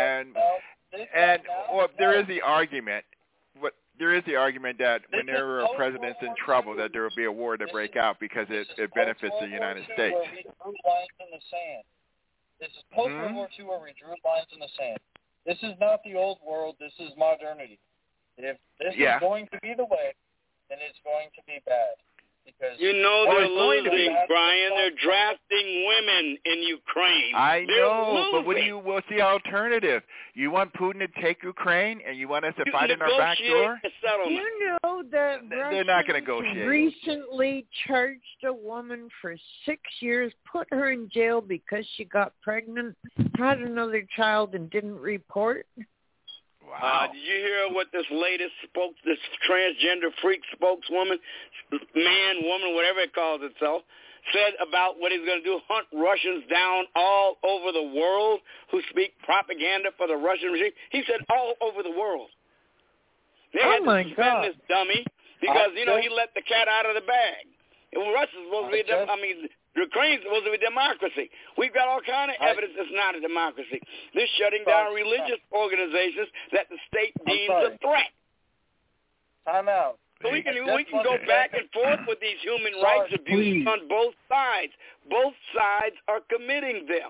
there is the argument. There is the argument that when there are presidents in trouble, that there will be a war to break out because it benefits the United States. Where we drew lines in the sand. This is post-World War II where we drew lines in the sand. This is not the old world. This is modernity. If this is going to be the way, then it's going to be bad. Because they're losing, Brian. They're drafting women in Ukraine. I know, but what's the alternative? You want Putin to take Ukraine, and you want us to fight in our back door? You know that they're not going to negotiate. Recently charged a woman for 6 years, put her in jail because she got pregnant, had another child, and didn't report. Wow. Did you hear what this transgender freak spokeswoman, man, woman, whatever it calls itself, said about what he's going to do, hunt Russians down all over the world who speak propaganda for the Russian regime? He said all over the world. They had to suspend this dummy because, he let the cat out of the bag. Russia's supposed to be, Ukraine's supposed to be a democracy. We've got all kind of evidence it's not a democracy. They're shutting down religious organizations that the state deems a threat. Time out. So we can go back and forth with these human rights abuses on both sides. Both sides are committing them.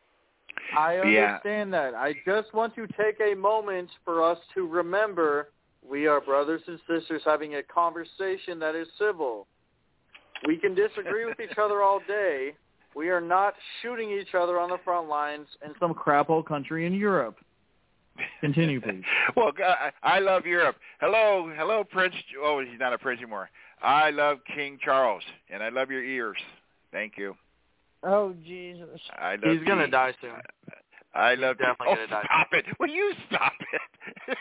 I understand that. I just want to take a moment for us to remember we are brothers and sisters having a conversation that is civil. We can disagree with each other all day. We are not shooting each other on the front lines in some crap-hole country in Europe. Continue, please. Well, I love Europe. Hello, Prince. Oh, he's not a prince anymore. I love King Charles, and I love your ears. Thank you. Oh, Jesus. He's going to die soon. I love He's definitely going to die. Stop it. Will you stop it?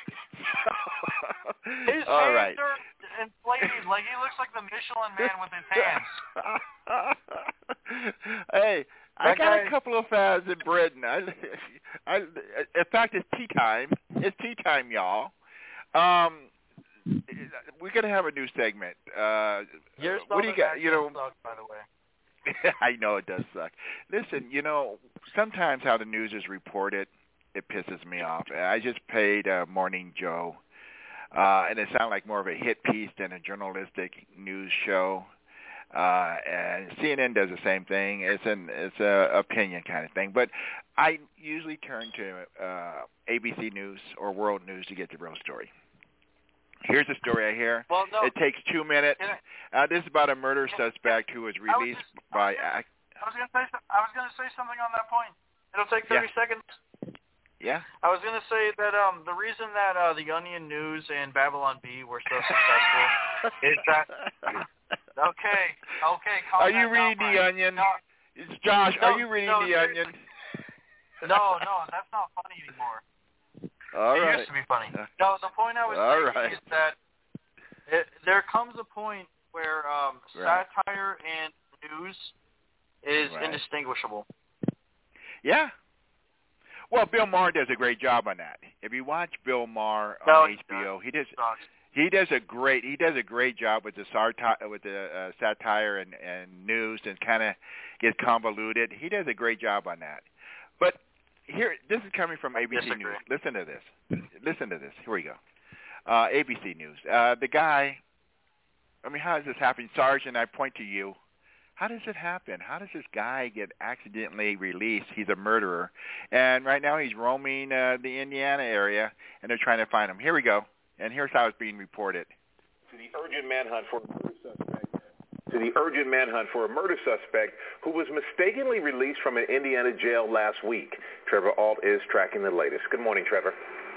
His hands are inflated. Like he looks like the Michelin Man with his hands. Hey, I got a couple of fans in Britain. In fact, it's tea time. It's tea time, y'all. We're going to have a new segment. What do you got? Sucks, by the way. I know it does suck. Listen, sometimes how the news is reported, it pisses me off. I just paid Morning Joe, and it sounded like more of a hit piece than a journalistic news show. And CNN does the same thing. It's a opinion kind of thing. But I usually turn to ABC News or World News to get the real story. Here's a story I hear. Well, no. It takes 2 minutes. This is about a murder suspect who was released by... I was going to say something on that point. It'll take 30 seconds. Yeah. I was going to say that the reason that The Onion News and Babylon Bee were so successful is that... Okay. Are you reading The Onion? No, it's Josh. Are you reading The Onion? No, that's not funny anymore. All right. It used to be funny. No, the point I was making is that there comes a point where satire and news is indistinguishable. Yeah. Well, Bill Maher does a great job on that. If you watch Bill Maher on HBO, he does a great job with the satire and news and kind of gets convoluted. He does a great job on that. But here, this is coming from ABC News. Listen to this. Here we go. ABC News. The guy I mean, how does this happen? Sergeant, I point to you. How does it happen? How does this guy get accidentally released? He's a murderer. And right now he's roaming the Indiana area, and they're trying to find him. Here we go. And here's how it's being reported. To the urgent manhunt for a murder suspect who was mistakenly released from an Indiana jail last week. Trevor Ault is tracking the latest. Good morning, Trevor.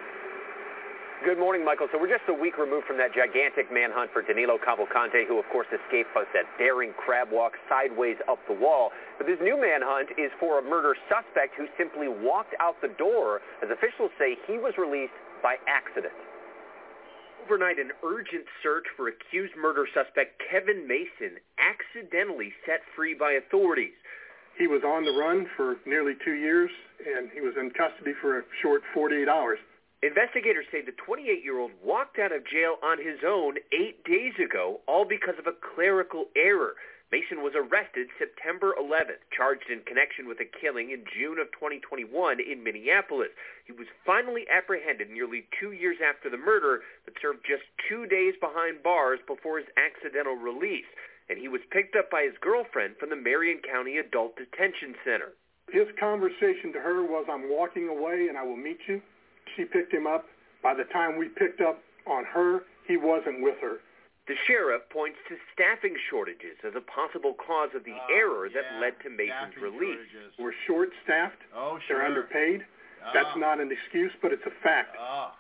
Good morning, Michael. So we're just a week removed from that gigantic manhunt for Danilo Cavalcante, who, of course, escaped us that daring crab walk sideways up the wall. But this new manhunt is for a murder suspect who simply walked out the door, as officials say he was released by accident. Overnight, an urgent search for accused murder suspect Kevin Mason accidentally set free by authorities. He was on the run for nearly 2 years, and he was in custody for a short 48 hours. Investigators say the 28-year-old walked out of jail on his own 8 days ago, all because of a clerical error. Mason was arrested September 11th, charged in connection with a killing in June of 2021 in Minneapolis. He was finally apprehended nearly 2 years after the murder, but served just 2 days behind bars before his accidental release. And he was picked up by his girlfriend from the Marion County Adult Detention Center. His conversation to her was, "I'm walking away and I will meet you." She picked him up. By the time we picked up on her, he wasn't with her. The sheriff points to staffing shortages as a possible cause of the error that led to Mason's release. We're short-staffed. Oh, sure. They're underpaid. That's not an excuse, but it's a fact.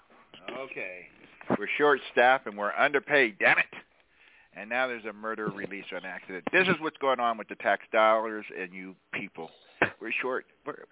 Okay. We're short-staffed and we're underpaid. Damn it. And now there's a murder release on accident. This is what's going on with the tax dollars and you people. We're short.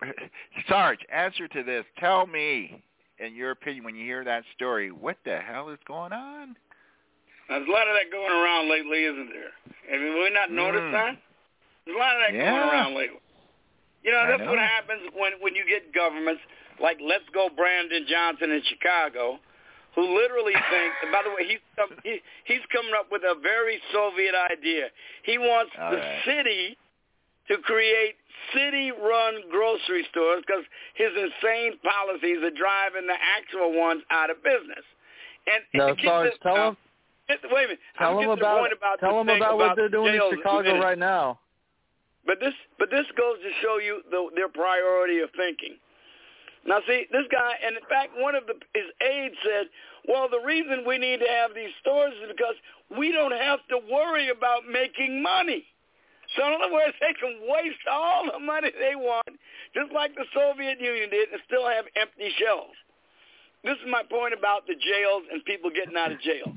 Sarge, answer to this. Tell me, in your opinion, when you hear that story, what the hell is going on? There's a lot of that going around lately, isn't there? Have we not noticed that? There's a lot of that going around lately. You know, that's what happens when you get governments like Let's Go Brandon Johnson in Chicago, who literally think, and by the way, he's coming up with a very Soviet idea. He wants the city to create city-run grocery stores because his insane policies are driving the actual ones out of business. And Sarge, tell him. Wait a minute. Tell them about what they're doing in Chicago right now. But this goes to show you their priority of thinking. Now, see, this guy, and in fact, one of his aides said, well, the reason we need to have these stores is because we don't have to worry about making money. So in other words, they can waste all the money they want, just like the Soviet Union did, and still have empty shelves. This is my point about the jails and people getting out of jail.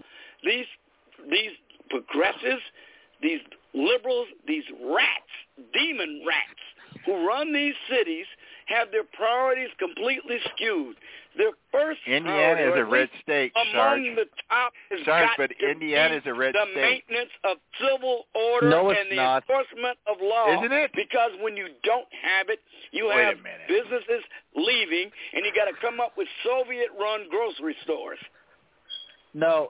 These progressives, these liberals, these rats, demon rats, who run these cities have their priorities completely skewed. Their first Indiana is a red state, Sarge. Among the top is Sarge, got but to Indiana is a red the state. Maintenance of civil order and the enforcement of law. Isn't it? Because when you don't have it, you have businesses leaving, and you got to come up with Soviet-run grocery stores. No.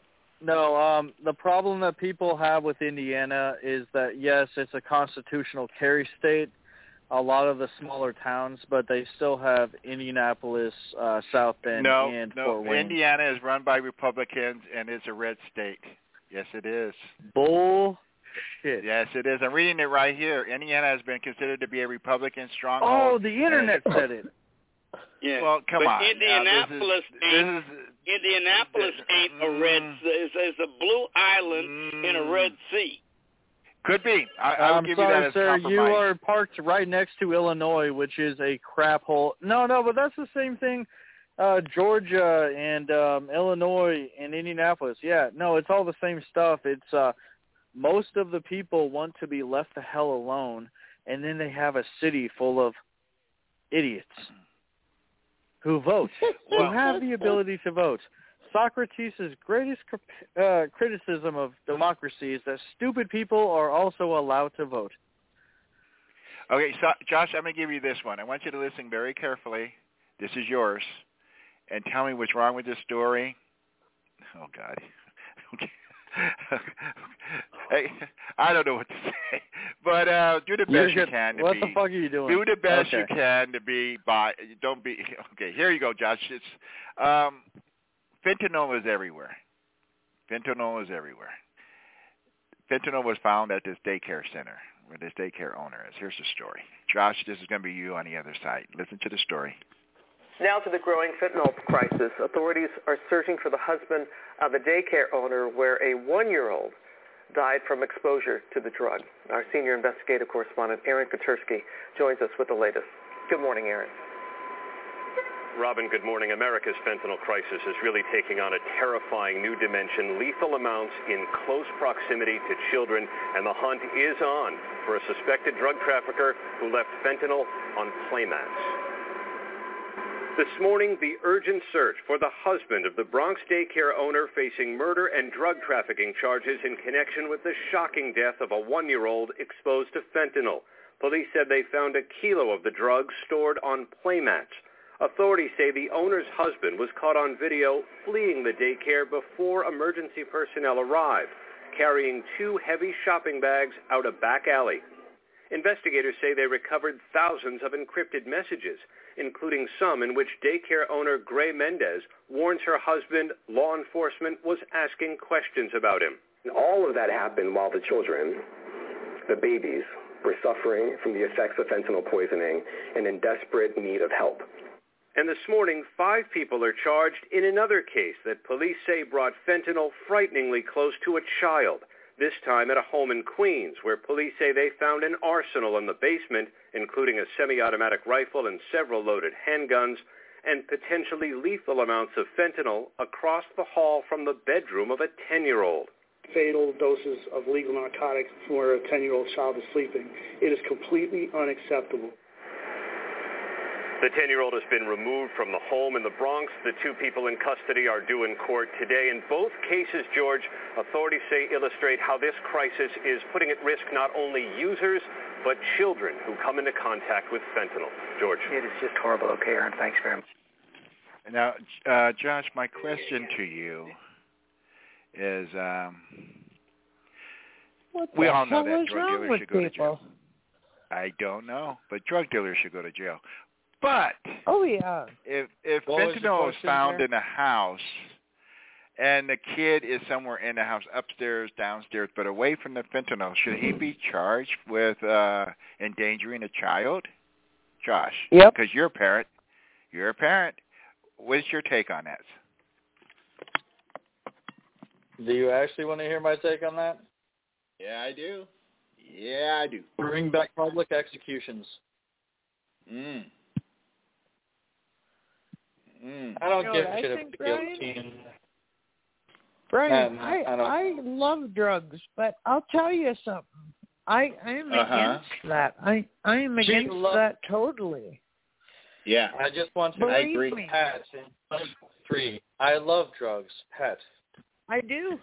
The problem that people have with Indiana is that, yes, it's a constitutional carry state, a lot of the smaller towns, but they still have Indianapolis, South Bend, and Fort Wayne. Indiana is run by Republicans, and it's a red state. Yes, it is. Bullshit. Yes, it is. I'm reading it right here. Indiana has been considered to be a Republican stronghold. Oh, the Internet said it. Yeah. Well, come on. Indianapolis ain't a red. It's a blue island in a red sea. Could be. I'll give you that as sir. compromise. You are parked right next to Illinois, which is a crap hole. No, but that's the same thing. Georgia and Illinois and Indianapolis. Yeah, no, it's all the same stuff. It's most of the people want to be left the hell alone, and then they have a city full of idiots who vote, who have the ability to vote. Socrates' greatest criticism of democracy is that stupid people are also allowed to vote. Okay, so, Josh, I'm going to give you this one. I want you to listen very carefully. This is yours. And tell me what's wrong with this story. Oh, God. Okay. Hey, I don't know what to say. But do the best you can to what be. What the fuck are you doing? Do the best you can to be don't be. Okay, here you go, Josh. It's fentanyl is everywhere. Fentanyl is everywhere. Fentanyl was found at this daycare center where this daycare owner is. Here's the story. Josh, this is going to be you on the other side. Listen to the story. Now to the growing fentanyl crisis. Authorities are searching for the husband of a daycare owner where a 1-year-old died from exposure to the drug. Our senior investigative correspondent, Aaron Katersky, joins us with the latest. Good morning, Aaron. Robin, good morning. America's fentanyl crisis is really taking on a terrifying new dimension, lethal amounts in close proximity to children, and the hunt is on for a suspected drug trafficker who left fentanyl on playmats. This morning, the urgent search for the husband of the Bronx daycare owner facing murder and drug trafficking charges in connection with the shocking death of a 1-year-old exposed to fentanyl. Police said they found a kilo of the drug stored on playmats. Authorities say the owner's husband was caught on video fleeing the daycare before emergency personnel arrived, carrying 2 heavy shopping bags out a back alley. Investigators say they recovered thousands of encrypted messages, including some in which daycare owner Gray Mendez warns her husband law enforcement was asking questions about him. All of that happened while the children, the babies, were suffering from the effects of fentanyl poisoning and in desperate need of help. And this morning, 5 people are charged in another case that police say brought fentanyl frighteningly close to a child, this time at a home in Queens, where police say they found an arsenal in the basement, including a semi-automatic rifle and several loaded handguns, and potentially lethal amounts of fentanyl across the hall from the bedroom of a 10-year-old. Fatal doses of legal narcotics where a 10-year-old child is sleeping. It is completely unacceptable. The 10-year-old has been removed from the home in the Bronx. The 2 people in custody are due in court today. In both cases, George, authorities say illustrate how this crisis is putting at risk not only users, but children who come into contact with fentanyl. George. It is just horrible. Okay, Aaron, thanks very much. Now, Josh, my question to you is, we all know that drug dealers should go to jail. I don't know, but drug dealers should go to jail. But if fentanyl is found in a house and the kid is somewhere in the house, upstairs, downstairs, but away from the fentanyl, should he be charged with endangering a child? Josh, because you're a parent. You're a parent. What's your take on that? Do you actually want to hear my take on that? Yeah, I do. Yeah, I do. Bring back public executions. I don't give a shit if the guillotine. Brian, I love drugs, but I'll tell you something. I am against that. I am against that totally. Yeah. I just want to agree. Pat, in 3, I love drugs. Pat. I do.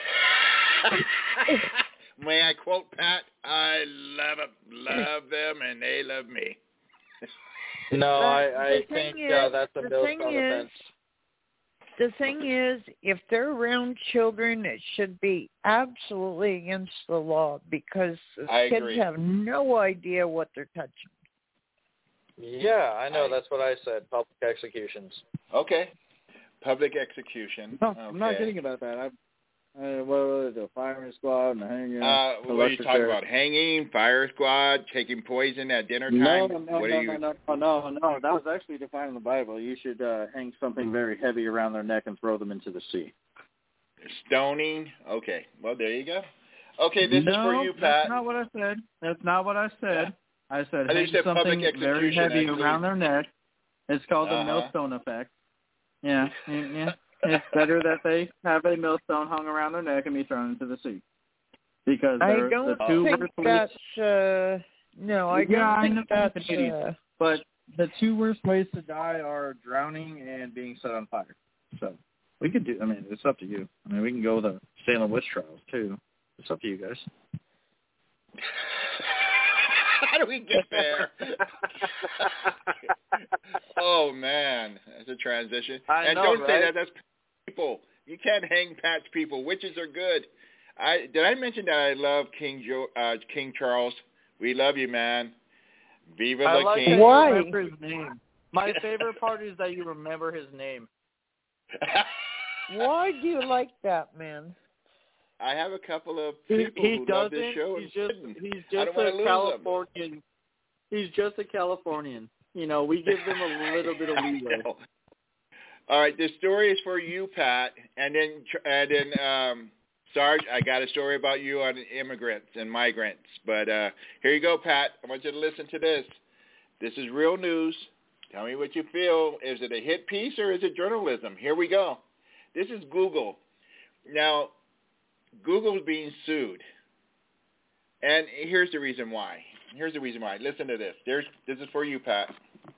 May I quote Pat? I love them, and they love me. No, I think that's a bill on the fence. The thing is, if they're around children, it should be absolutely against the law because kids have no idea what they're touching. Yeah, I know. That's what I said. Public executions. Okay. Public execution. No, I'm not kidding about that. What was the firing squad and hanging? What are you talking about? Hanging, fire squad, taking poison at dinner time? No. That was actually defined in the Bible. You should hang something very heavy around their neck and throw them into the sea. Stoning? Okay. Well, there you go. Okay, this is for you, Pat. That's not what I said. That's not what I said. Yeah. I said hang something very heavy around their neck. It's called the millstone effect. Yeah. It's better that they have a millstone hung around their neck and be thrown into the sea. Because I don't think that's no, I don't think that's but the 2 worst ways to die are drowning and being set on fire. So we could do it's up to you. We can go with the Salem witch trials too. It's up to you guys. How do we get there? Oh man, that's a transition. Don't say that. That's people. You can't hang Pat's people. Witches are good. Did I mention that I love King Charles? We love you, man. Viva the King. Why? Remember his name. My favorite part is that you remember his name. Why do you like that, man? I have a couple of people who love this show. He's just a Californian. He's just a Californian. You know, we give them a little bit of leeway. All right, this story is for you, Pat, and then Sarge, I got a story about you on immigrants and migrants. But here you go, Pat. I want you to listen to this. This is real news. Tell me what you feel. Is it a hit piece or is it journalism? Here we go. This is Google. Now, Google's being sued. And here's the reason why. Listen to this. This is for you, Pat.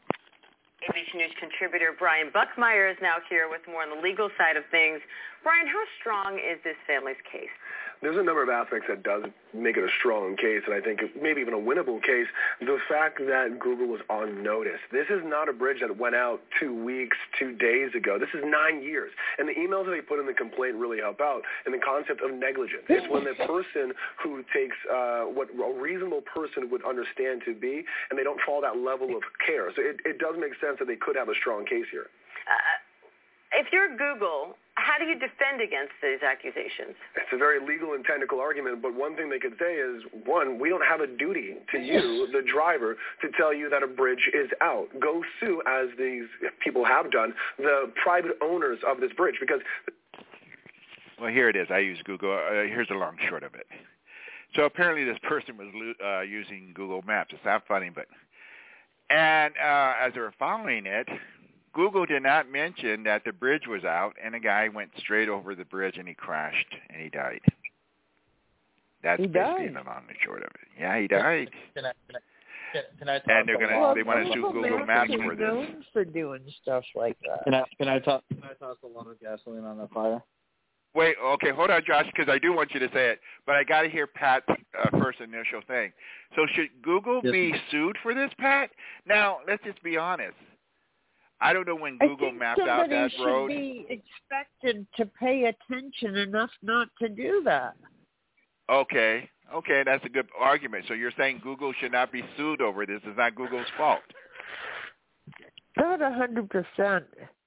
ABC News contributor Brian Buckmeyer is now here with more on the legal side of things. Brian, how strong is this family's case? There's a number of aspects that does make it a strong case, and I think maybe even a winnable case. The fact that Google was on notice. This is not a bridge that went out 2 weeks, 2 days ago. This is 9 years. And the emails that they put in the complaint really help out. And the concept of negligence. It's when the person who takes what a reasonable person would understand to be, and they don't follow that level of care. So it does make sense that they could have a strong case here. If you're Google, how do you defend against these accusations? It's a very legal and technical argument, but one thing they could say is, one, we don't have a duty to you, the driver, to tell you that a bridge is out. Go sue, as these people have done, the private owners of this bridge, because... Well, here it is. I use Google. Here's the long short of it. So apparently this person was using Google Maps. It's not funny, but... And as they were following it... Google did not mention that the bridge was out, and the guy went straight over the bridge, and he crashed, and he died. That's basically the long and short of it. Yeah, he died. Can I talk? And they want to sue Google Maps for this. Known for doing stuff like that. Can I toss a lot of gasoline on the fire? Wait, okay, hold on, Josh, because I do want you to say it, but I got to hear Pat's first initial thing. So should Google be sued for this, Pat? Now, let's just be honest. I don't know when Google mapped out that road. Somebody should be expected to pay attention enough not to do that. Okay, that's a good argument. So you're saying Google should not be sued over this. It's not Google's fault. Not 100%.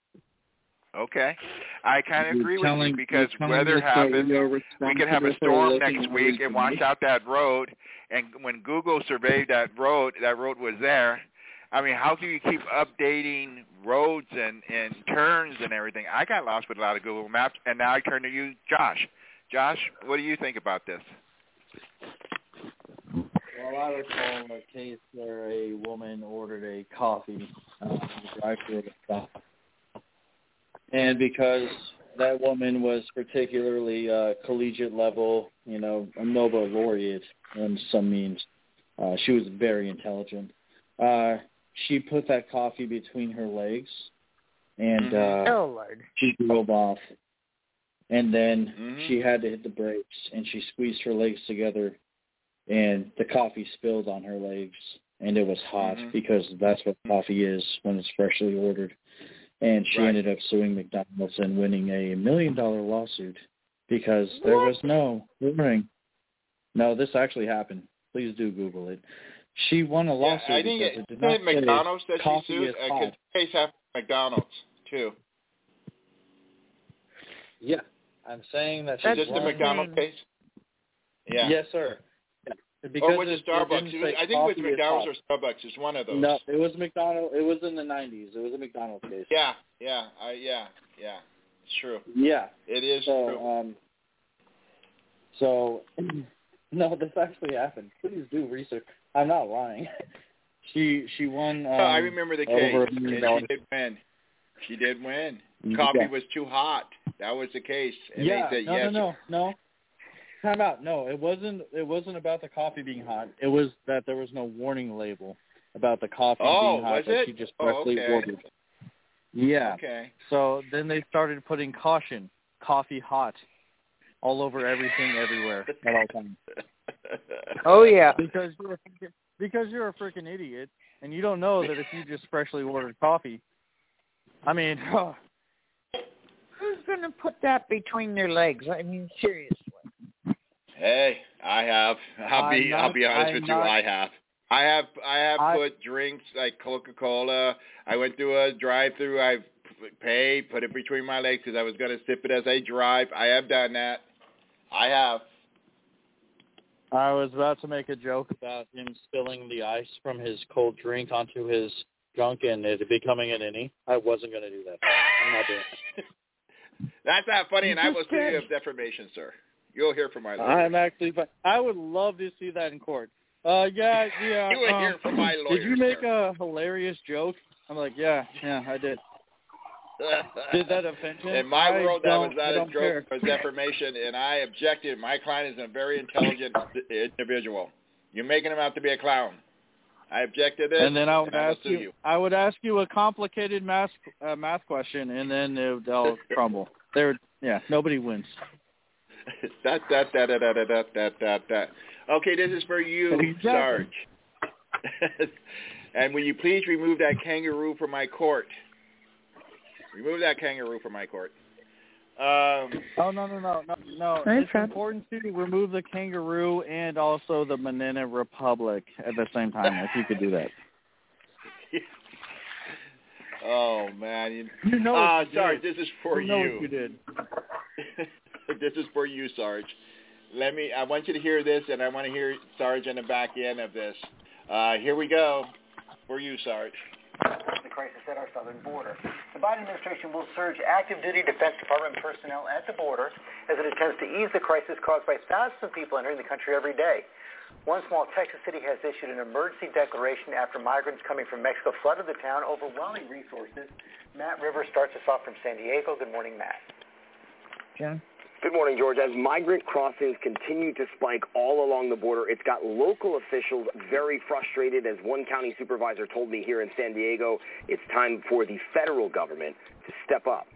Okay. I kind of agree with you because weather happens. We could have a storm next week and wash out that road. And when Google surveyed that road was there. I mean, how can you keep updating roads and turns and everything? I got lost with a lot of Google Maps, and now I turn to you, Josh. Josh, what do you think about this? Well, I recall a case where a woman ordered a coffee in the drive-thru at a stop. And because that woman was particularly collegiate level, you know, a Nobel laureate in some means, she was very intelligent. She put that coffee between her legs, and she drove off. And then she had to hit the brakes, and she squeezed her legs together, and the coffee spilled on her legs, and it was hot because that's what coffee is when it's freshly ordered. And she ended up suing McDonald's and winning a $1 million lawsuit because there was no warning. No, this actually happened. Please do Google it. She won a lawsuit. I think it did not McDonald's that she sued. Because the case happened at McDonald's too. Yeah, I'm saying that. Is this the McDonald's case? Yeah. Yes, sir. Yeah. Because or was it Starbucks? I think it was McDonald's or Starbucks. It's one of those. No, it was McDonald's. It was in the 90s. It was a McDonald's case. Yeah. It's true. Yeah. It is true. So, no, this actually happened. Please do research. I'm not lying. She won. I remember the case. She did win. Coffee was too hot. That was the case. And they said yes. No. Time out. No, it wasn't about the coffee being hot. It was that there was no warning label about the coffee being hot that she just freshly ordered. Yeah. Okay. So then they started putting caution, coffee hot, all over everything, everywhere, at all times. Oh yeah. Because you're a freaking idiot, and you don't know that if you just freshly ordered coffee. I mean, who's going to put that between their legs? I mean, seriously. Hey, I have. I'll be honest with you. I have. I have put drinks like Coca-Cola. I went through a drive-through. I've paid, put it between my legs because I was going to sip it as I drive. I have done that. I have. I was about to make a joke about him spilling the ice from his cold drink onto his junk and it becoming an innie. I wasn't going to do that. I'm not doing that. That's not funny, and I will sue you of defamation, sir. You'll hear from my lawyer. I'm actually fine. I would love to see that in court. Yeah. You will hear from my lawyer. Did you make a hilarious joke? I'm like, yeah, I did. Did that offend him? In my world, that was not a joke. It was defamation, and I objected. My client is a very intelligent individual. You're making him out to be a clown. I objected it, and then I would ask sue you. I would ask you a complicated math question, and then they'll crumble. Nobody wins. Okay, this is for you, Sarge. And will you please remove that kangaroo from my court? Remove that kangaroo from my court. No. It's important to remove the kangaroo and also the Banana Republic at the same time, if you could do that. Oh, man. Sarge, this is for you. You know what you did. This is for you, Sarge. I want you to hear this, and I want to hear Sarge on the back end of this. Here we go. For you, Sarge. The crisis at our southern border. The Biden administration will surge active duty Defense Department personnel at the border as it attempts to ease the crisis caused by thousands of people entering the country every day. One small Texas city has issued an emergency declaration after migrants coming from Mexico flooded the town, overwhelming resources. Matt Rivers starts us off from San Diego. Good morning, Matt. John? Good morning, George. As migrant crossings continue to spike all along the border, it's got local officials very frustrated. As one county supervisor told me here in San Diego, it's time for the federal government to step up.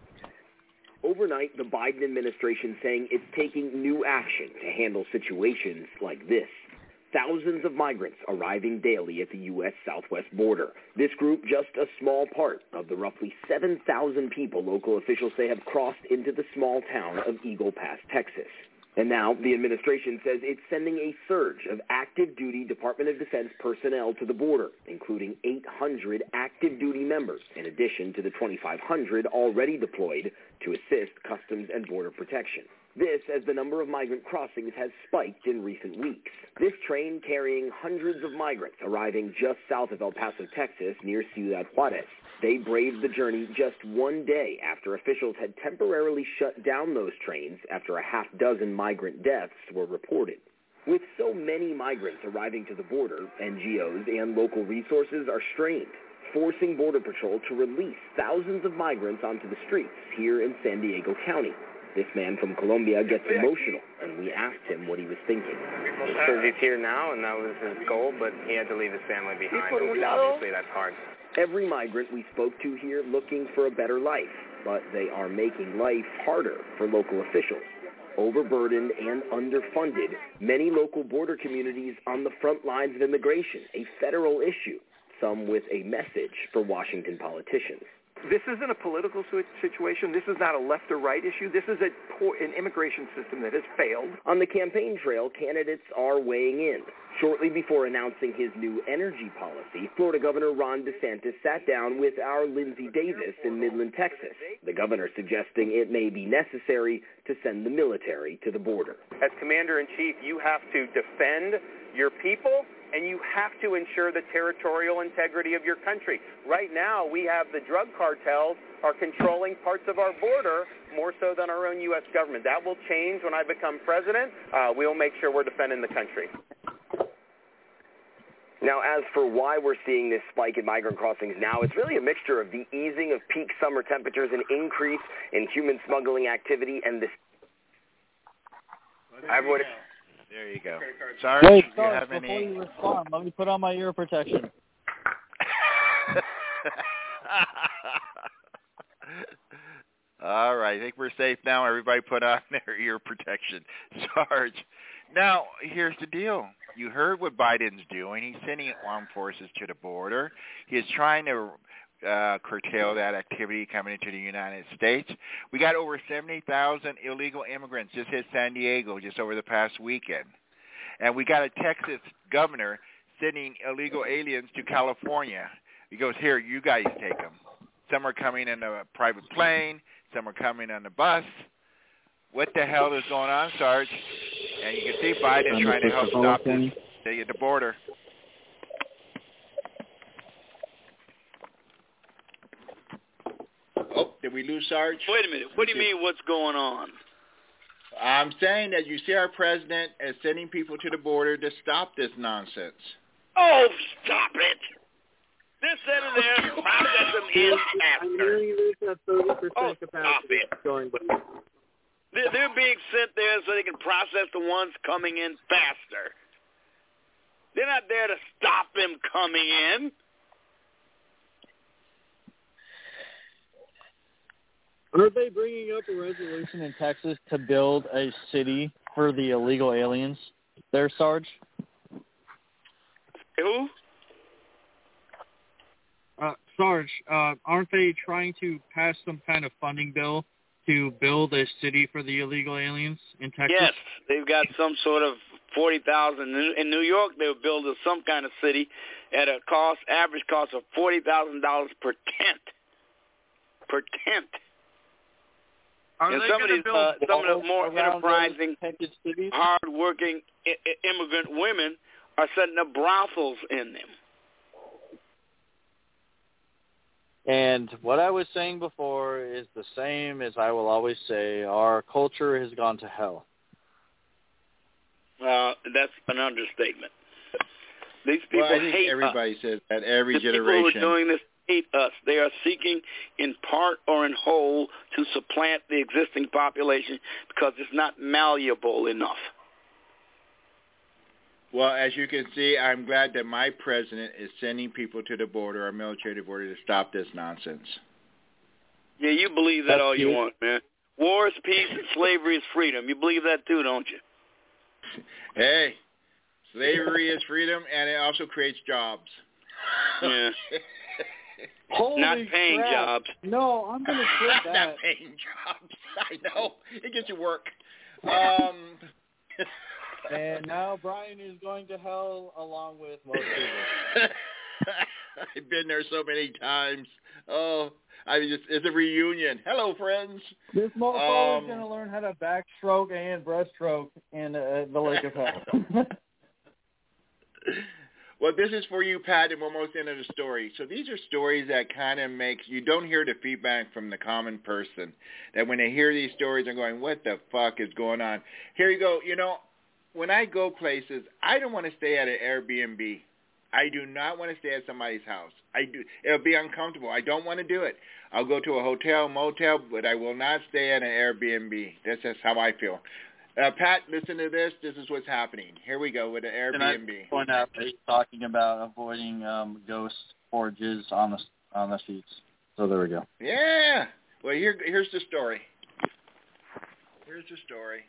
Overnight, the Biden administration saying it's taking new action to handle situations like this. Thousands of migrants arriving daily at the U.S. southwest border. This group just a small part of the roughly 7,000 people local officials say have crossed into the small town of Eagle Pass, Texas. And now the administration says it's sending a surge of active duty Department of Defense personnel to the border, including 800 active duty members, in addition to the 2,500 already deployed to assist Customs and Border Protection. This as the number of migrant crossings has spiked in recent weeks. This train carrying hundreds of migrants arriving just south of El Paso, Texas, near Ciudad Juarez. They braved the journey just one day after officials had temporarily shut down those trains after a half dozen migrant deaths were reported. With so many migrants arriving to the border, NGOs and local resources are strained, forcing Border Patrol to release thousands of migrants onto the streets here in San Diego County. This man from Colombia gets emotional, and we asked him what he was thinking. Because he's here now, and that was his goal, but he had to leave his family behind. Obviously, that's hard. Every migrant we spoke to here looking for a better life, but they are making life harder for local officials. Overburdened and underfunded, many local border communities on the front lines of immigration, a federal issue, some with a message for Washington politicians. This isn't a political situation. This is not a left or right issue. This is an immigration system that has failed. On the campaign trail, candidates are weighing in. Shortly before announcing his new energy policy, Florida Governor Ron DeSantis sat down with our Lindsey Davis in Midland, Texas. The governor suggesting it may be necessary to send the military to the border. As commander-in-chief, you have to defend your people, and you have to ensure the territorial integrity of your country. Right now, we have the drug cartels are controlling parts of our border more so than our own U.S. government. That will change when I become president. We'll make sure we're defending the country. Now, as for why we're seeing this spike in migrant crossings now, it's really a mixture of the easing of peak summer temperatures, an increase in human smuggling activity, and this... There you go. Sarge, Wait, do you have any... Before you respond, let me put on my ear protection. All right, I think we're safe now. Everybody put on their ear protection. Sarge, now, here's the deal. You heard what Biden's doing. He's sending armed forces to the border. He's trying to curtail that activity coming into the United States. We got over 70,000 illegal immigrants just hit San Diego just over the past weekend. And we got a Texas governor sending illegal aliens to California. He goes, here, you guys take them. Some are coming in a private plane. Some are coming on the bus. what the hell is going on, Sarge? And you can see Biden trying to help stop this at the border. Oh, did we lose Sarge? Wait a minute. What do you mean what's going on? I'm saying that you see our president is sending people to the border to stop this nonsense. Oh, stop it. This senator there process them in faster. Oh, stop it. They're being sent there so they can process the ones coming in faster. They're not there to stop them coming in. Are they bringing up a resolution in Texas to build a city for the illegal aliens there, Sarge? Who? Sarge, aren't they trying to pass some kind of funding bill to build a city for the illegal aliens in Texas? Yes, they've got some sort of 40,000 in New York. They'll build some kind of city at a average cost of $40,000 per tent. Per tent. And some of the more enterprising, hard-working immigrant women are setting up brothels in them. And what I was saying before is the same as I will always say. Our culture has gone to hell. That's an understatement. These people hate everybody us. Says that every the generation. People who are doing this hate us. They are seeking in part or in whole to supplant the existing population because it's not malleable enough. Well, as you can see, I'm glad that my president is sending people to the border, our military to the border, to stop this nonsense. Yeah, you believe that all you want, man. War is peace and slavery is freedom. You believe that too, don't you? Hey, slavery is freedom, and it also creates jobs. Yeah. Holy not paying crap. jobs. No, I'm going to quit that. Not paying jobs. I know. It gets you work. And now Brian is going to hell along with most people. I've been there so many times. Oh, it's a reunion. Hello, friends. This motherfucker is going to learn how to backstroke and breaststroke in the lake of hell. Well, this is for you, Pat, and we're almost into the story. So these are stories that kind of you don't hear the feedback from the common person. That when they hear these stories, they're going, what the fuck is going on? Here you go. You know, when I go places, I don't want to stay at an Airbnb. I do not want to stay at somebody's house. It'll be uncomfortable. I don't want to do it. I'll go to a hotel, motel, but I will not stay at an Airbnb. That's just how I feel. Pat, listen to this. This is what's happening. Here we go with an Airbnb. Can I point out that he's talking about avoiding ghost orgies on the sheets. So there we go. Yeah. Well, here's the story. Here's the story.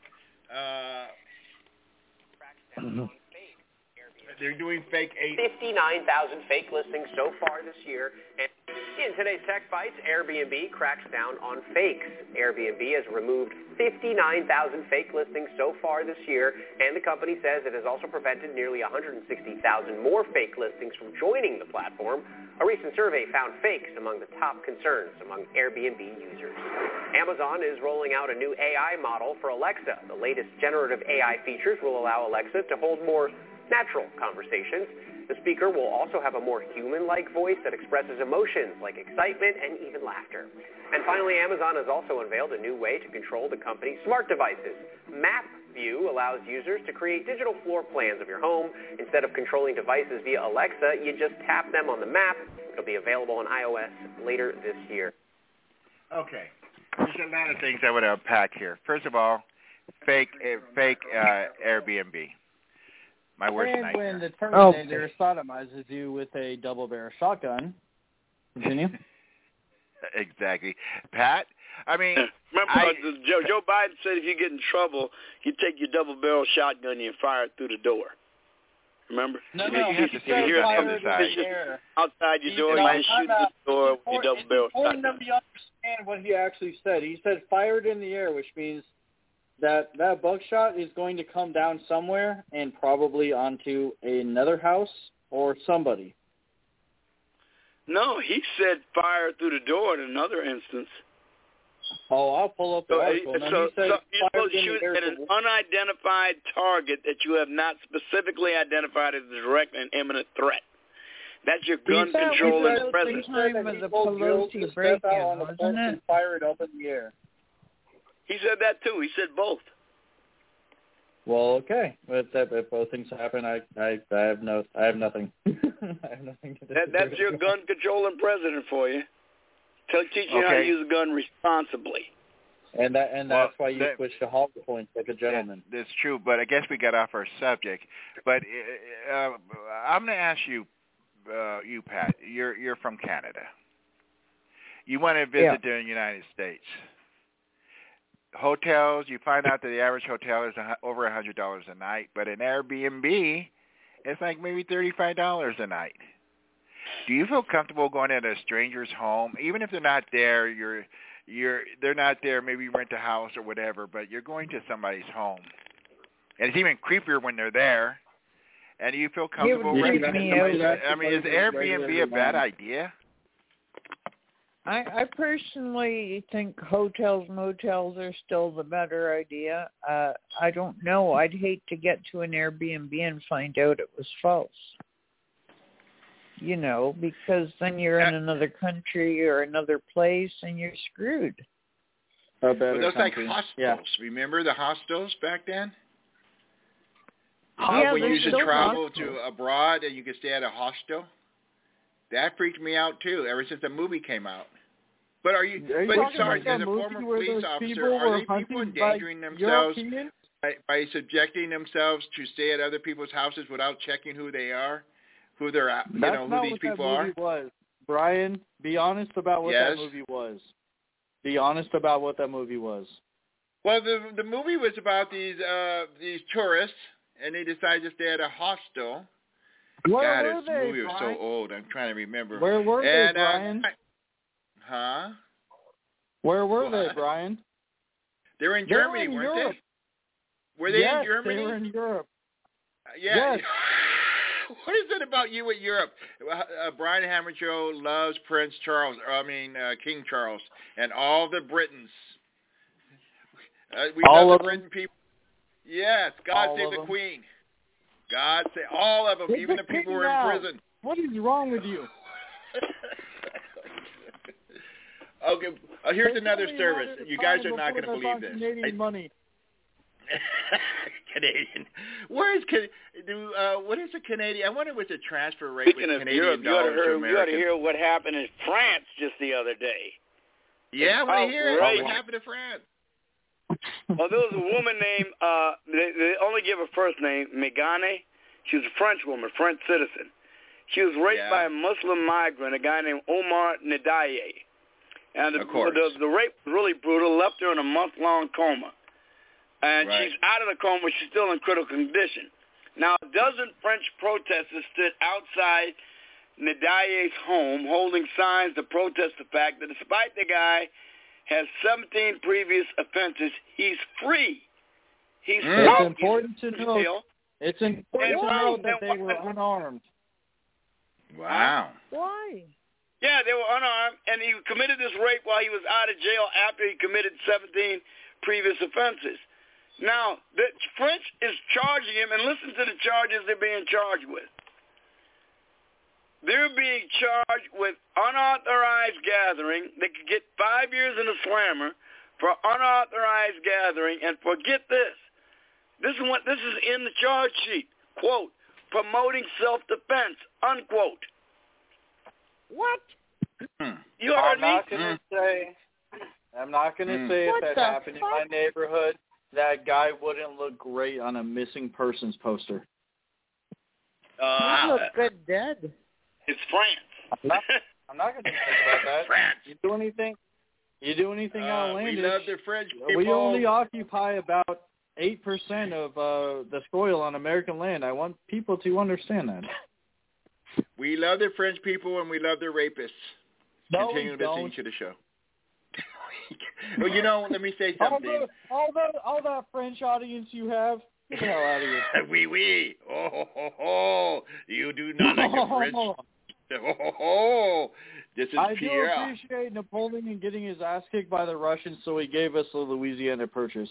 They're doing fake 59,000 fake listings so far this year. And in today's Tech Bites, Airbnb cracks down on fakes. Airbnb has removed 59,000 fake listings so far this year, and the company says it has also prevented nearly 160,000 more fake listings from joining the platform. A recent survey found fakes among the top concerns among Airbnb users. Amazon is rolling out a new AI model for Alexa. The latest generative AI features will allow Alexa to hold more natural conversations. The speaker will also have a more human-like voice that expresses emotions like excitement and even laughter. And finally, Amazon has also unveiled a new way to control the company's smart devices. Map View allows users to create digital floor plans of your home. Instead of controlling devices via Alexa, you just tap them on the map. It'll be available on iOS later this year. Okay. There's a lot of things I would unpack here. First of all, fake Airbnb. My worst nightmare. When the Terminator sodomizes you with a double-barrel shotgun. Continue. Exactly. Pat, I mean... Remember, Joe Biden said if you get in trouble, you take your double-barrel shotgun and you fire it through the door. Remember? No, you have to hear it from the side. Outside your door, you just shoot the door with your double-barrel shotgun. Let me understand what he actually said. He said fired in the air, which means that buckshot is going to come down somewhere and probably onto another house or somebody. No, he said fire through the door in another instance. Oh, I'll pull up the article. So you're supposed to shoot at an unidentified target that you have not specifically identified as a direct and imminent threat. That's your gun control and presence. The Pelosi break-in, wasn't it? Fire it up in the air. He said that too. He said both. Well, okay. If both things happen, I have nothing. I have nothing to That's your gun control and president for you. Teach you how to use a gun responsibly. And that's why you switch to hollow points like a gentleman. That's true, but I guess we got off our subject. But I'm going to ask you, Pat. You're from Canada. You want to visit the United States. Hotels, you find out that the average hotel is over $100 a night, but an Airbnb, it's like maybe $35 a night. Do you feel comfortable going into a stranger's home, even if they're not there? They're not there. Maybe you rent a house or whatever, but you're going to somebody's home, and it's even creepier when they're there. And do you feel comfortable renting somebody's? I mean, is Airbnb a bad idea? I personally think hotels, motels are still the better idea. I don't know. I'd hate to get to an Airbnb and find out it was false. You know, because then you're in another country or another place and you're screwed. But those like hostels. Remember the hostels back then? When you used to travel to abroad and you could stay at a hostel? That freaked me out too, ever since the movie came out. But as a former police officer, are they people endangering themselves by subjecting themselves to stay at other people's houses without checking who they are, who they're at, who these people are? Was. Brian, be honest about what that movie was. Be honest about what that movie was. Well, the movie was about these tourists, and they decided to stay at a hostel. Where were this they, movie was Brian? so old. I'm trying to remember. Where were they, Brian? Where were they, Brian? They were in Germany, weren't they? Were they in Germany? They were in Europe. Yes. What is it about you with Europe? Brian Hammerjoe loves King Charles, and all the Britons. We love the Britain people. Yes, God save the Queen. God save all of them, even the people who are in prison. What is wrong with you? Okay, here's another service. You guys are not going to believe this. Canadian money. Canadian. Where is what is a Canadian? I wonder what's the transfer rate with Canadian dollars to American. You ought to hear what happened in France just the other day. Yeah, I want to hear it. What happened to France? Well, there was a woman named, they only give her first name, Megane. She was a French woman, French citizen. She was raped by a Muslim migrant, a guy named Omar Nadaye. And the rape was really brutal, left her in a month-long coma. And she's out of the coma, but she's still in critical condition. Now, a dozen French protesters stood outside Nadaye's home holding signs to protest the fact that despite the guy has 17 previous offenses, he's free. He's free. It's important to know. It's important to know that they were unarmed. Wow. Why? Yeah, they were unarmed, and he committed this rape while he was out of jail after he committed 17 previous offenses. Now, the French is charging him, and listen to the charges they're being charged with. They're being charged with unauthorized gathering. They could get 5 years in a slammer for unauthorized gathering, and forget this. This is in the charge sheet. Quote, promoting self-defense, unquote. What? You heard me? I'm not going to say if that happened in my neighborhood, that guy wouldn't look great on a missing persons poster. He look good dead. It's France. I'm not going to think about that. France. You do anything outlandish. We love the French people. We only occupy about 8% of the soil on American land. I want people to understand that. We love the French people and we love their rapists. Continue listening to the show. Well, let me say something. All that French audience you have, get the hell out of here. Oui. Oh. You do not like the French. Oh, this is I Pierre. do appreciate Napoleon getting his ass kicked by the Russians, so he gave us the Louisiana Purchase.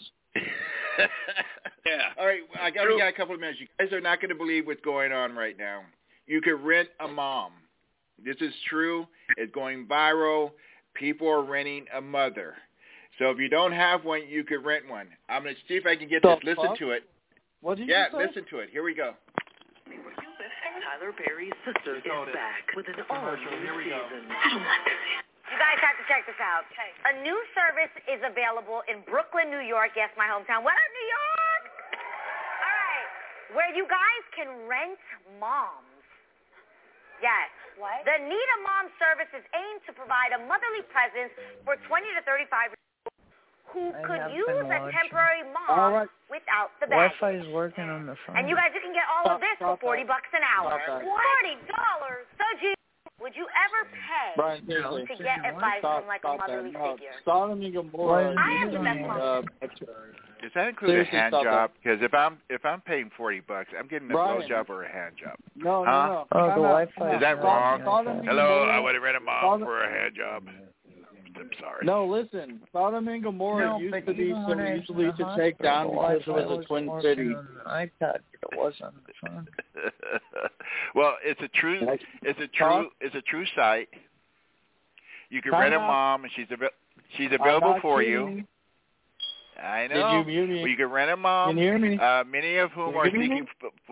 Yeah. All right, I only got a couple of minutes. You guys are not going to believe what's going on right now. You can rent a mom. This is true. It's going viral. People are renting a mother. So if you don't have one, you could rent one. I'm going to see if I can get this. Listen to it. What did you say? Listen to it. Here we go. Tyler Perry's sister is back with an all-new season. You guys have to check this out. A new service is available in Brooklyn, New York. Yes, my hometown. What up, New York? All right. Where you guys can rent moms. Yes. What? The Need a Mom service is aimed to provide a motherly presence for 20 to 35 who could use a temporary mom without the baggage. Wi-Fi is working on the phone. And you guys, you can get all of this for $40 an hour. $40. So, G, would you ever pay Brian, to get advice from like a motherly figure? Sodom and Gomorrah. I have the best mom. Does that include a hand job? Because if I'm paying $40, I'm getting a blow job or a hand job. No. Oh, the Wi-Fi. Is that wrong? Hello, I want to rent a mom for a hand job. I'm sorry. No, listen. Sodom and Gomorrah used to be so easily to take down because it was a twin city. iPad, but it was on the phone. Well, it's a true site. You can rent a mom, and she's available for you. I know. Did you mute me? Well, you can rent a mom. Can you hear me? Many of whom are seeking.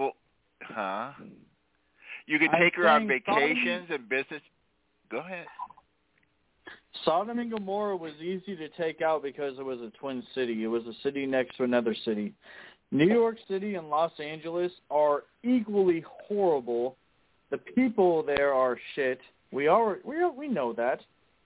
You can take her on vacations and business. Go ahead. Sodom and Gomorrah was easy to take out because it was a twin city. It was a city next to another city. New York City and Los Angeles are equally horrible. The people there are shit. We know that.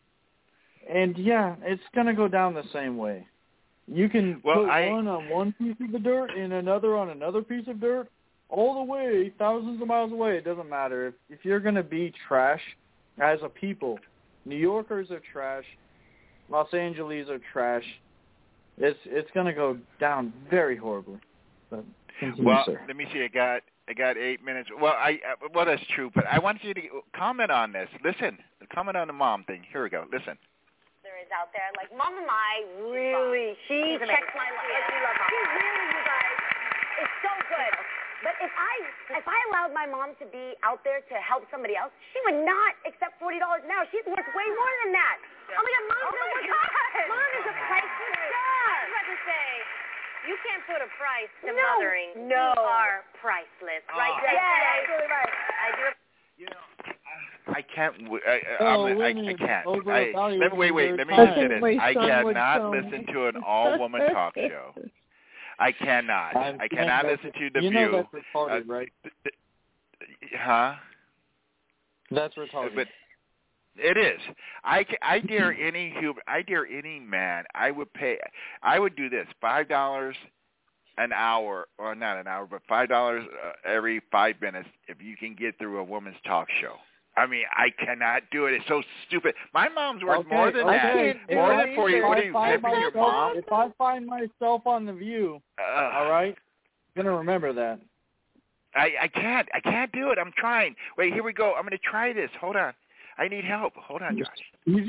And yeah, it's gonna go down the same way. You can put one on one piece of the dirt and another on another piece of dirt, all the way, thousands of miles away. It doesn't matter. If you're gonna be trash as a people, New Yorkers are trash. Los Angeles are trash. It's going to go down very horribly. But let me see. I got 8 minutes. Well, that's true. But I want you to comment on this. Listen, comment on the mom thing. Here we go. Listen. There is out there like Mama Mai. Really, she checks my life. Like, we love her. She really, you guys, is so good. But if I allowed my mom to be out there to help somebody else, she would not accept $40 an hour. She's worth way more than that. Yeah. Oh my God, Mom is a priceless job. I was about to say, you can't put a price to mothering. No. You are priceless, right? Yeah, absolutely right. I do. I can't. I can't. Wait. Let me just say this. I cannot listen to an all-woman talk show. I cannot. I cannot listen to The View. You know that's retarded, right? Huh? That's retarded. But it is. I dare any human. I dare any man. I would do this: $5 an hour, or not an hour, but $5 every 5 minutes if you can get through a woman's talk show. I mean, I cannot do it. It's so stupid. My mom's worth more than that. More than 40. What are you tipping your mom? If I find myself on The View, all right, I'm gonna remember that. I can't do it. I'm trying. Wait, here we go. I'm gonna try this. Hold on. I need help. Hold on, Josh. It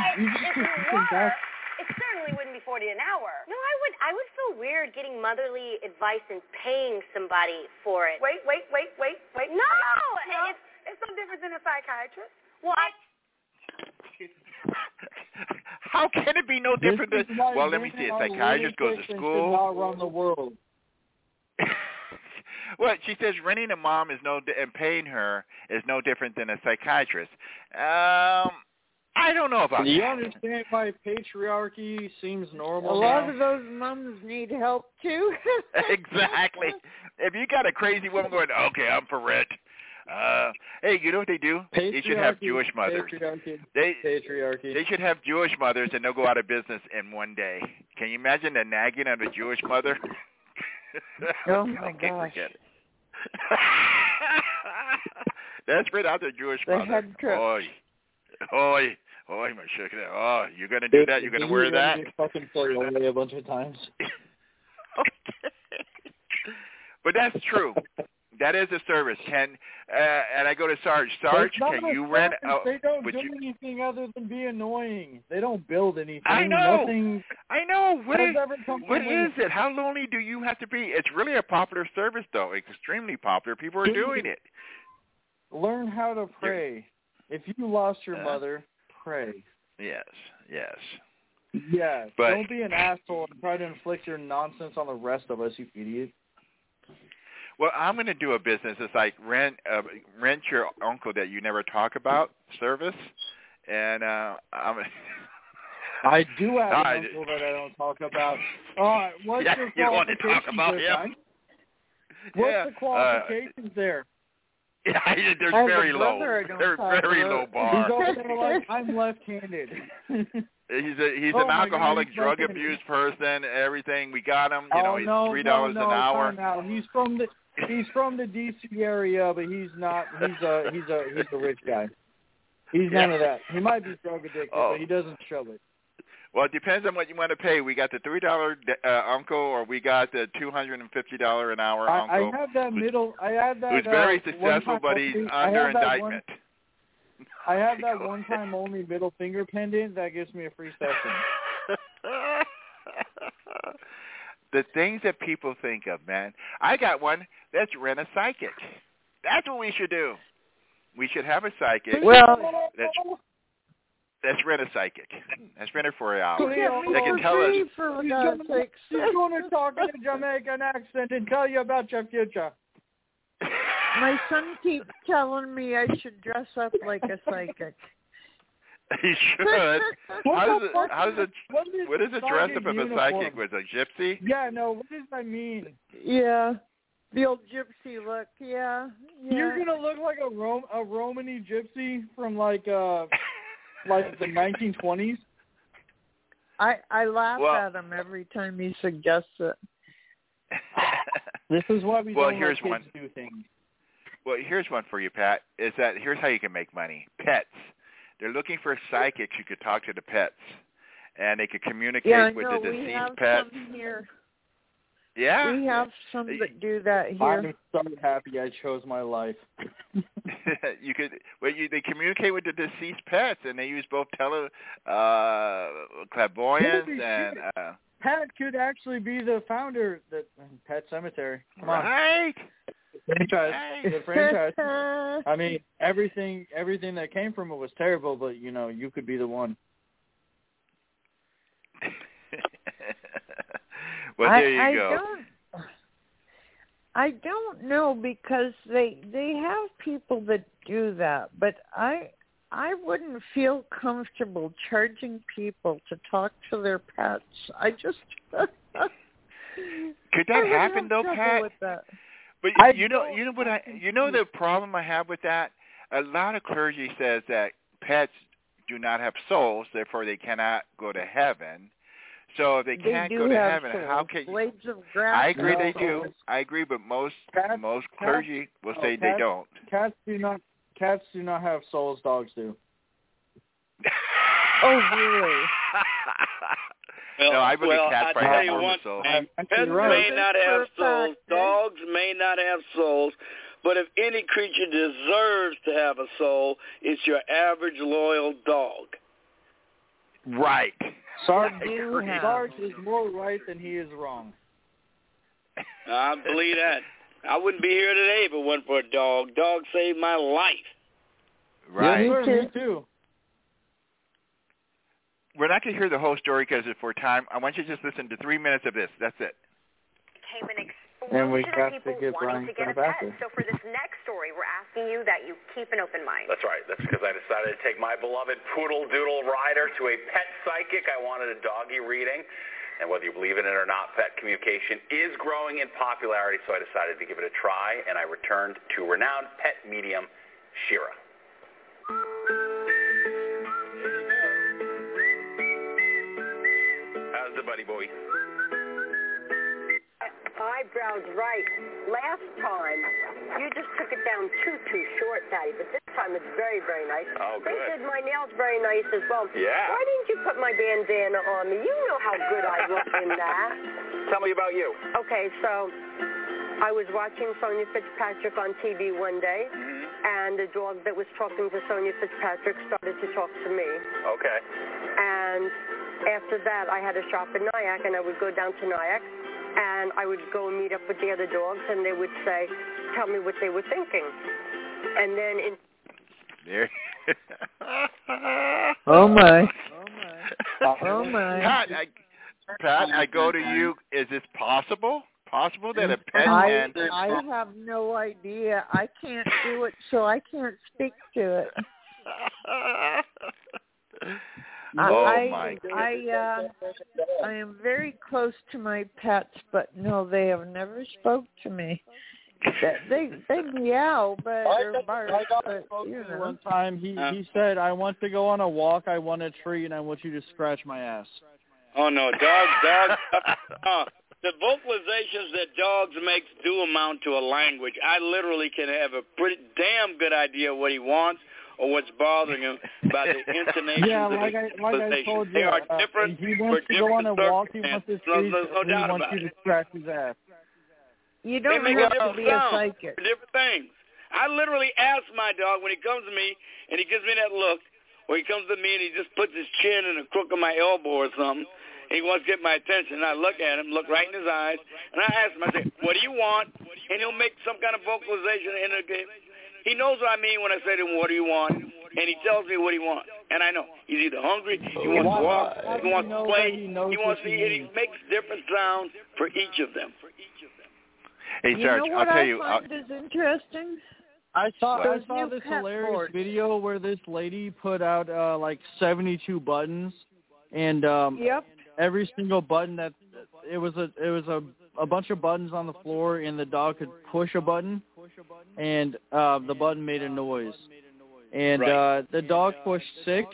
certainly wouldn't be $40 an hour. No, I would feel weird getting motherly advice and paying somebody for it. Wait. No. It's no different than a psychiatrist. Well, how can it be no different than? Well, let me see. A psychiatrist goes to school. Not run the world. Well, she says renting a mom and paying her is no different than a psychiatrist. I don't know about that. Do you understand why patriarchy seems normal? A lot of those moms need help too. Exactly. If you got a crazy woman going, okay, I'm for rent. Hey, you know what they do? They should have Jewish mothers. Patriarchy. They should have Jewish mothers, and they'll go out of business in one day. Can you imagine the nagging of a Jewish mother? Oh my gosh. Forget it. That's right out there, Jewish mother. Oi, my sugar. Oh, you're gonna do that? You're gonna wear that? Fucking throw away a bunch of times. Okay. But that's true. that is a service. And I go to Sarge. Sarge, can you rent? They don't do anything other than be annoying. They don't build anything. I know. Nothing. I know. What is it? How lonely do you have to be? It's really a popular service, though. Extremely popular. People are doing it. Learn how to pray. If you lost your mother, pray. Yes. Yeah, but don't be an asshole and try to inflict your nonsense on the rest of us, you idiot. Well, I'm going to do a business. It's like rent your uncle that you never talk about service, and I do have an uncle that I don't talk about. All right, what's your qualifications? You don't want to talk about him. What's the qualifications there? Yeah, they're very low. They're very low bar. He's over there like, I'm left-handed. He's an alcoholic, drug abuse person. Everything we got him. You know, he's $3 an hour. He's from the DC area, but he's not. He's a rich guy. He's none of that. He might be drug addicted, but he doesn't show it. Well, it depends on what you want to pay. We got the $3 uncle, or we got the $250 an hour uncle. I have that middle. I have that. Who's very successful, but he's under indictment. I have that one-time only middle finger pendant that gives me a free session. The things that people think of, man. I got one. Let's rent a psychic. That's what we should do. We should have a psychic. Well, let's rent a psychic. Let's rent her for an hour. They can tell us. She's going to talk in a Jamaican accent and tell you about your future. My son keeps telling me I should dress up like a psychic. He should. What is a dress up of a psychic? Was a gypsy? Yeah, no, what does that mean? Yeah, the old gypsy look, yeah. You're going to look like a Romany gypsy from like the 1920s? I laugh at him every time he suggests it. This is why we don't let kids do things. Well, here's one for you, Pat. Here's how you can make money. Pets. They're looking for psychics who could talk to the pets, and they could communicate with the deceased pets. Some here. Yeah. We have some that do that here. I'm so happy I chose my life. You could. Well, they communicate with the deceased pets, and they use both clairvoyance and. Pat could actually be the founder of Pet Cemetery. Come on. Right. The franchise. I mean, everything that came from it was terrible, but you could be the one. Well, there you go. I don't know, because they have people that do that, but I wouldn't feel comfortable charging people to talk to their pets. I just could that happen though, Pat? With that. But you know the problem I have with that? A lot of clergy says that pets do not have souls, therefore they cannot go to heaven. So if they can't go to heaven, how can you? Blades of grass. I agree they do. I agree, but most clergy will say they don't. Cats do not have souls. Dogs do. Oh, really? No, I believe cats I tell you one thing. Pets may not have souls. Dogs may not have souls. But if any creature deserves to have a soul, it's your average loyal dog. Right. Sarge is more right than he is wrong. I believe that. I wouldn't be here today if it wasn't for a dog. Dog saved my life. Right. Yeah, me too. We're not going to hear the whole story because for time. I want you to just listen to 3 minutes of this. That's it. Came an and we explosion have of people to get wanting to get a pet. There. So for this next story, we're asking you that you keep an open mind. That's right. That's because I decided to take my beloved poodle doodle rider to a pet psychic. I wanted a doggy reading. And whether you believe in it or not, pet communication is growing in popularity, so I decided to give it a try, and I returned to renowned pet medium Shira. How's the buddy boy? Eyebrows right. Last time, you just took it down too short, Patty, but this time it's very, very nice. Oh, good. They did my nails very nice as well. Yeah. Why didn't you put my bandana on me? You know how good I look in that. Tell me about you. Okay, so I was watching Sonia Fitzpatrick on TV one day, and the dog that was talking to Sonia Fitzpatrick started to talk to me. Okay. And after that, I had a shop in Nyack, and I would go down to Nyack, and I would go and meet up with the other dogs, and they would say, tell me what they were thinking. And then in... There. Oh, my. Oh, my. Pat, I go to you. Is this possible? Possible that a pet can... I have no idea. I can't do it, so I can't speak to it. I am very close to my pets, but no, they have never spoke to me. They meow, but or bark. But, you know. One time he said, "I want to go on a walk. I want a treat, and I want you to scratch my ass." Oh no, dogs. The vocalizations that dogs make do amount to a language. I literally can have a pretty damn good idea what he wants or what's bothering him about the intonation. Yeah, of like I told you, they are different. He wants to go on a walk. He wants to treat. He wants you to scratch his ass. You don't have to be a psychic. Different things. I literally ask my dog when he comes to me and he gives me that look, or he comes to me and he just puts his chin in the crook of my elbow or something, and he wants to get my attention. And I look at him, look right in his eyes, and I ask him, I say, what do you want? And he'll make some kind of vocalization in the game. He knows what I mean when I say to him, what do you want? And he tells me what he wants. And I know. He's either hungry, he wants to walk, he wants to play, he wants to eat, and he makes different sounds for each of them. Hey, Sarge, you know what I'll tell you. I find is interesting? I saw new this pet hilarious boards. video where this lady put out like 72 buttons, and every single button that it was a bunch of buttons on the floor, and the dog could push a button, and the button made a noise, and the dog pushed 6,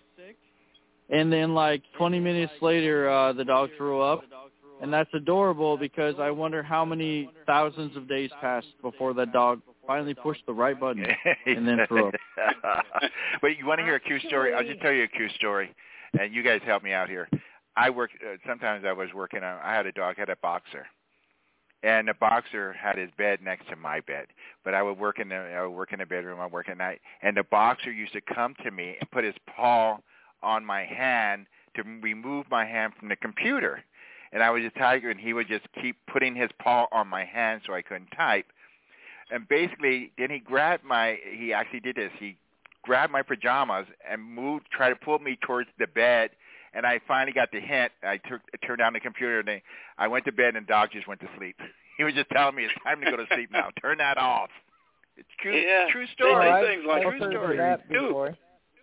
and then like 20 minutes later the dog threw up. And that's adorable because I wonder how many thousands of days passed before that dog finally pushed the right button and then threw up. Wait, you want to hear a cute story? I'll just tell you a cute story, and you guys help me out here. I work. Sometimes I was working on. I had a dog, had a boxer, and the boxer had his bed next to my bed. But I would work in the bedroom. I work at night, and the boxer used to come to me and put his paw on my hand to remove my hand from the computer. And I was a tiger, and he would just keep putting his paw on my hand so I couldn't type. And basically, then he actually did this. He grabbed my pajamas and tried to pull me towards the bed. And I finally got the hint. I turned down the computer, and I went to bed, and the dog just went to sleep. He was just telling me it's time to go to sleep now. Turn that off. It's true. Yeah. True story. True story.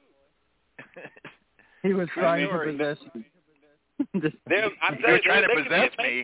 He was trying to possess you. You're trying to possess me.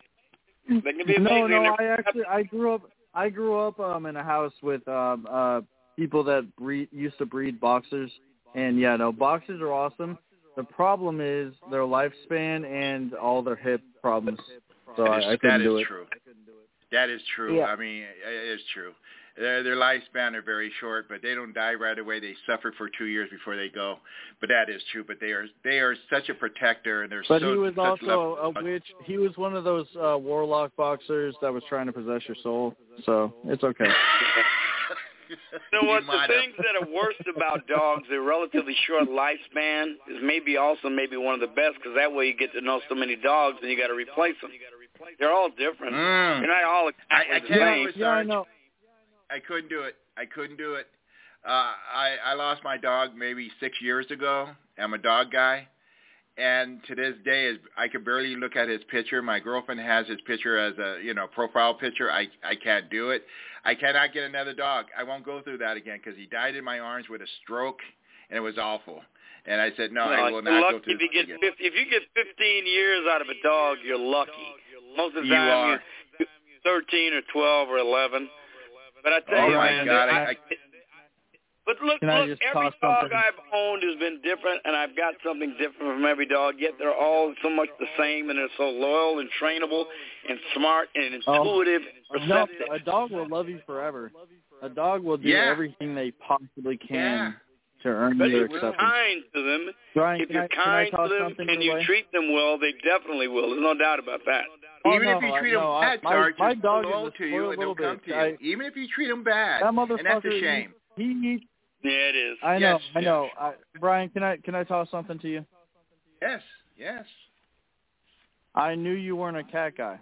No. I grew up in a house with people that used to breed boxers, and boxers are awesome. The problem is their lifespan and all their hip problems. So I couldn't do it. That is true. Yeah. I mean, it is true. Their lifespan are very short, but they don't die right away. They suffer for 2 years before they go. But that is true. But they are such a protector, and they're But he was also a witch. He was one of those warlock boxers that was trying to possess your soul. So it's okay. You know what? The things that are worst about dogs, their relatively short lifespan, is maybe one of the best, because that way you get to know so many dogs, and you got to replace them. They're all different. They're not all exactly the same. Yeah, I know. I couldn't do it. I lost my dog maybe 6 years ago. I'm a dog guy. And to this day, I can barely look at his picture. My girlfriend has his picture as a, profile picture. I can't do it. I cannot get another dog. I won't go through that again because he died in my arms with a stroke, and it was awful. And I said, no, I will not go through this again. If you get 15 years out of a dog, you're lucky. Most of the time, you're 13 or 12 or 11. But I tell you, man, but look, every dog I've owned has been different, and I've got something different from every dog, yet they're all so much the same, and they're so loyal and trainable and smart and intuitive and receptive. No, a dog will love you forever. A dog will do everything they possibly can to earn your acceptance. If you're kind to them, Brian, if you're kind to them and you treat them well, they definitely will. There's no doubt about that. Even if you treat them bad, Sarge, my they're dog loyal is to you and they'll come to you. Even if you treat them bad, that and that's a shame. Yeah, it is. I know. Yes, I know. Brian, can I toss something to you? Yes. I knew you weren't a cat guy.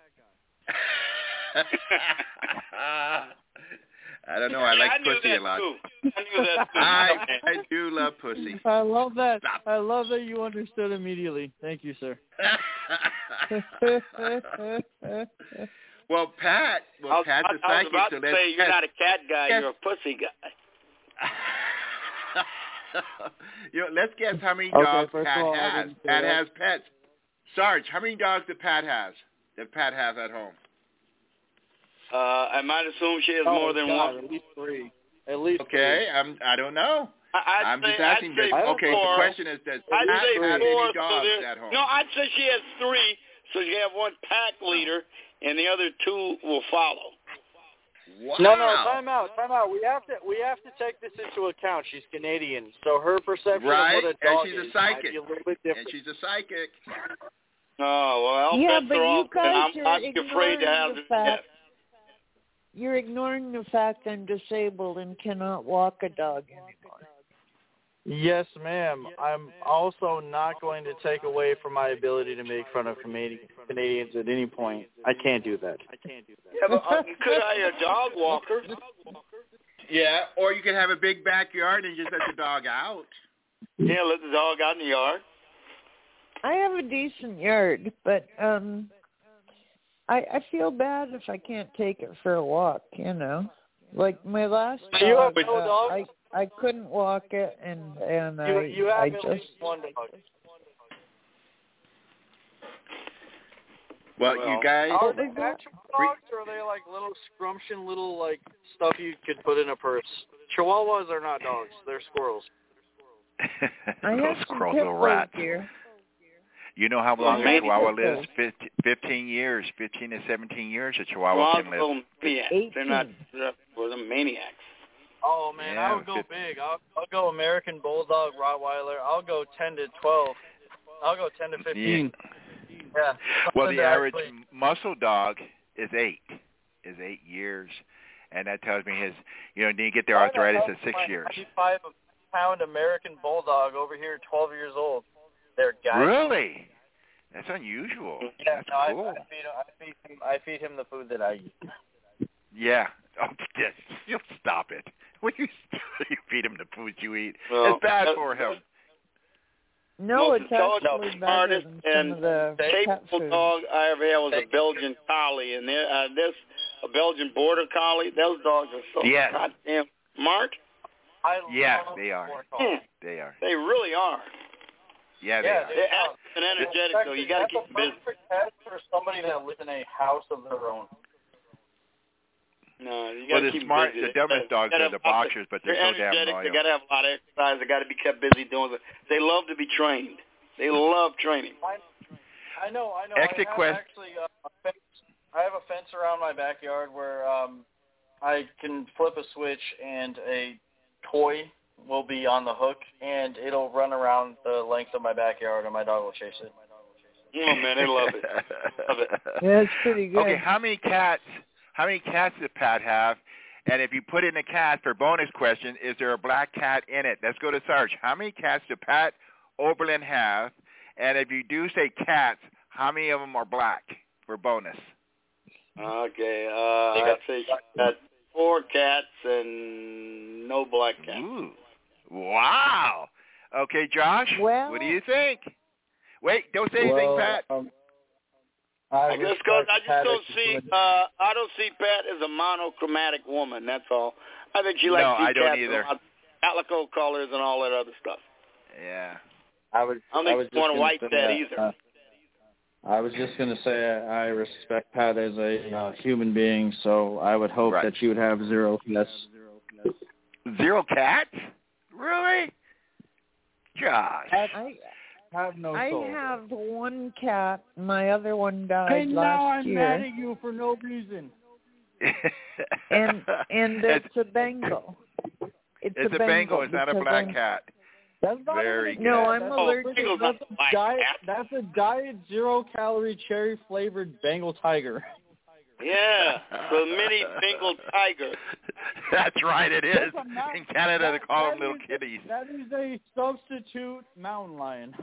I don't know. I like pussy a lot. Too. I knew that too. I do love pussy. I love that. Stop. I love that you understood immediately. Thank you, sir. Well, Pat's a psychic. I was about to say you're not a cat guy. You're a pussy guy. Let's guess how many dogs Pat has. Pat that. has pets. Sarge, how many dogs does Pat have at home? I might assume she has more than one. At least three. At least okay, three. I don't know. I'm just asking. Okay, four. The question is, does Pat have any dogs at home? No, I'd say she has three, so you have one pack leader, and the other two will follow. Wow. No, time out. We have to take this into account. She's Canadian, so her perception of what a dog and she's is a psychic. might be a little bit different. And she's a psychic. Oh, well, yeah, pets but are all, you guys and I'm afraid to have the them. fact, you're ignoring the fact I'm disabled and cannot walk a dog anymore. Yes, ma'am. I'm also not going to take away from my ability to make fun of Canadians at any point. I can't do that. Yeah, but you could hire a dog walker. Yeah, or you could have a big backyard and just let the dog out. Yeah, let the dog out in the yard. I have a decent yard, but I feel bad if I can't take it for a walk, you know. Like my last dog, you have no dog? I couldn't walk it, and you have I at just least one dog. Well, you guys. Are they actual dogs, or are they like little scrumptious little like stuff you could put in a purse? Chihuahuas are not dogs; they're squirrels. I have some squirrels, pit little bulls rat. here. You know how long a Chihuahua lives? 15 years, 15 to 17 years a Chihuahua can live. They're not the maniacs. Oh man, yeah, I would go big. I'll go American Bulldog, Rottweiler. I'll go 10 to 12. I'll go 10 to 15. Yeah. Well, the average muscle dog is 8 years, and that tells me his, then you get the arthritis at 6 years. 95-pound American Bulldog over here, 12 years old. They're guys. Really? That's unusual. Yeah, That's no, cool. I feed him the food that I eat. Yeah. Oh, yes. You'll stop it. When you feed him the food you eat, well, it's bad for him. No, it's actually better than some of the cat food. Dog I ever had was a Belgian Collie, and this a Belgian Border Collie. Those dogs are so goddamn smart. Yes, they are. They are. They really are. Yeah, they are. They're active and energetic, so you got to keep them busy. That's a perfect pet for somebody that lives in a house of their own. No, you got to keep smart, busy. the dumbest dogs are the boxers, but they're so damn loyal. They got to have a lot of exercise. They got to be kept busy doing it. They love to be trained. They love training. I know. Exit I have a fence around my backyard where I can flip a switch and a toy will be on the hook, and it'll run around the length of my backyard, and my dog will chase it. Oh, man, they love it. Love it. Yeah, it's pretty good. Okay, how many cats does Pat have? And if you put in a cat for bonus question, is there a black cat in it? Let's go to Sarge. How many cats does Pat Oberlin have? And if you do say cats, how many of them are black for bonus? Okay, I'd say she got 4 cats and no black cats. Ooh. Wow. Okay, Josh, what do you think? Wait, don't say anything, Pat. I just don't see Pat as a monochromatic woman. That's all. I think she likes I don't either. Calico colors and all that other stuff. Yeah. I don't think she want a white set either. I was just going to say I respect Pat as a human being, so I would hope that she would have 0 cats. 0 cats? Really? Josh. I have no soul. I have 1 cat. My other one died and last now I'm year. mad at you for no reason. and it's a Bengal. It's a Bengal. It's not a black cat. That's not very good. No, I'm allergic. That's a diet 0-calorie cherry flavored Bengal tiger. Yeah, the mini Bengal tiger. That's right, it is. In Canada, they call them little kitties. That is a substitute mountain lion.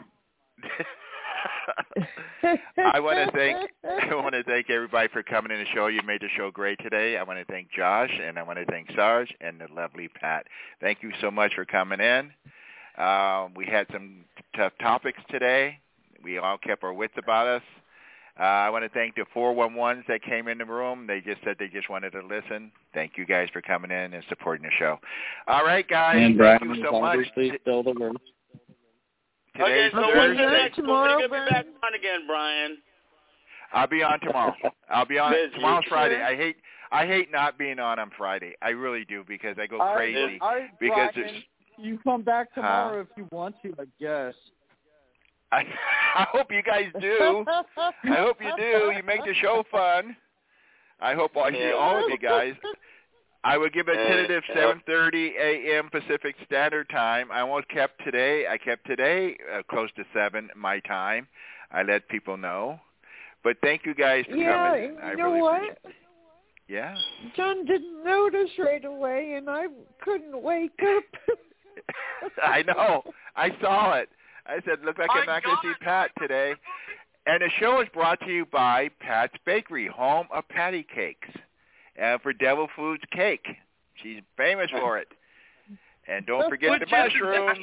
I want to thank everybody for coming in the show. You made the show great today. I want to thank Josh, and I want to thank Sarge and the lovely Pat. Thank you so much for coming in. We had some tough topics today. We all kept our wits about us. I want to thank the 411s that came in the room. They just said they just wanted to listen. Thank you guys for coming in and supporting the show. All right, guys. And thank Brian you so much. Still the worst. Okay, so when's the next? When are you going to be back on again, Brian? I'll be on tomorrow. I'll be on Busy. tomorrow's Friday. I hate not being on Friday. I really do because I go crazy. Because Brian, you come back tomorrow if you want to, I guess. I hope you guys do. I hope you do. You make the show fun. I hope I see all of you guys. I would give a tentative 7:30 a.m. Pacific Standard Time. I almost kept today. I kept today close to 7 my time. I let people know. But thank you guys for coming. You know what? Yeah. John didn't notice right away, and I couldn't wake up. I know. I saw it. I said, look like I'm not going to see Pat today. And the show is brought to you by Pat's Bakery, home of patty cakes. For Devil Foods Cake. She's famous for it. And don't forget the mushrooms.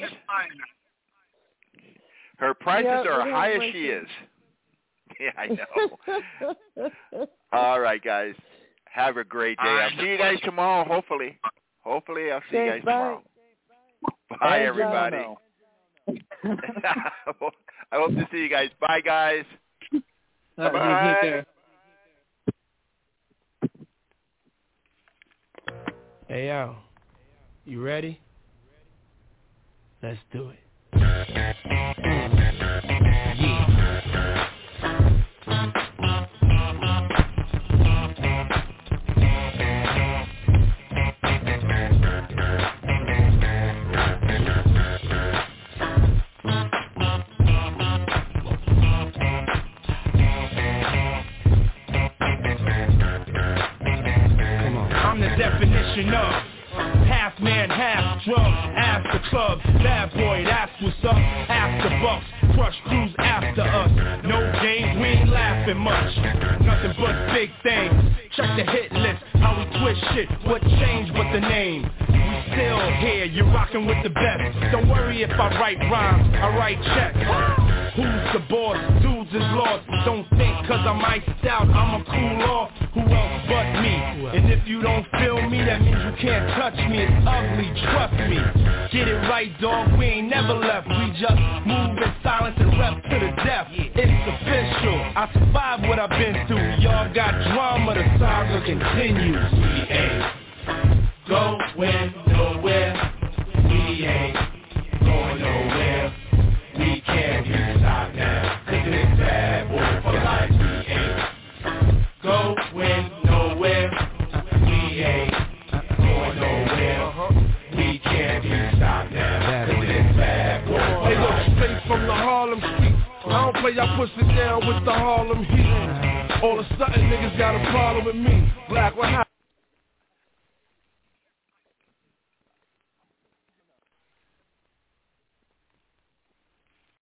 Her prices are high as she is. Yeah, I know. All right, guys. Have a great day. I'll see you guys tomorrow, hopefully. Hopefully, I'll see you guys tomorrow. Bye, everybody. I hope to see you guys. Bye, guys. Bye. Hey, Al, you ready? Let's do it. I'm the definition of half man, half drug, after club, bad boy, that's what's up, after bucks, crush crews after us, no games, we ain't laughing much, nothing but big things, check the hit list, how we twist shit, what changed but the name, we still here, you're rocking with the best, don't worry if I write rhymes, I write checks, who's the boss, dudes is lost, don't think cause I'm iced out, I'm a cool off, who else but me, and if you don't feel me, that means you can't touch me, it's ugly, trust me, get it right dog, we ain't never left, we just move in silence and rep to the death, it's official, I survived what I've been through, y'all got drama, the saga continues, we ain't going nowhere, we ain't going nowhere, we can't be stopped now, cause it's bad boy for life, we ain't going nowhere, we ain't going nowhere, we can't be stopped now, cause it's bad boy. Hey look, straight from the Harlem street, I don't play, I push it down with the Harlem heat. All of a sudden niggas got a problem with me, black, what happened?